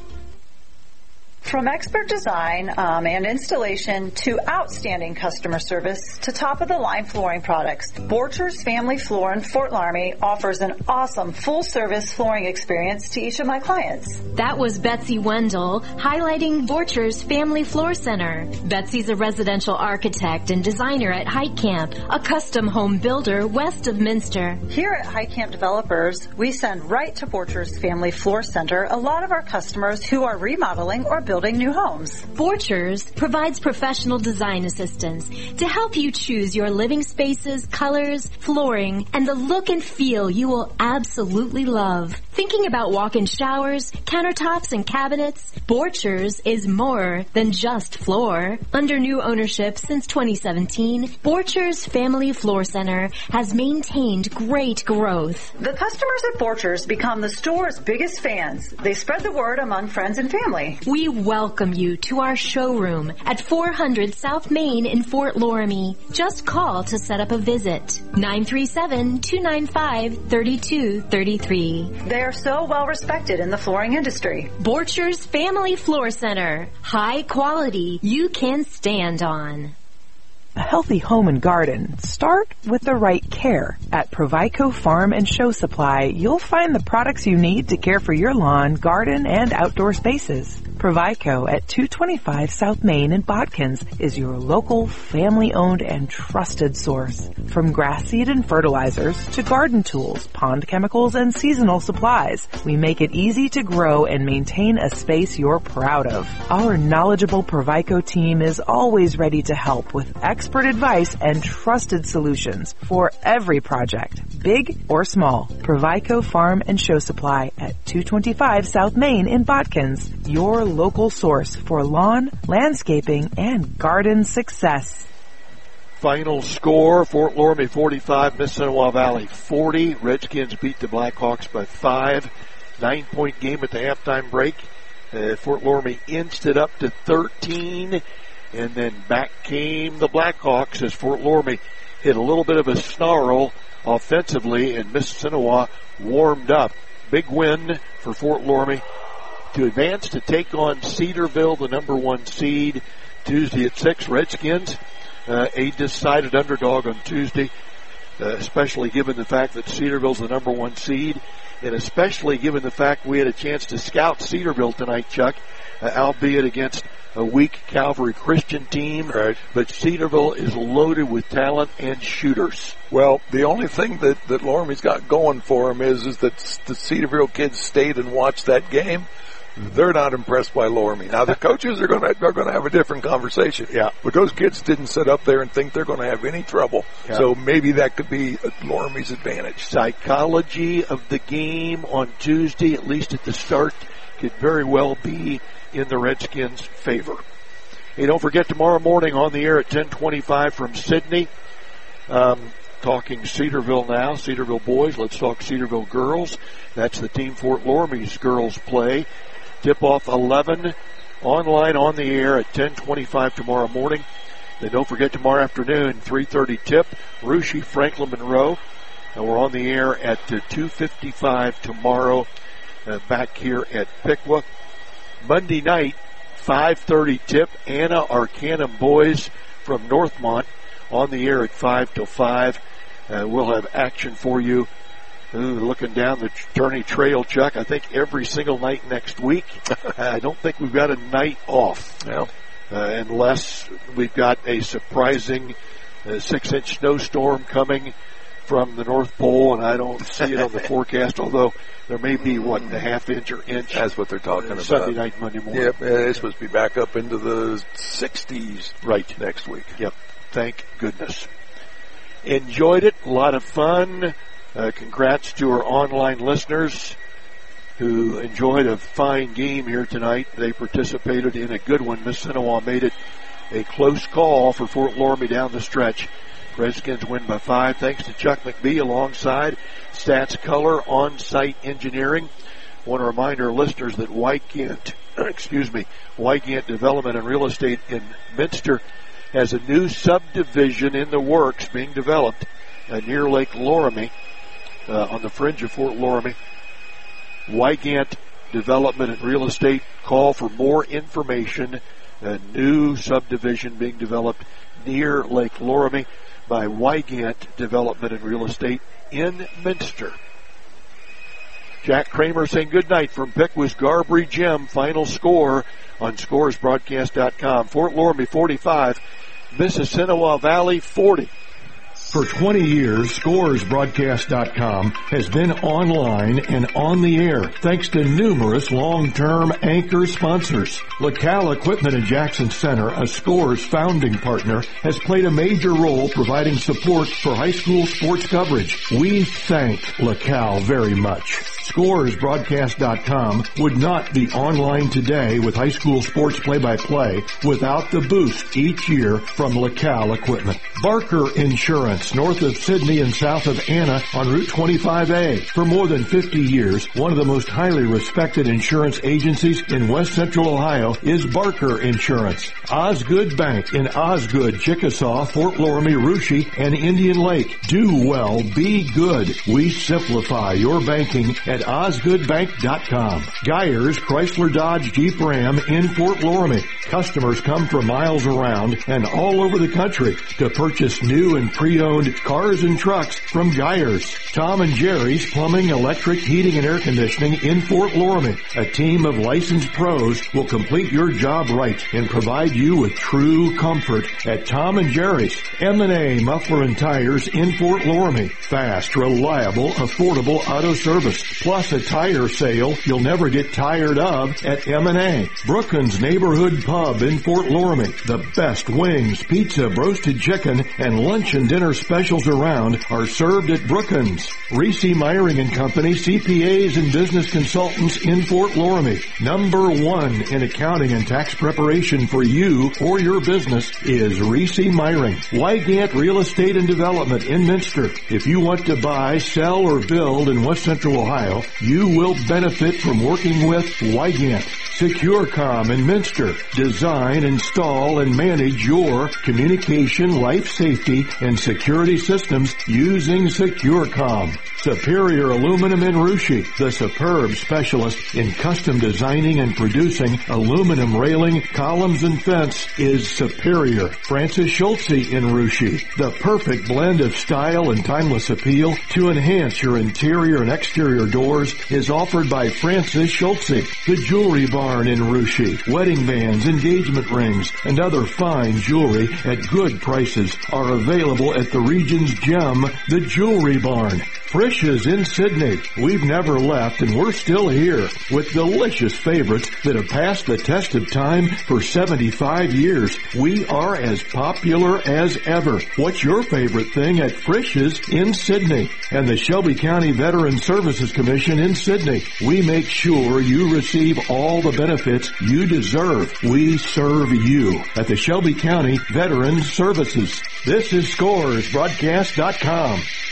From expert design um, and installation to outstanding customer service to top-of-the-line flooring products, Borchers Family Floor in Fort Loramie offers an awesome full-service flooring experience to each of my clients. That was Betsy Wendell highlighting Borchers Family Floor Center. Betsy's a residential architect and designer at Heitkamp, a custom home builder west of Minster. Here at Heitkamp Developers, we send right to Borchers Family Floor Center a lot of our customers who are remodeling or building new homes. Borchers provides professional design assistance to help you choose your living spaces, colors, flooring, and the look and feel you will absolutely love. Thinking about walk-in showers, countertops, and cabinets? Borchers is more than just floor. Under new ownership since twenty seventeen, Borchers Family Floor Center has maintained great growth. The customers at Borchers become the store's biggest fans. They spread the word among friends and family. We welcome you to our showroom at four hundred South Main in Fort Loramie. Just call to set up a visit. nine three seven, two nine five, three two three three. They are so well respected in the flooring industry. Borchers Family Floor Center. High quality you can stand on. A healthy home and garden start with the right care. At Provico Farm and Show Supply, you'll find the products you need to care for your lawn, garden, and outdoor spaces. Provico at two twenty-five South Main in Botkins is your local, family-owned, and trusted source. From grass seed and fertilizers to garden tools, pond chemicals, and seasonal supplies, we make it easy to grow and maintain a space you're proud of. Our knowledgeable Provico team is always ready to help with expert advice and trusted solutions for every project, big or small. Provico Farm and Show Supply at two twenty-five South Main in Botkins, your local source for lawn, landscaping, and garden success. Final score, Fort Loramie forty-five, Mississinewa Valley forty. Redskins beat the Blackhawks by five. Nine-point game at the halftime break. Uh, Fort Loramie inched it up to thirteen. And then back came the Blackhawks as Fort Loramie hit a little bit of a snarl offensively, and Mississinewa warmed up. Big win for Fort Loramie to advance to take on Cedarville, the number one seed, Tuesday at six. Redskins, uh, a decided underdog on Tuesday, uh, especially given the fact that Cedarville's the number one seed, and especially given the fact we had a chance to scout Cedarville tonight, Chuck, uh, albeit against a weak Calvary Christian team. Right. But Cedarville is loaded with talent and shooters. Well, the only thing that, that Loramie's got going for him is, is that the Cedarville kids stayed and watched that game. They're not impressed by Loramie. Now the coaches are going to are going to have a different conversation. Yeah. But those kids didn't sit up there and think they're going to have any trouble. Yeah. So maybe that could be Loramie's advantage. Psychology of the game on Tuesday, at least at the start, could very well be in the Redskins' favor. Hey, don't forget tomorrow morning on the air at ten twenty-five from Sydney. Um, talking Cedarville now, Cedarville boys. Let's talk Cedarville girls. That's the team Fort Loramie's girls play. Tip-off eleven, online on the air at ten twenty-five tomorrow morning. Then don't forget tomorrow afternoon, three thirty tip, Russia Franklin Monroe. And we're on the air at uh, two fifty-five tomorrow uh, back here at Piqua. Monday night, five thirty tip, Anna Arcanum boys from Northmont on the air at five till five. Uh, we'll have action for you. Ooh, looking down the Journey Trail, Chuck, I think every single night next week. I don't think we've got a night off. No. Uh, unless we've got a surprising uh, six-inch snowstorm coming from the North Pole, and I don't see it on the forecast, although there may be, what, a half inch or inch. That's what they're talking uh, about. Sunday night, Monday morning. Yep, it's supposed to be back up into the sixties right next week. Yep, thank goodness. Enjoyed it, a lot of fun. Uh, congrats to our online listeners who enjoyed a fine game here tonight. They participated in a good one. Mississinewa made it a close call for Fort Loramie down the stretch. Redskins win by five thanks to Chuck McBee alongside Stats Color On-Site Engineering. I want to remind our listeners that Wygant, excuse me, Wygant Development and Real Estate in Minster has a new subdivision in the works being developed uh, near Lake Loramie. Uh, on the fringe of Fort Loramie. Wygant Development and Real Estate. Call for more information. A new subdivision being developed near Lake Loramie by Wygant Development and Real Estate in Minster. Jack Kramer saying good night from Piqua's Garbry Gym. Final score on scores broadcast dot com. Fort Loramie forty-five, Mississinewa Valley forty. For twenty years, scores broadcast dot com has been online and on the air thanks to numerous long-term anchor sponsors. LaCal Equipment in Jackson Center, a Scores founding partner, has played a major role providing support for high school sports coverage. We thank LaCal very much. scores broadcast dot com would not be online today with high school sports play-by-play without the boost each year from LaCal Equipment. Barker Insurance. Alliance, north of Sydney and south of Anna on Route twenty-five A. For more than fifty years, one of the most highly respected insurance agencies in West Central Ohio is Barker Insurance. Osgood Bank in Osgood, Chickasaw, Fort Loramie, Russia, and Indian Lake. Do well, be good. We simplify your banking at osgood bank dot com. Geyers Chrysler Dodge Jeep Ram in Fort Loramie. Customers come from miles around and all over the country to purchase new and pre-owned cars and trucks from Geyers. Tom and Jerry's Plumbing, Electric, Heating, and Air Conditioning in Fort Loramie. A team of licensed pros will complete your job right and provide you with true comfort at Tom and Jerry's. M and A Muffler and Tires in Fort Loramie. Fast, reliable, affordable auto service. Plus a tire sale you'll never get tired of at M and A. Brookins Neighborhood Pub in Fort Loramie. The best wings, pizza, roasted chicken, and lunch and dinner specials around are served at Brookins. Reese Myring and Company, C P As and business consultants in Fort Loramie. Number one in accounting and tax preparation for you or your business is Reese Myring. Wygant Real Estate and Development in Minster. If you want to buy, sell, or build in West Central Ohio, you will benefit from working with Wygant. SecureCom in Minster. Design, install, and manage your communication, life safety, and security systems using SecureCom. Superior Aluminum in Russia. The superb specialist in custom designing and producing aluminum railing, columns, and fence is Superior. Francis Schultze in Russia. The perfect blend of style and timeless appeal to enhance your interior and exterior doors is offered by Francis Schultze. The Jewelry Barn in Russia. Wedding bands, engagement rings, and other fine jewelry at good prices are available at the region's gem, the Jewelry Barn. Frisch's in Sydney. We've never left and we're still here with delicious favorites that have passed the test of time for seventy-five years. We are as popular as ever. What's your favorite thing at Frisch's in Sydney? And the Shelby County Veterans Services Commission in Sydney. We make sure you receive all the benefits you deserve. We serve you at the Shelby County Veterans Services. This is Scores Broadcast dot com.